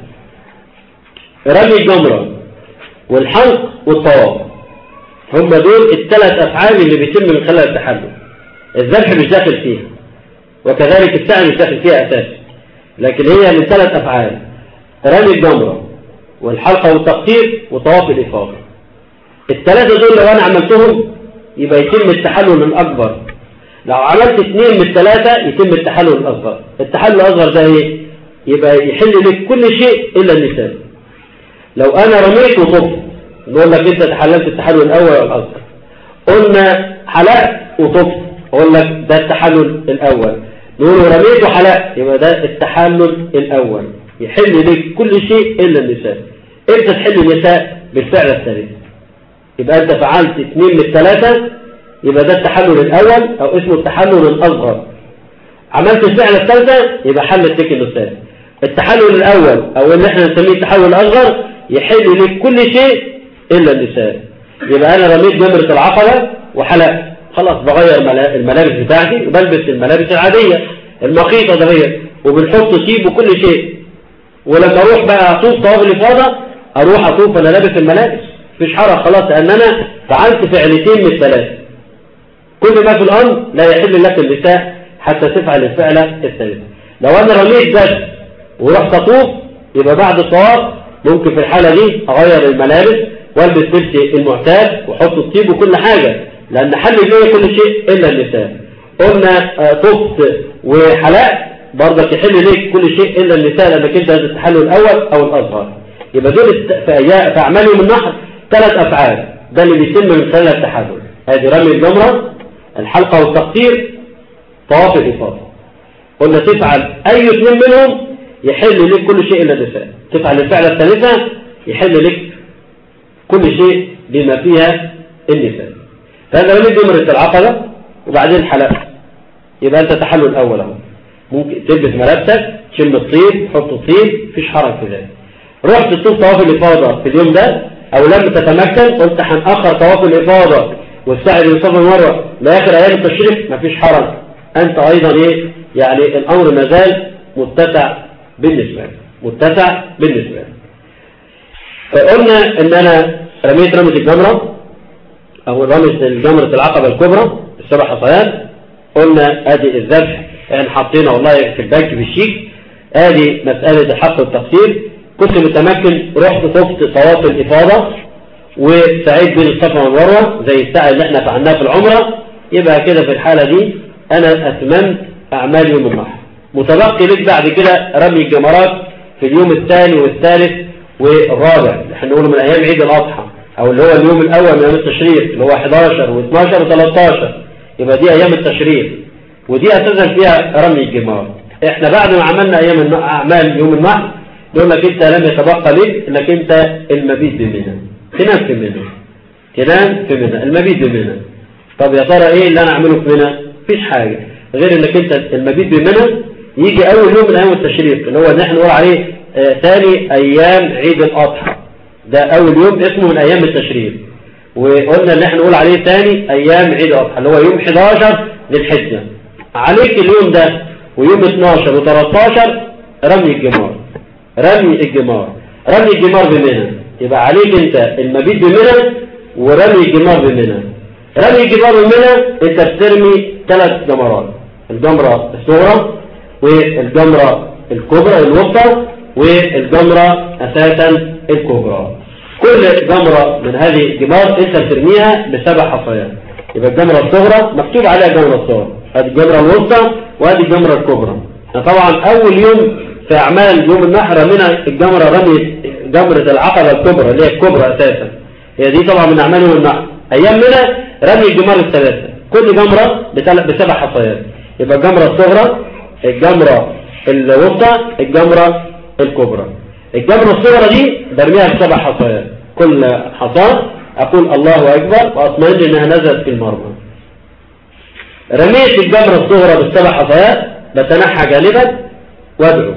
رمي الجمرة والحلق والطواف. هم دول الثلاث أفعال اللي بيتم من خلال التحلل. الذبح مش داخل فيها، وكذلك السعي مش داخل فيها أساسا، لكن هي من ثلاث أفعال: رمي الجمرة والحلقة والتقصير وطواف الإفاضة. الثلاثة دول لو أنا عملتهم يبقى يتم التحلل الأكبر. لو عملت اثنين من الثلاثة يتم التحلل الأصغر. التحلل الأصغر ده ايه؟ يبقى يحل لك كل شيء إلا النساء. لو أنا رميت وطفت نقول لك أنت تحللت التحلل الأول والأصغر. قلنا حلقت وطفت أقول لك ده التحلل الأول. نقول رميت وحلقت يبقى ده التحلل الأول، يحل لك كل شيء إلا النساء. أنت تحل النساء بالفعل الثالث، يبقى أنت فعلت اثنين من الثلاثة، يبقى ده التحلل الأول أو اسمه التحلل الأصغر. عملت الفعل الثالثة يبقى حلت لك النساء. التحلل الأول أو اللي احنا نسميه التحلل الأصغر يحل لك كل شيء إلا النساء. يبقى أنا رميت جمرة العقبة وحلقت، خلاص بغير الملابس بتاعتي وبلبس الملابس العادية المخيطة ده وبنحط طيب وكل شيء. ولما أروح بقى أطوف طواف الإفاضة أروح أطوف أنا لابس الملابس، مفيش حرج خلاص، لأن أنا فعلت فعلتين من الثلاثة. كل ما في الأمر لا يحل لك النساء حتى تفعل الفعلة الثالثة. لو أنا رميت بس ورحت أطوف يبقى بعد الطواف ممكن في الحالة دي أغير الملابس والبس لبسي المعتاد وحط الطيب وكل حاجة، لأن حل لي كل شيء إلا النساء. قلنا طفت وحلقت برضك يحل ليك كل شيء إلا النساء لأنك أنت هذا التحلل الأول أو الأصغر. يبقى دول في أعمال يوم النحر ثلاث أفعال، ده اللي بيتم من خلال التحلل. هذه رمي الجمرة، الحلقة والتقصير، طواف الإفاضة. قلنا تفعل أي اثنين منهم يحل لك كل شيء إلا النساء. تفعل الفعلة الثالثة يحل لك كل شيء بما فيها النساء. فهذا رمي جمرة العقبة وبعدين الحلقة، يبقى أنت تحلل الأول أهو. ممكن تلبس ملابسك، تشم الطيب، تحط الطيب، مفيش حرج في ذلك. رحت تطوف طواف الإفاضة في اليوم ده أو لم تتمكن، قلت هنأخر طواف الإفاضة والسعي بين الصفا والمروة لآخر أيام التشريق، مفيش حرج. أنت أيضا إيه يعني الأمر ما زال متسع بالنسبة لك، متسع بالنسبة لك. فقلنا إن أنا رميت رمية الجمرة أو رمية الجمرة العقبة الكبرى السبع حصيات. قلنا أدي الذبح يعني حطينا والله في البنك في الشيك، أدي مسألة الحق والتقصير. كنت متمكن رحت طفت طواف الإفاضة وسعيد بين الصفا والمروة زي السعي اللي احنا فعلناه في العمرة، يبقى كده في الحالة دي أنا أتممت أعمال يوم النحر. متبقي لك بعد كده رمي الجمرات في اليوم الثاني والثالث والرابع، احنا نقوله من أيام عيد الأضحى أو اللي هو اليوم الأول من أيام التشريق اللي هو حداشر واثناشر وثلاثتاشر، يبقى دي أيام التشريق ودي أساسا فيها رمي الجمار. احنا بعد ما عملنا أيام أعمال يوم النحر يقول لك انت لم يتبقى لك انك انت المبيت بمنى، تنام في منى، تنام في منى، المبيت بمنى. طب يا ترى ايه اللي انا اعمله في منى؟ مفيش حاجه غير انك انت المبيت بمنى يجي اول يوم من ايام التشريق اللي هو اللي احنا نقول عليه آه ثاني ايام عيد الاضحى، ده اول يوم اسمه من ايام التشريق. وقلنا اللي احنا نقول عليه ثاني ايام عيد الاضحى اللي هو يوم حداشر للحجه. عليك اليوم ده ويوم اثناشر وثلاثتاشر رمي الجمار، رمي الجمار، رمي الجمار بمنى. يبقى عليك انت المبيت بمنى ورمي الجمار بمنى. رمي الجمار بمنى انت بترمي ثلاث جمرات، الجمرة الصغرى والجمرة الكبرى الوسطى والجمرة اساسا الكبرى. كل جمرة من هذه الجمار انت بترميها بسبع حصيات. يبقى الجمرة الصغرى مكتوب عليها الجمرة الصغرى، هذه الجمرة الوسطى وهذه الجمرة الكبرى. طبعا اول يوم في أعمال يوم النحر من الجمرة رمي جمرة العقبة الكبرى اللي هي الكبرى أساسا، هي دي طبعا من أعمال يوم النحر. أيام منها رمي الجمار الثلاثة، كل جمرة بسبع حصيات. يبقى الجمرة الصغرى، الجمرة الوسطى، الجمرة الكبرى. الجمرة الصغرى دي برميها بسبع حصيات، كل حصان أقول الله أكبر وأطمئن إنها نزلت في المرمى. رميت الجمرة الصغرى بالسبع حصيات بتنحى جانبا وادعو،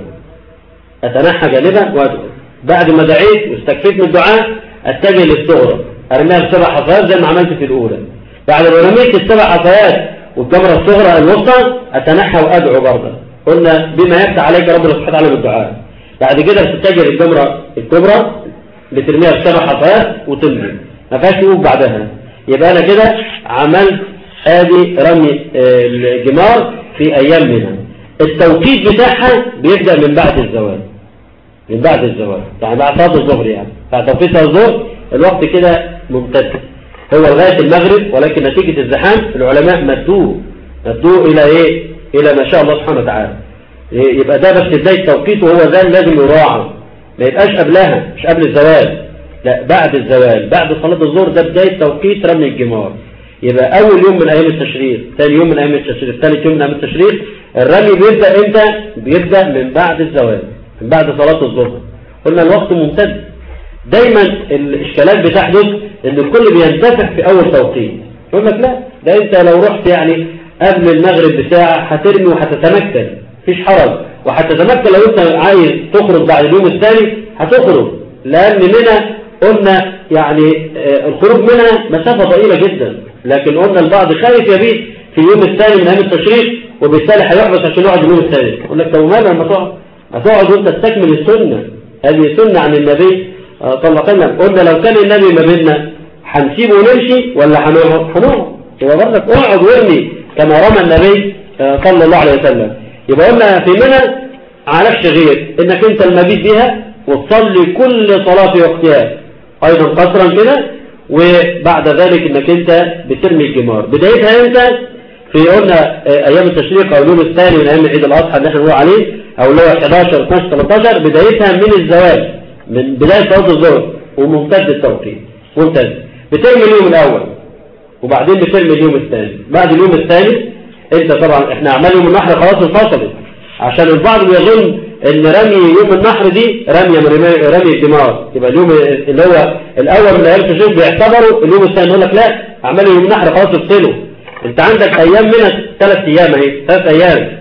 أتنحى جانبا وادعو. بعد ما دعيت واستكفيت من الدعاء أتجه للصغرى أرميها بسبع حصيات زي ما عملت في الأولى. بعد ما رميت السبع حصيات والجمرة الصغرى الوسطى أتنحى وأدعو برضه، قلنا بما يفتح عليك ربنا سبحانه وتعالى بالدعاء. بعد كده بتتجه للجمرة الكبرى بترميها بسبع حصيات وتمضي، ما فيهاش وقوف بعدها. يبقى أنا كده عملت آدي رمي الجمار في أيام منها. التوقيت بتاعها بيبدأ من بعد الزوال، من بعد الزوال يعني بعد صلاة الظهر، يعني بعد توقيت الظهر الوقت كده ممتد هو لغاية المغرب، ولكن نتيجة الزحام العلماء مدوه مدوه إلى إيه؟ إلى ما شاء الله سبحانه وتعالى. يبقى ده بس بداية توقيته هو ذا لازم يراعى، ما يبقاش قبلها، مش قبل الزوال، لا بعد الزوال، بعد صلاة الظهر ده بداية توقيت رمي الجمار. يبقى أول يوم من أيام التشريق، ثاني يوم من أيام التشريق، ثالث يوم من أيام التشريق. الرمي بيبدأ إمتى؟ بيبدأ من بعد الزوال، من بعد صلاة الظهر. قلنا الوقت ممتد. دايما الإشكالات بتحدث إن الكل بينتفع في أول توقيت، يقول لك لا ده أنت لو رحت يعني قبل المغرب بساعة هترمي وهتتمكن، مفيش حرج، وهتتمكن لو أنت عايز تخرج بعد اليوم الثاني هتخرج، لأن منها قلنا يعني الخروج منها مسافة طويلة جدا، لكن قلنا البعض خايف يبيت في اليوم الثاني من أيام التشريق وبالتالي هيحبس عشان يقعد اليوم الثالث. يقول لك طب ماذا لما تقعد؟ هتقعد وانت تستكمل السنة، هذه سنة عن النبي طلقنا. قلنا لو كان النبي ما بيننا هنسيبه ونمشي ولا هنقعد؟ هنقعد. يبقى برضك اقعد وارمي كما رمى النبي صلى الله عليه وسلم. يبقى قلنا في منى عليكش غير انك انت المبيت بها وتصلي كل صلاة في وقتها ايضا قصرا كده، وبعد ذلك انك انت بترمي الجمار. بدايتها انت في قلنا ايام التشريق او اليوم الثاني من ايام عيد الاضحى اللي احنا بنقول عليه، او اللي هو احداشر اتناشر تلتاشر، بدايتها من الزواج، من بدايه صلاه الظهر وممتد التوقيت ممتد، بترمي اليوم الاول وبعدين بترمي اليوم الثاني. بعد اليوم الثاني انت طبعا احنا عمال يوم النحر خلاص انفصلت، عشان البعض بيظن ان رمي يوم النحر دي رمي رمي الجمار، يبقى اليوم اللي هو الاول من ايام التشريق بيعتبروا اليوم الثاني، يقول لك لا عمال يوم النحر خلاص افصله، انت عندك ايام منى ثلاث ايام اهي، ثلاث ايام،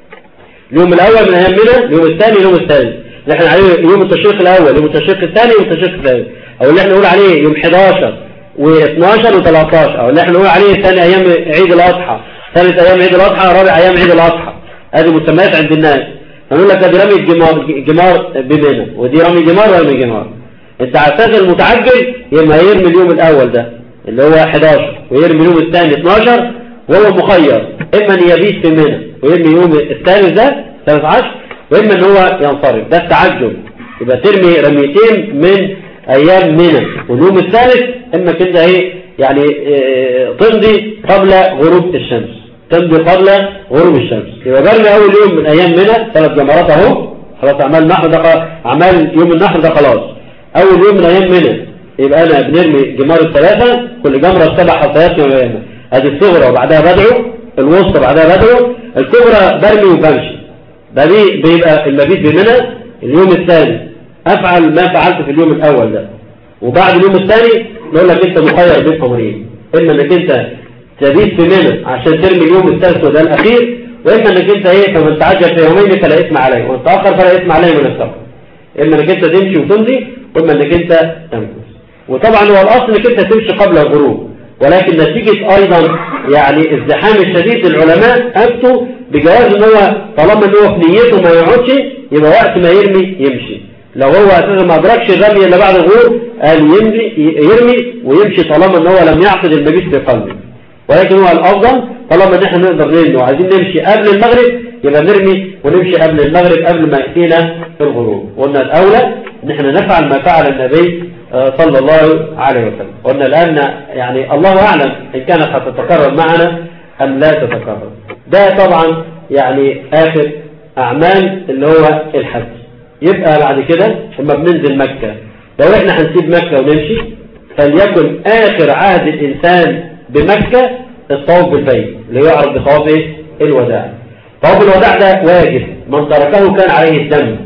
اليوم الاول من ايام منى، اليوم الثاني، اليوم الثالث اللي احنا عليه يوم التشريق الاول، يوم التشريق الثاني، يوم التشريق الثالث، او اللي احنا نقول عليه يوم احداشر واثناشر وتلتاشر، او اللي احنا نقول عليه ثاني ايام عيد الاضحى، ثالث ايام عيد الاضحى، رابع ايام عيد الاضحى. هذه مسميات عند الناس. هنقول لك دي رمي الجمار جمار بمنى، ودي رمي جمار ورمي جمار. انت على اساس المتعجل يما يرمي اليوم الاول ده اللي هو احداشر، ويرمي اليوم الثاني اتناشر، وهو مخير اما ان يبيت في منى ويرمي يوم الثالث ده ثلاثة عشر، واما ان هو ينصرف، ده التعجل. يبقى ترمي رميتين من ايام منى، واليوم الثالث اما كده ايه يعني اه تمضي قبل غروب الشمس، تمضي قبل غروب الشمس. يبقى برمي اول يوم من ايام منى ثلاث جمرات اهو، خلاص اعمال النحر ده، اعمال يوم النحر ده خلاص اول يوم من ايام منى. يبقى انا بنرمي جمار الثلاثه، كل جمره سبع حصيات يوم، ادي الصغرى وبعدها بدعو، الوسطى بعدها بدعو، الكبرى برمي وبمشي. ده بيبقى المبيت بمنى اليوم الثاني، افعل ما فعلت في اليوم الاول ده، وبعد اليوم الثاني نقول لك انت مخير بين امرين، اما انك انت تبيت في منى عشان ترمي اليوم الثالث وده الاخير، واما انك انت ايه فمن تعجل في يومين فلا اثم عليه ومن تاخر فلا اثم عليه من السفر. اما انك انت تمشي وتمضي، واما انك انت تمكث. وطبعا هو الاصل انك انت تمشي قبل الغروب، ولكن نتيجه ايضا يعني الزحام الشديد العلماء افتوا بجواز ان هو طالما ان هو في نيته ما يقعدش، يبقى وقت ما يرمي يمشي. لو هو اساسا ما ادركش الرمي الا بعد الغروب قال يمضي يرمي ويمشي طالما ان هو لم يعقد المبيت في قلبه. ولكن هو الافضل طالما ان احنا نقدر نرمي وعايزين نمشي قبل المغرب، يبقى نرمي ونمشي قبل المغرب قبل ما ياتينا في الغروب. قلنا الاولى ان احنا نفعل ما فعل النبي صلى الله عليه وسلم. قلنا الان يعني الله اعلم ان كانت هتتكرر معنا ام لا تتكرر. ده طبعا يعني اخر اعمال اللي هو الحج. يبقى بعد كده لما بننزل مكة، لو احنا هنسيب مكة ونمشي، فليكن اخر عهد الانسان بمكة الطواف بالبيت اللي يعرف بطواف ايه؟ الوداع. طواف الوداع ده واجب، من تركه كان عليه الدم.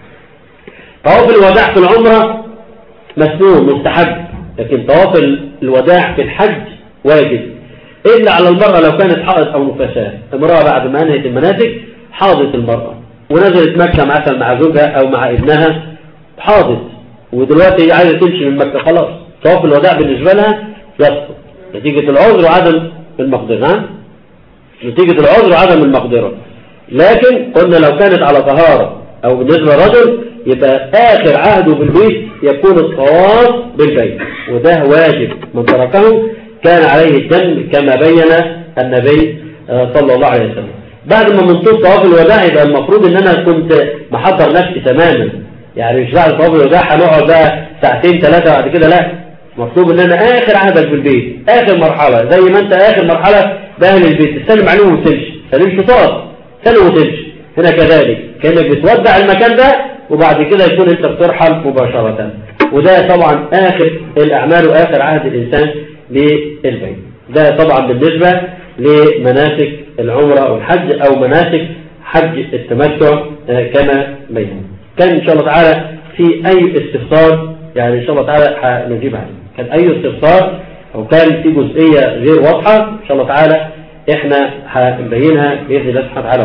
طواف الوداع في العمرة مسنون مستحب، لكن طواف الوداع في الحج واجب، إلا على المرأة لو كانت حائض أو نفساء. امرأة بعد ما أنهت المناسك حاضت المرأة ونزلت مكة مثلا مع زوجها أو مع ابنها، حاضت ودلوقتي عايزة تمشي من مكة، خلاص طواف الوداع بالنسبة لها يسقط نتيجة العذر وعدم المقدرة، نتيجة العذر وعدم المقدرة. لكن قلنا لو كانت على طهارة أو بالنسبة للرجل يبقى آخر عهده بالبيت يكون الطواف بالبيت، وده واجب، من تركه كان عليه الدم كما بين النبي صلى الله عليه وسلم. بعد ما منطوف طواف الوداع يبقى المفروض ان انا كنت محضر نفسي تماما، يعني مش بعد طواف الوداع هنقعد بقى ساعتين ثلاثة بعد كده، لا، مطلوب ان انا اخر عهدك بالبيت، اخر مرحلة، زي ما انت اخر مرحلة باهل البيت تسلم عليهم وتمشي، تسلمش طاس سلم وتمشي. هنا كذلك كأنك بتودع المكان ده وبعد كده يكون انت بترحل مباشرة. وده طبعا اخر الاعمال واخر عهد الانسان للبيت. ده طبعا بالنسبة لمناسك العمرة والحج او مناسك حج التمتع كما بينا. كان ان شاء الله تعالى في اي استفسار يعني ان شاء الله تعالى هنجيب عليه، كان اي استفسار او كان في جزئية غير واضحة ان شاء الله تعالى احنا هنبينها باذن الله سبحانه وتعالى.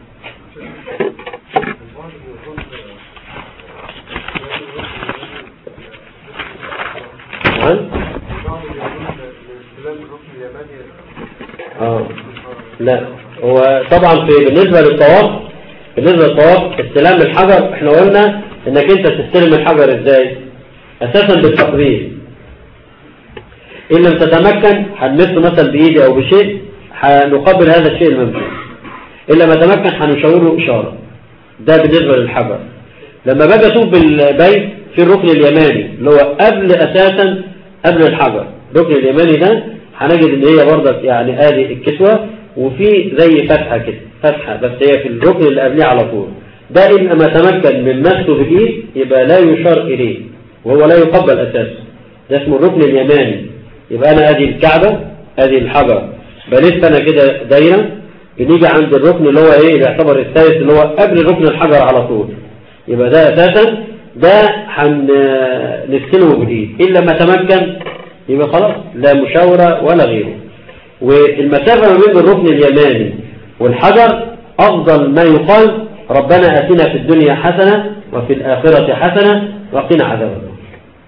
اه لا، هو طبعا في بالنسبة للطواف، بالنسبة للطواف استلام الحجر احنا قلنا انك انت تستلم الحجر ازاي؟ اساسا بالتقبيل. ان لم تتمكن هنمسه مثلا بايدي او بشيء هنقبل هذا الشيء الممسوك، ان لم اتمكن هنشاوره اشاره. ده بالنسبة للحجر. لما باجي اشوف بالبيت في الركن اليماني اللي هو قبل اساسا قبل الحجر، الركن اليماني ده هنجد ان هي برضك يعني ادي الكسوة وفي زي فتحة كده، فتحة بس هي في الركن اللي قبليه على طول، ده إن ما تمكن من مسه بالإيد يبقى لا يشار إليه وهو لا يقبل أساسا، ده اسمه الركن اليماني. يبقى أنا أدي الكعبة أدي الحجر بلف أنا كده دايرة، بنيجي عند الركن اللي هو إيه اللي يعتبر الثالث اللي هو قبل ركن الحجر على طول، يبقى ده أساسا ده هنسكنه بالإيد، إلا ما تمكن يبقى خلاص لا مشاورة ولا غيره. والمسافة ما بين الركن اليماني والحجر أفضل ما يقال ربنا آتنا في الدنيا حسنة وفي الآخرة حسنة وقنا عذاب النار.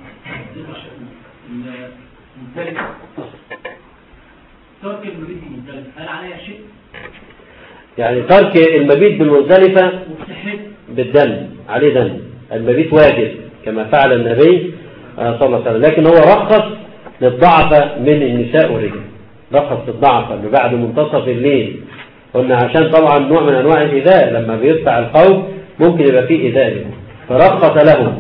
ترك المبيت بالمزدلفة هل عليها شيء؟ يعني ترك المبيت بالمزدلفة بالدم عليه دم، المبيت واجب كما فعل النبي صلى الله عليه وسلم، لكن هو رخص للضعف من النساء والرجال، رخص للضعف اللي بعد منتصف الليل، قلنا عشان طبعا نوع من انواع الايذاء لما بيدفع القوم ممكن يبقى فيه ايذاء، فرخص لهم.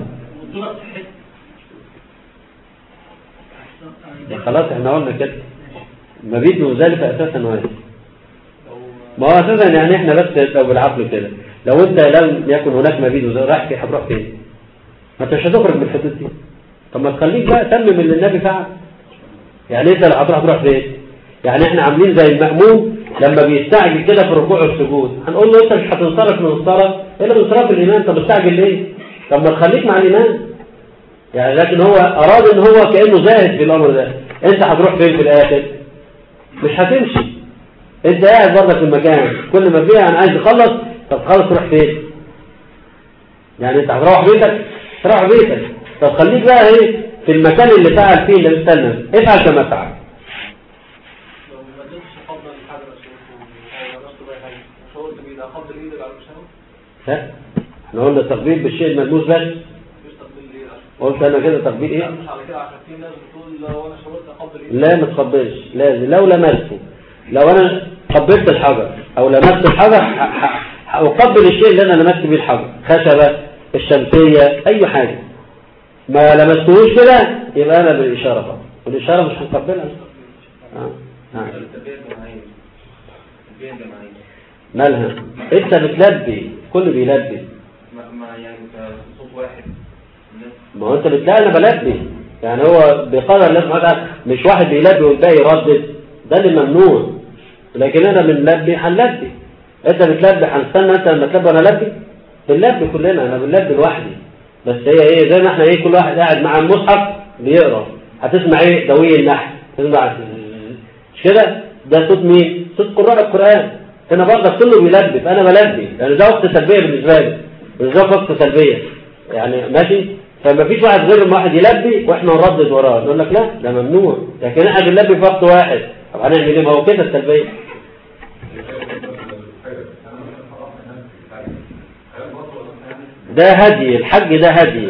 خلاص احنا قلنا كده المبيت بالمزدلفة اساسا واجب، ما هو اساسا يعني احنا بس لو بالعقل كده لو انت لم يكن هناك مبيت رايح في هتروح فين؟ ما انت مش هتخرج من الحدود دي، طب ما تخليك بقى تمم اللي النبي فعل، يعني انت اللي هتروح تروح فين؟ يعني احنا عاملين زي المأموم لما بيستعجل كده في الركوع والسجود، هنقول له انت مش هتنصرف من الصلاه الا بانصراف الامام، طب استعجل ليه؟ طب ما تخليك مع الامام يعني، لكن هو اراد ان هو كانه زاهد في الامر ده، انت هتروح فين في الاخر؟ مش هتمشي، انت قاعد برضه في المكان، كل ما فيها انا عايز اخلص، طب خلص تروح فين؟ يعني انت هتروح بيتك تروح بيتك، طب خليك بقى ايه في المكان اللي فعل فيه اللي استنى، افعل كما فعل. لو ما قدرتش افضل الحاجه شعور بايد افضل ايدك على المشاور؟ لا احنا قلنا التقبيل بالشيء الملموس بس، مش تقبيل ليه؟ قلت انا كده تقبيل ايه؟ مش على كده عشان في ناس بتقول لو انا شاورت افضل ايدك. لا ما تقبلش، لازم لو لمسته، لو انا قبلت الحجر او لمست الحجر اقبل الشيء اللي انا لمست بيه الحجر، خشبه الشمسيه اي حاجه، ما لمستهوش كده يبقى انا بالاشاره فقط، والاشاره مش هنقبلها. اه اه مالها انت بتلبي، كله بيلبي، ما يعني صوت واحد، ما هو انت بتلاقي انا بلبي، يعني هو بقدر الله سبحانه وتعالى، مش واحد بيلبي والباقي يردد، ده اللي ممنوع، لكن انا بنلبي هنلبي، انت بتلبي هنستنى انت لما تلبي وانا البي؟ بنلبي كلنا، انا بنلبي لوحدي، بس هي ايه زي ما احنا ايه كل واحد قاعد مع المصحف بيقرا، هتسمع ايه دوي النحل، تسمع مش كده؟ ده صوت مين؟ صوت قراء القران، هنا برضه كله بيلبي، فانا بلبي يعني ده وقت سلبيه بالنسبه لي، بالظبط وقت سلبيه يعني ماشي، فما فيش واحد غير ما واحد يلبي واحنا نردد وراه، نقول لك لا ده ممنوع، لكن احنا بنلبي في وقت واحد، طب هنعمل ايه؟ ما هو كده السلبيه. ده هدي الحج، ده هدي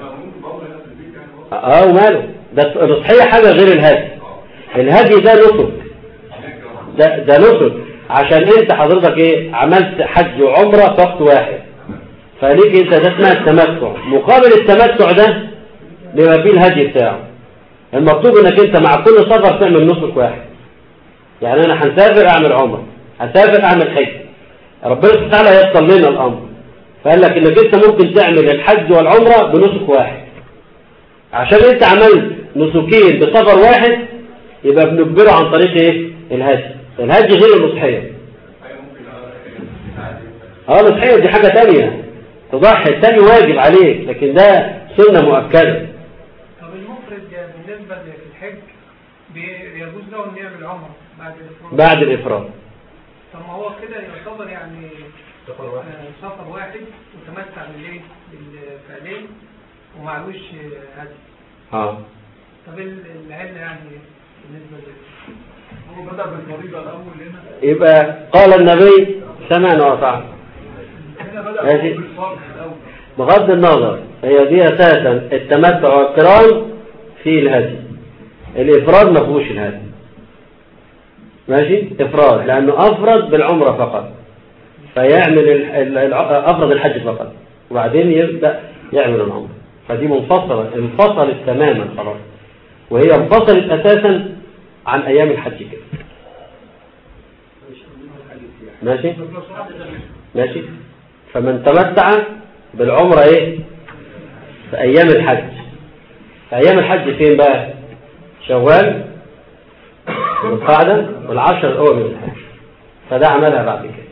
اه وماله، ده الأضحية حاجة غير الهدي، الهدي ده نسك، ده ده نسك عشان انت حضرتك ايه عملت حج وعمرة في وقت واحد، فليك انت ده اسمها التمتع، مقابل التمتع ده بما فيه الهدي بتاعه، المطلوب انك انت مع كل سفر تعمل نسك واحد، يعني انا هنسافر اعمل عمرة، هسافر اعمل حج، ربنا سبحانه وتعالى ييسر لنا الامر، فقال لك انك انت ممكن تعمل الحج والعمرة بنسك واحد، عشان انت عملت نسكين بسفر واحد يبقى بنجبره عن طريق ايه؟ الهدي، الهدي غير الأضحية. اه الأضحية دي حاجة تانية، تضحي التاني واجب عليك، لكن ده سنة مؤكدة. طب المفرد بالنسبة للحج بيجوز له ان يعمل عمره بعد الافراد؟ بعد الافراد. طب ما هو كده يعتبر يعني سفر واحد، سفر واحد وتمتع بالايه؟ بالفعلين ومعلوش هدي. اه طب العلة يعني بالنسبة لل هو بدأ بالفريضة الأول هنا، يبقى قال النبي سمعنا وأطعنا، هنا بدأ بالفرض الأول بغض النظر، هي دي أساسا التمتع والقران في الهدي، الإفراد ما فيهوش الهدي، ماشي؟ إفراد لأنه أفرد بالعمرة فقط، فيعمل أفرد الحج فقط وبعدين يبدأ يعمل العمرة، فدي منفصلة، انفصلت تماما خلاص، وهي انفصلت أساسا عن أيام الحج كده. ماشي ماشي. فمن تمتع بالعمرة ايه في ايام الحج. في ايام الحج فين بقى؟ شوال والقعدة والعشر الاول من الحج. فده عملها بعد كده.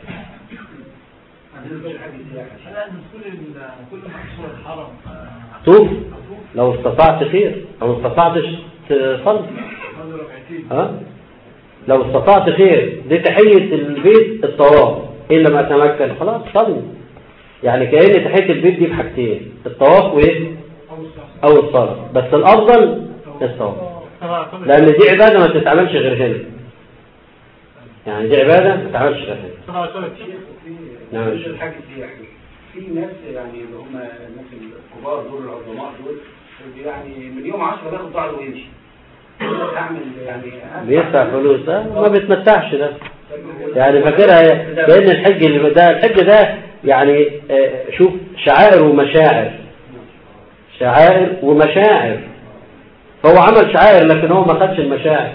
طوف لو استطعت خير، لو استطعتش تصلي. ها لو استطعت خير، دي تحية البيت الطواف، إلا ما تمكن خلاص صلي. يعني كأن تحية البيت دي بحاجتين، الطواف وإيه أو الصلاة، بس الأفضل الطواف، لأن دي عبادة ما تتعملش غير هنا. يعني دي عبادة ما تتعملش غير هنا. نعم. الحاج في ناس يعني اللي هم الناس الكبار دول العظماء دول يعني من يوم عشرة بياخد بعضه ويمشي. اعمل يعني بيدفع فلوس ده ما بيتمتعش ده. يعني فاكرها كأن الحج اللي ده الحج ده يعني شوف شعائر ومشاعر، شعائر ومشاعر. فهو عمل شعائر لكن هو ما خدش المشاعر.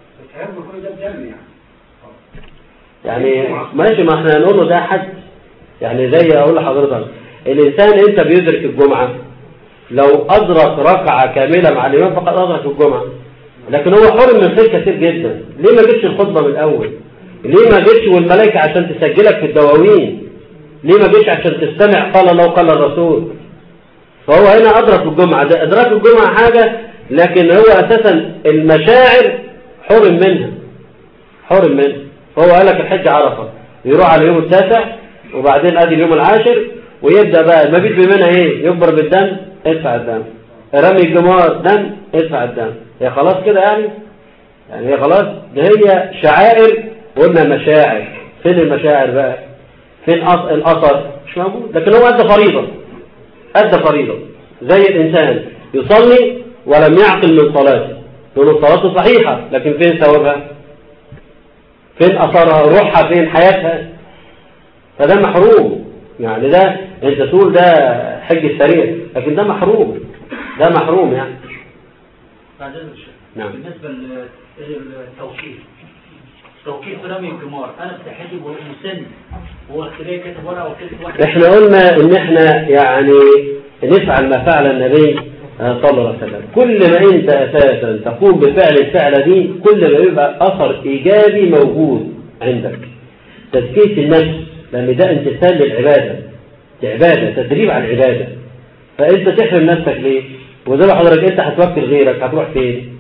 يعني ماشي، ما احنا هنقول له ده حج. يعني زي اقول لحضرتك الانسان انت بيدرك الجمعة، لو ادرك ركعة كاملة مع الامام فقد ادرك الجمعة، لكن هو حرم من خير كثير جدا. ليه ما جبتش الخطبة من الاول؟ ليه ما جبتش والملائكة عشان تسجلك في الدواوين؟ ليه ما جبتش عشان تستمع قال الله وقال الرسول؟ فهو هنا ادرك الجمعة. ده ادراك الجمعة حاجة، لكن هو اساسا المشاعر حرم منها، حرم منها. فهو قال لك الحج عرفة، يروح على اليوم التاسع وبعدين ادي اليوم العاشر ويبدأ بقى المبيت بمنى ايه؟ يكبر بالدم ادفع الدم، رمي الجمار دم ادفع الدم. هي خلاص كده يعني؟ يعني هي خلاص؟ ده هي شعائر وقلنا مشاعر. فين المشاعر بقى؟ فين الاثر؟ مش موجود. لكن هو ادى فريضة، ادى فريضة زي الانسان يصلي ولم يعقل من صلاته، تقول صلاته صحيحة لكن فين ثوابها؟ فين اثرها؟ روحها فين؟ حياتها. فده محروم. يعني ده انت تقول ده حج السريع، لكن ده محروم، ده محروم يعني. نعم. بالنسبة للتوقيف، توقيف رمي الجمار، انا بتحدي مسن هو اختلاف كتب ورقه وكتب واحد. احنا قلنا ان احنا يعني نفعل ما فعل النبي صلى الله عليه وسلم. كل ما انت اساسا تقوم بفعل الفعلة دي كل ما يبقى اثر ايجابي موجود عندك. تزكية النفس، لان ده امتثال للعبادة، دي عبادة، تدريب على العبادة. فانت تحرم نفسك ليه؟ وزي ما حضرتك انت هتوكل غيرك هتروح فين؟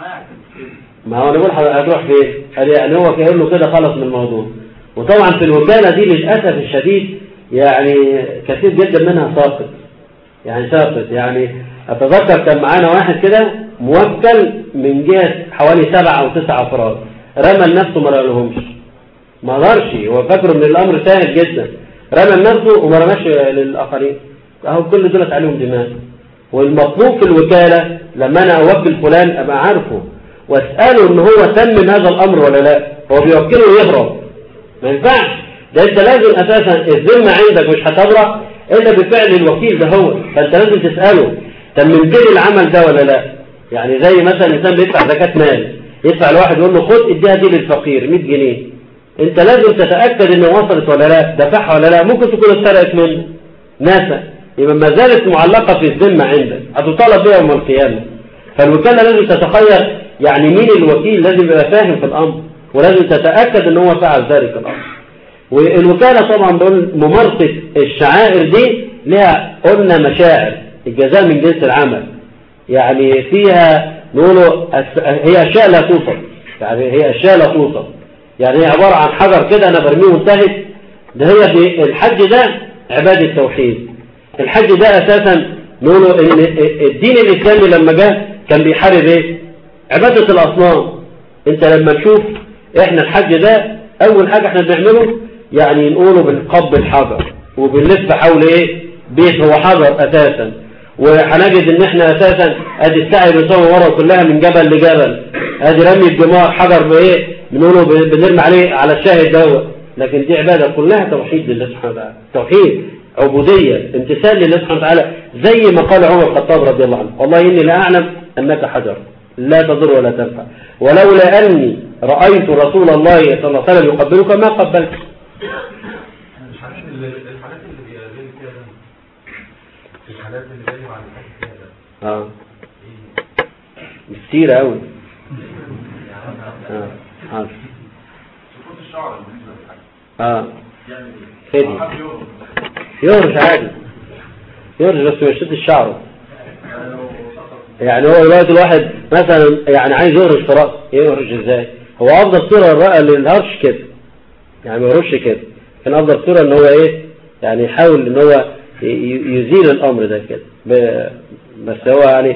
ما هو انا بقول هتروح فين؟ يعني هو كأنه كده خلص من الموضوع. وطبعا في الوكالة دي للأسف الشديد يعني كثير جدا منها ساقط، يعني ساقط. يعني اتذكر كان معانا واحد كده موكل من جهة حوالي سبعة او تسعة افراد، رمى لنفسه ما رمالهمش، ما قدرش. هو فاكره ان الامر سهل جدا، رمى لنفسه وما رماش للاخرين. اهو كل دول عليهم دماغ. والمطلوب في الوكالة لما انا اوكل فلان ابقى عارفه واسأله ان هو تم هذا الامر ولا لا. هو بيوكله ويهرب، ما ينفعش. ده انت لازم اساسا الذمة عندك مش هتبرأ الا بفعل الوكيل ده هو. فانت لازم تسأله تممت لي العمل ده ولا لا. يعني زي مثلا الانسان بيدفع زكاة مال، يدفع لواحد يقول له خد اديها دي للفقير مية جنيه، انت لازم تتأكد ان وصلت ولا لا، دفعها ولا لا. ممكن تكون اتسرقت منه ناسا، يبقى ما زالت معلقة في الذمة عندك، هتطالب بها يوم القيامة. فالوكالة لازم تتخير يعني مين الوكيل، لازم يبقى فاهم في الامر ولازم تتأكد ان هو فعل ذلك الامر. والوكالة طبعا بقول ممارسة الشعائر دي لها قلنا مشاعر، الجزاء من جنس العمل. يعني فيها نقوله هي اشياء لا توصف، يعني هي اشياء لا توصف. يعني هي عبارة عن حجر كده انا برميه وانتهت. ده هي في الحج ده عبادة توحيد. الحج ده اساسا نقوله ان الدين الاسلامي لما جاء كان بيحارب ايه؟ عبادة الاصنام. انت لما تشوف احنا الحج ده اول حاجة احنا بنعمله يعني نقوله بنقبل حجر وبنلف حول ايه؟ بيت هو حجر اساسا. وهنجد ان احنا اساسا ادي السعي بنسوي ورا كلها من جبل لجبل، ادي رمي الجمار حجر بايه؟ بنقوله بنرمي عليه على الشاهد دوت. لكن دي عبادة كلها توحيد لله سبحانه وتعالى، توحيد عبودية امتثال لله سبحانه وتعالى. زي ما قال عمر الخطاب رضي الله عنه والله إني لا أعلم أنك حجر لا تضر ولا تنفع، ولولا أني رأيت رسول الله صلى الله عليه وسلم يقبلك ما قبلت. الحالات اللي الحالات اللي بيجي فيها ده الحالات اللي بيجي مع الحاجات فيها ده اه كتير قوي. اه حاضر. سقوط الشعر بالنسبه للحاجه اه يعني فدي يهرش عادي، يهرش بس ما يشدش شعره. يعني هو دلوقتي الواحد مثلا يعني عايز يهرش في راسه، يهرش ازاي؟ هو افضل صوره الرأى للهرش كده، يعني ما يهرش كده. كان افضل صوره ان هو ايه، يعني يحاول ان هو يزيل الامر ده كده، بس هو يعني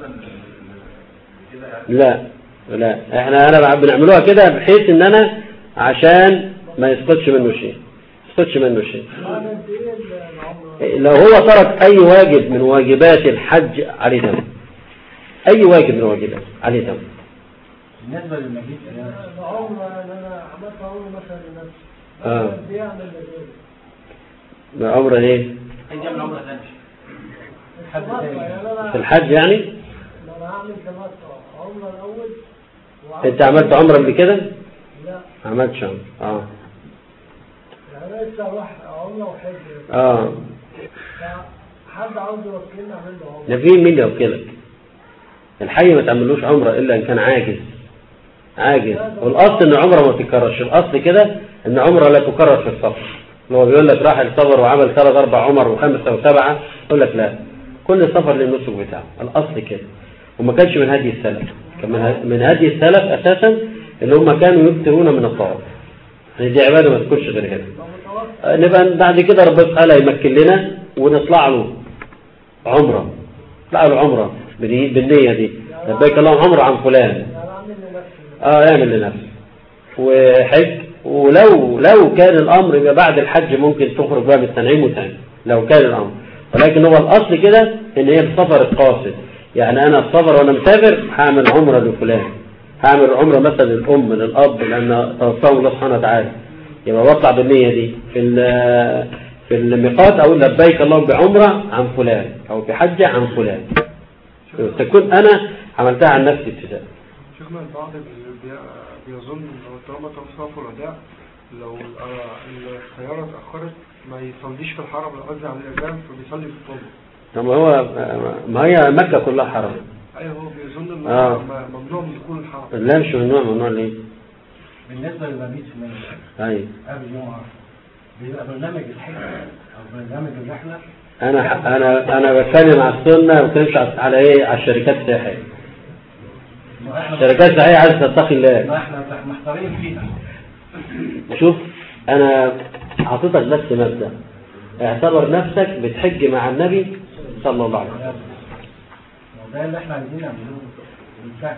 لا لا احنا انا بنعملوها كده بحيث ان انا عشان ما يسقطش منه شيء، ما يسقطش منه شيء. لو هو ترك اي واجب من واجبات الحج عليه دم، اي واجب من واجبات عليه دم. بالنسبه للمجيء عمره انا عملت عمره مثلا لنفسي اه بيعمل ده عمره ايه؟ هيعمل عمره ثانيه في الحج يعني؟ انا هعمل تمتع عمره الاول. انت عملت عمره قبل كده؟ لا ما عملتش عمره. اه يعني لسه اروح عمره وحج. اه حد عاوز يوكلني اعمل له عمره. ده في مين يوكلك؟ الحي ما تعملوش عمره الا ان كان عاجز، عاجز. والاصل ان عمره ما تتكررش، الاصل كده ان عمره لا تكرر في السفر. هو بيقول لك راح السفر وعمل ثلاث اربع عمر وخمسه وسبعه، يقول لك لا، كل سفر له النسك بتاعه، الاصل كده. وما كانش من هدي السلف، كان من هدي السلف اساسا ان هم كانوا يكثرون من الطواف. يعني دي عباده ما تكونش غير كده. نبقى بعد كده ربنا تعالى يمكن لنا ونطلع له عمره، نطلع له عمره بالنيه دي، لبيك اللهم عمره عن فلان. اه يعمل لنفسه وحج. ولو لو كان الامر يبقى بعد الحج ممكن تخرج بقى من التنعيم وتاني لو كان الامر، ولكن هو الاصل كده ان هي السفر القاصد. يعني انا السفر وانا مسافر هعمل عمره لفلان، هعمل عمره مثلا للام للاب لان توفاهم الله سبحانه وتعالى، يبقى بطلع بالنيه دي في في الميقات اقول لبيك اللهم بعمره عن فلان او بحج عن فلان، تكون انا عملتها عن نفسي ابتداء. شيخنا البعض بيظن لو طالما توصف الوداع لو السيارة اتأخرت ما يصليش في الحرم، لو قصدي على الإمام فبيصلي في الطرق. طب هو ما هي مكة كلها حرم. أيوه هو بيظن إن آه. ممنوع من دخول الحرم. لا مش ممنوع، ممنوع ليه؟ بالنسبة للمبيت في منى أيوه قبل يوم عرفة بيبقى برنامج الحج أو برنامج الرحلة. أنا أنا أنا بتكلم على السنة، ما بتكلمش على إيه، على الشركات السياحية. الشركات السياحية عايزة تتقي الله. ما إحنا محتارين فيها. شوف أنا حاططك بس مبدأ، اعتبر نفسك بتحج مع النبي صلى الله عليه وسلم. ده اللي احنا عايزين نعمله بالفعل.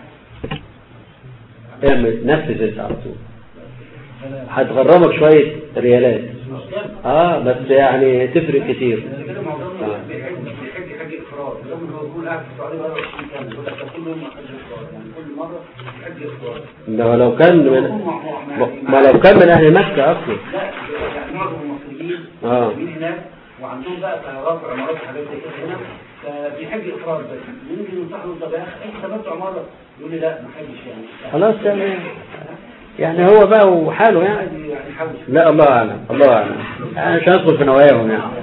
اعمل نفذ انت على طول، هتغرمك شوية ريالات اه بس يعني تفرق كتير. اه بيحج حج افراد، لما هو يقول قاعد في السعوديه بقى عشرين سنه يقول لك كل يوم حج افراد، يعني كل مره حج افراد. ده لو كان من ما لو كان من اهل مكه اصلا. لا يعني معظم المصريين اه من هناك وعندهم بقى طيارات وعمارات وحاجات زي كده هنا، فبيحج افراد بس. يمكن ننصحه طب يا اخي انت تمتع عماره، يقول لي لا ما حجش يعني. خلاص يعني يعني هو بقى وحاله يعني. لا الله اعلم، الله اعلم يعني مش هندخل في نواياهم يعني.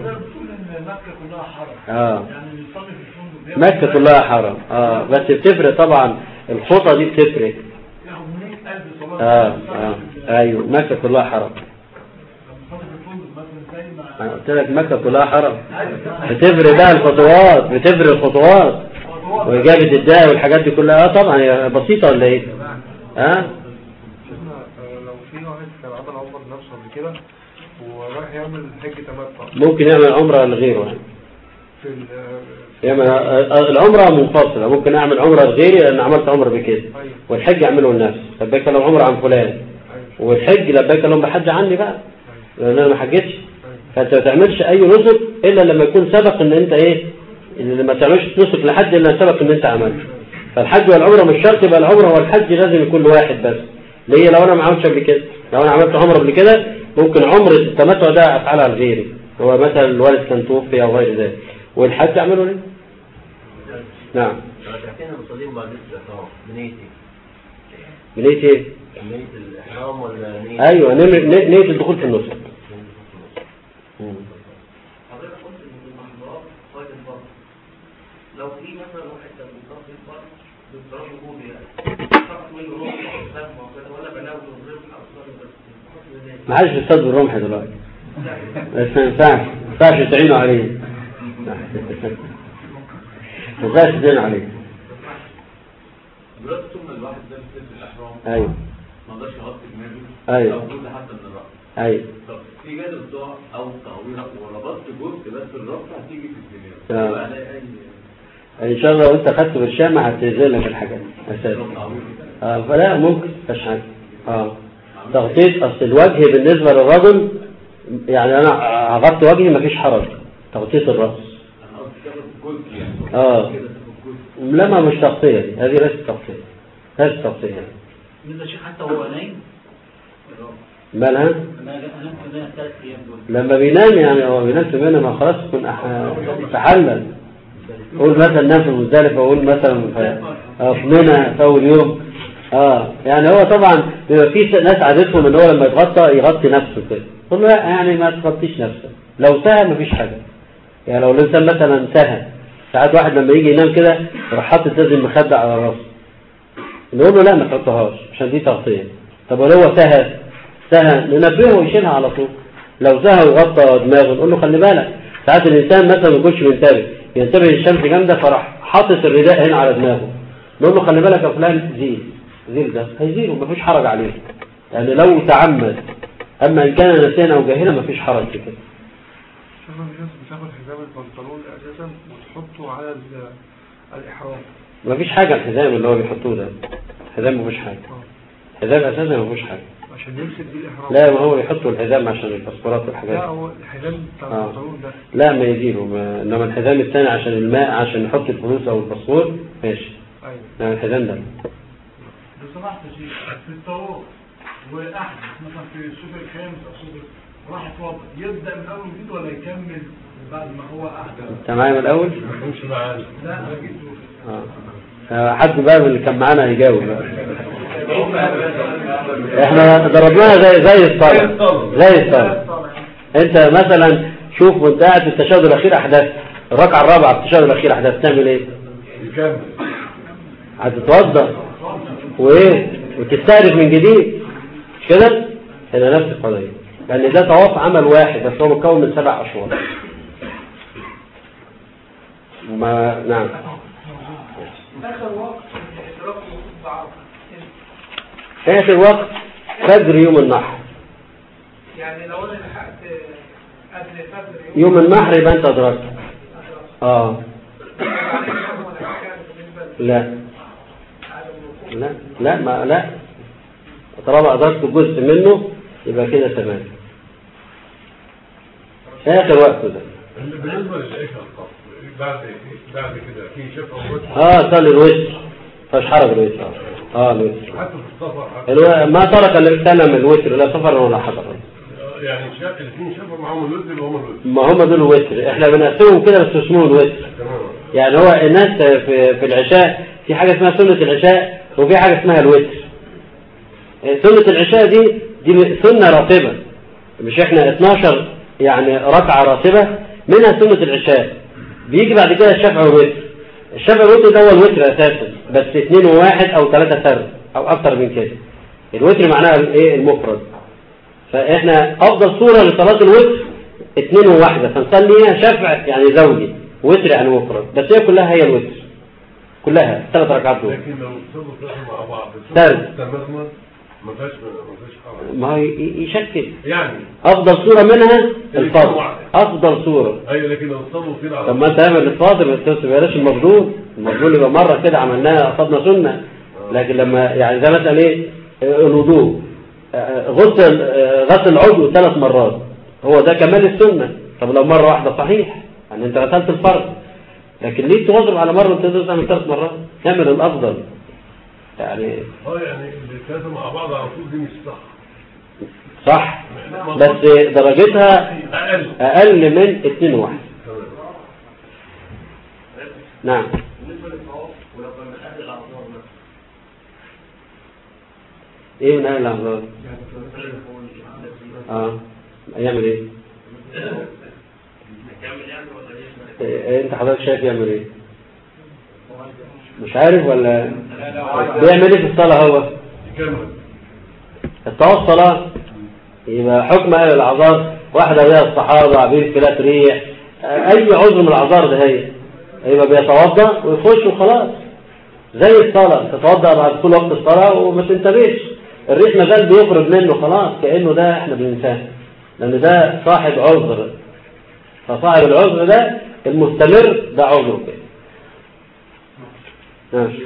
اه مكة كلها حرم اه بس بتفرق طبعا، الخطة دي بتفرق. اه اه ايوه مكة كلها حرم. انا قلت لك مكة كلها حرم، بتفرق بقى الخطوات، بتفرق الخطوات واجابة الداء والحاجات دي كلها. اه طبعا هي بسيطة ولا ايه؟ اه لو في واحد كان عمل عمره بنفسه قبل كده وراح يعمل حج تمتع، ممكن يعمل عمره لغيره يعني. في يعمل العمره منفصله، ممكن اعمل عمره لغيري لان عملت عمره بكده، والحج اعمله لنفسي لبيك اللهم عمره عن فلان، والحج لبيك اللهم بحج عني بقى لان انا ما حجتش. فانت ما تعملش اي نسك الا لما يكون سبق ان انت ايه، اللي ما تعملش نسك لحد الا سبق ان انت عملته. فالحج والعمره مش شرط يبقى العمره والحج لازم يكون واحد بس. ليه؟ لو انا ما عملتش قبل كده، لو انا عملت عمره قبل كده ممكن عمره التمتع ده افعلها لغيري، هو مثلا الوالد كان توفي او غير ذلك، والحج اعمله ليه؟ نعم. لو تحكينا المصلين بعد الاستحرام بنيتي بنية ايه؟ نية الإحرام ولا نية؟ ايوه نية نية الدخول في النسك. حضرتك قلت ان المحظورات صيد البر، لو في مثلا واحد كان بيصطاد في البر باضطرار وجودي يعني صرف منه رمح او سهم او كده ولا بناول الرمح او صيد بس ما عادش بيصطاد بالرمح دلوقتي، بس ما ينفعش ما ينفعش تعينوا عليه، ما ينفعش تعينوا عليه. دلوقتي طول ما الواحد ده في الإحرام ايوه ما يقدرش يغطي دماغه ايوه أو جزء حتى من الرأس. ايوه طب في جانب ضاع أو تعويرة وربطت جزء بس الربط هتيجي في آه. الدماغ يبقى عليه أي ان شاء الله لو انت خدت بالشامة هتنزل لك الحاجات اساسا. اه فلا ممكن مفيش حاجه. اه تغطية اصل الوجه بالنسبه للرجل يعني انا هغطي وجهي مفيش حرج، تغطية الراس. أنا قلت كده جزء يعني اه كده تاخد جزء. لما مش تغطية دي، هذه ليست تغطية، ليست تغطية يعني. بالنسبه للشيخ حتى وهو نايم مالها؟ انا انام في المنام ثلاث ايام دول لما بينام يعني هو بينام في منى ما خلاص يكون أح... تحلل. قول مثلا نام في المزدلفة، وقول مثلا في آه، في منى في أول يوم. اه يعني هو طبعا بيبقى في ناس عادتهم ان هو لما يتغطى يغطي نفسه كده، قول له لا يعني ما تغطيش نفسك، لو سهى مفيش حاجة. يعني لو الإنسان مثلا سهى، ساعات واحد لما يجي ينام كده يروح حاطط لازم مخدة على راسه، نقول له لا ما تحطهاش عشان دي تغطية. طب ولو هو سهى سهى ننبهه ويشيلها على طول. لو سهى وغطى دماغه نقول له خلي بالك، ساعات الإنسان مثلا ما يكونش منتبه، ينتبه الشمس جامدة فراح حاطط الرداء هنا على دماغه، نقول له خلي بالك يا فلان زيل زيل ده هيزيله مفيش حرج عليه، يعني لو تعمد. أما إن كان نسينا أو جاهلا مفيش حرج في كده. شوف الناس بتاخد حزام البنطلون اساسا وتحطه على ال- الإحرام. مفيش حاجة الحزام اللي هو بيحطوه ده، الحزام مفيش حاجة، الحزام أساسا مفيش حاجة. عشان يمسك بيه الإحرام. لا ما هو يحطوا الحزام عشان الباسبورات والحاجات. لا هو الحزام بتاع آه. البنطلون ده. لا ما يزيله ما... انما الحزام الثاني عشان الماء عشان نحط الفلوس او الباسبور ماشي. ايوه. انما الحزام ده لو سمحت يا شيخ في الطرق واحدث مثلا في الصوف الخامس او صوف راح يتوضا يبدا من اول جديد ولا يكمل بعد ما هو احدث؟ انت معايا من الاول؟ مش معانا. لا انا جيت اه آه، حد بقى من اللي كان معانا يجاوب بقى. احنا ضربناها زي زي الصلاه زي الصلاه. انت مثلا شوف وانت قاعد في التشهد الاخير احداث الركعه الرابعه في التشهد الاخير احداث تعمل ايه؟ يكمل. هتتوضا وايه وتستعرف من جديد مش كده؟ هنا نفس القضيه، لان ده طواف عمل واحد بس هو مكون من سبع اشواط. ما نعم. اخر وقت ادراك الوقوف بعرفه اخر وقت فجر يوم النحر. يعني لو انا لحقت قبل فجر يوم النحر يبقى انت ادركت. اه لا لا لا ما لا طالما ادركت جزء منه يبقى كده تمام. اخر وقت ده بالنسبة للعشاء بعد بعد كده في شفعة ووتر. اه صلي الوتر مش حرج الوتر. اه الوتر حتى في السفر حتى الو... ما ترك السلم الوتر لا سفر ولا حضر. يعني شاف الاثنين شافوا معاهم الوتر اللي هم الوتر. ما هم دول الوتر، احنا بنقسمهم كده بس اسمهم الوتر. تمام. يعني هو الناس في في العشاء في حاجه اسمها سنه العشاء وفي حاجه اسمها الوتر. سنه العشاء دي دي سنه راتبه، مش احنا اتناشر يعني ركعه راتبه منها سنه العشاء. بيجي بعد كده الشفع والوتر. الشفع والوتر ده هو الوتر اساسا بس اثنين وواحد او ثلاثه سر او اكتر من كده. الوتر معناها الايه المفرد. فاحنا افضل صوره لصلاه الوتر اثنين وواحده فنصليها شفع يعني زوجي، وتر يعني مفرد، بس هي كلها هي الوتر كلها ثلاث ركعات دول. لكن لو صلوا ثلاثة مع بعض ثالث تماما ما فيهاش ما فيهاش حرج. ما هو ي- يشكل يعني افضل صوره منها الفضل افضل صوره. ايوه لكن لو صلوا كده على طب ما انت اعمل الفاضل بس ما بلاش المفضول. المفضول يبقى مره كده عملناها قصدنا سنه، لكن لما يعني زي مثلا ايه الوضوء غسل غسل العضو ثلاث مرات هو ده كمال السنه. طب لو مره واحده صحيح يعني انت غسلت الفرد، لكن ليه تواظب على مره وانت تعمل ثلاث مرات؟ اعمل الافضل يعني. اه يعني الثلاثه مع بعض على طول دي مش صح. صح بس درجتها اقل اقل من اتنين وواحد. نعم. بالنسبه للطواف ولو كان من اهل الاعذار ايه من اهل الاعذار؟ اه يعمل ايه؟ إيه انت حضرتك شايف يعمل ايه؟ مش عارف ولا بيعمل ايه في الصلاة هو؟ الطواف صلاة. يبقى حكم اهل الاعذار واحدة زي الصحابة عبير كلات ريح اي عذر من الاعذار ده هي يبقى بيتوضا ويخش وخلاص زي الصلاة تتوضا بعد كل وقت الصلاة وما تنتبهش الريح ما زال بيخرج منه خلاص كأنه ده احنا بننساه لان ده صاحب عذر فصاحب العذر ده المستمر ده عذره كده. ماشي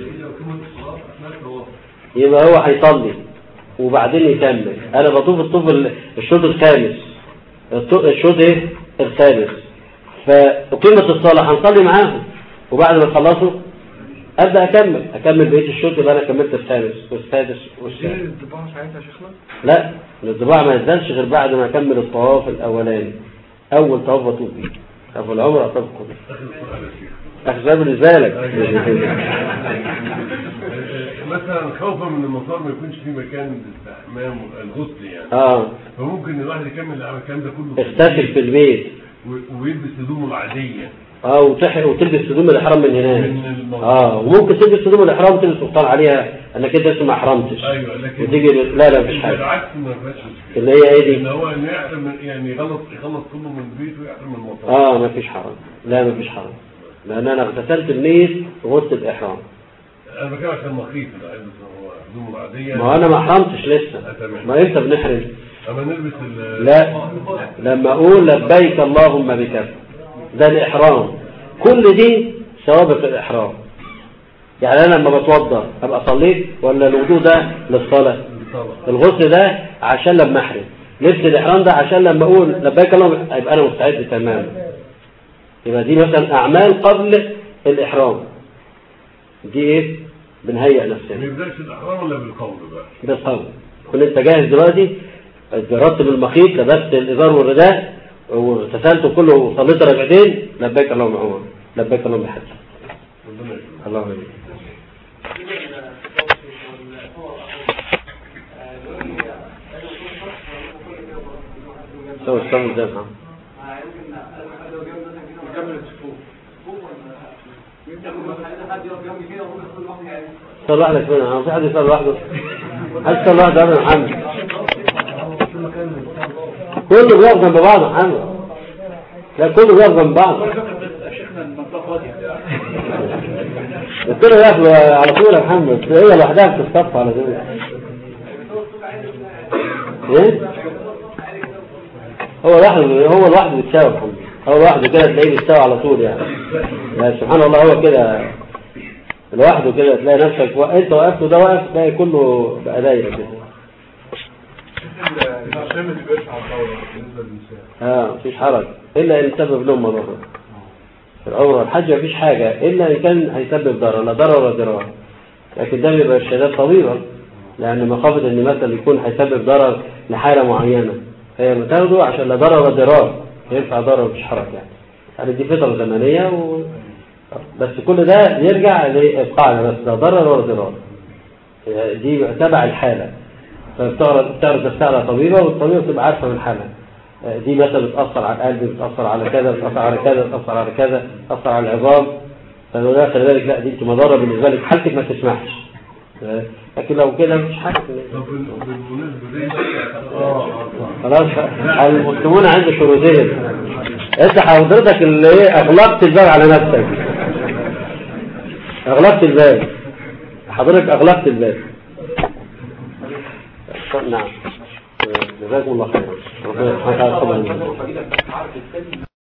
يبقى هو هيصلي وبعدين يكمل. انا بطوف الطوف الشوط الخامس الشوط ايه الخامس فقيمة الصلاة هنصلي معاهم وبعد ما يخلصوا ابدا اكمل اكمل بقيه الشوط يبقى انا كملت الخامس والسادس والسابع. الطباع ساعتها يا شيخنا؟ لا الطباع ما ينزلش غير بعد ما اكمل الطواف الاولاني اول طواف بطوف بيه ابو العمر اطوف كله اخذها بالنسبه لك. مثلا خوفا من المطار ما يكونش في مكان للاستحمام الغسل يعني اه فممكن الواحد يكمل الكلام ده كله اغتسل في البيت ويلبس هدومه العاديه اه وتحرق وتلبس هدوم الاحرام من هناك اه وممكن تلبس هدوم الاحرام وتلبس سلطان عليها انك انت لسه ما احرمتش. ايوه لكن وتيجي لا لا مش حاجه بالعكس ما فيهاش اللي هي ايه دي ان هو ان يحرم يعني يخلص يخلص كله من البيت ويحرم من المطار. اه ما فيش حرام لا ما فيش حرام لان انا اغتسلت النية غسل الاحرام. انا بتكلم عشان مخيف العلبس هو هدومه العاديه ما انا ما احرمتش لسه ما امتى بنحرم؟ اما نلبس لا لما اقول لبيك اللهم بك ده الاحرام كل دي ثوابت الإحرام. يعني أنا لما بتوضى أبقى صليت ولا الوضوء ده للصلاة الغسل ده عشان لما أحرم لبس الإحرام ده عشان لما أقول لبيك اللهم يبقى أنا مستعد تماما. يبقى دي مثلا أعمال قبل الإحرام دي إيه بنهيئ نفسنا. ما يبدأش الإحرام ولا بالقول بقى؟ بالقول. كنت أنت جاهز دلوقتي رتب المخيط لبست الإزار والرداء واغتسلت كله وصليت ركعتين لبيك اللهم عمر لبيك اللهم بحج. الله يبارك. سوي الصوم ده نعم. صلى لوحدك فين؟ انا في حد يصلي لوحده؟ حد يصلي لوحده يا محمد؟ كله بيقف جنب بعض يا محمد. لا كله بيقف جنب بعض. قلت له يقف على طول يا محمد هي لوحدها بتتصف على طول. ايه؟ هو لوحده هو لوحده بيتساوي يا محمد. هو لوحده كده تلاقيه بيتساوي على طول يعني. يعني سبحان الله هو كده لوحده كده تلاقي نفسك و... انت وقفت وده وقف تلاقي كله بقى دايره كده. اه مفيش حرج الا ان سبب لهم مضره. في العمره الحج مفيش حاجه الا ان كان هيسبب ضرر لا ضرر ولا ضرار. لكن ده بيبقى الشهادات طويله لان مخافه ان مثلا يكون هيسبب ضرر لحاله معينه هي بتاخده عشان لا ضرر ولا ضرار ينفع ضرر مفيش حرج يعني. يعني دي فتره زمنيه و... بس كل ده يرجع لإبقاء بس لا ضرر ولا ضرار. دي تبع الحالة فبتعرض تعرض نفسها على طبيبة والطبيبة بتبقى عارفة من الحالة دي مثلا بتأثر على القلب بتأثر على كذا بتأثر على كذا بتأثر على كذا بتأثر على العظام فلو ده خلي بالك لا دي انت مضرة بالنسبة لك حالتك ما تسمحش لكن لو كده مش حاجة خلاص المسلمون عند شروطهم. انت حضرتك اللي ايه اغلقت الباب على نفسك اغلقت الباب حضرتك اغلقت الباب. نعم جزاكم الله خيرا.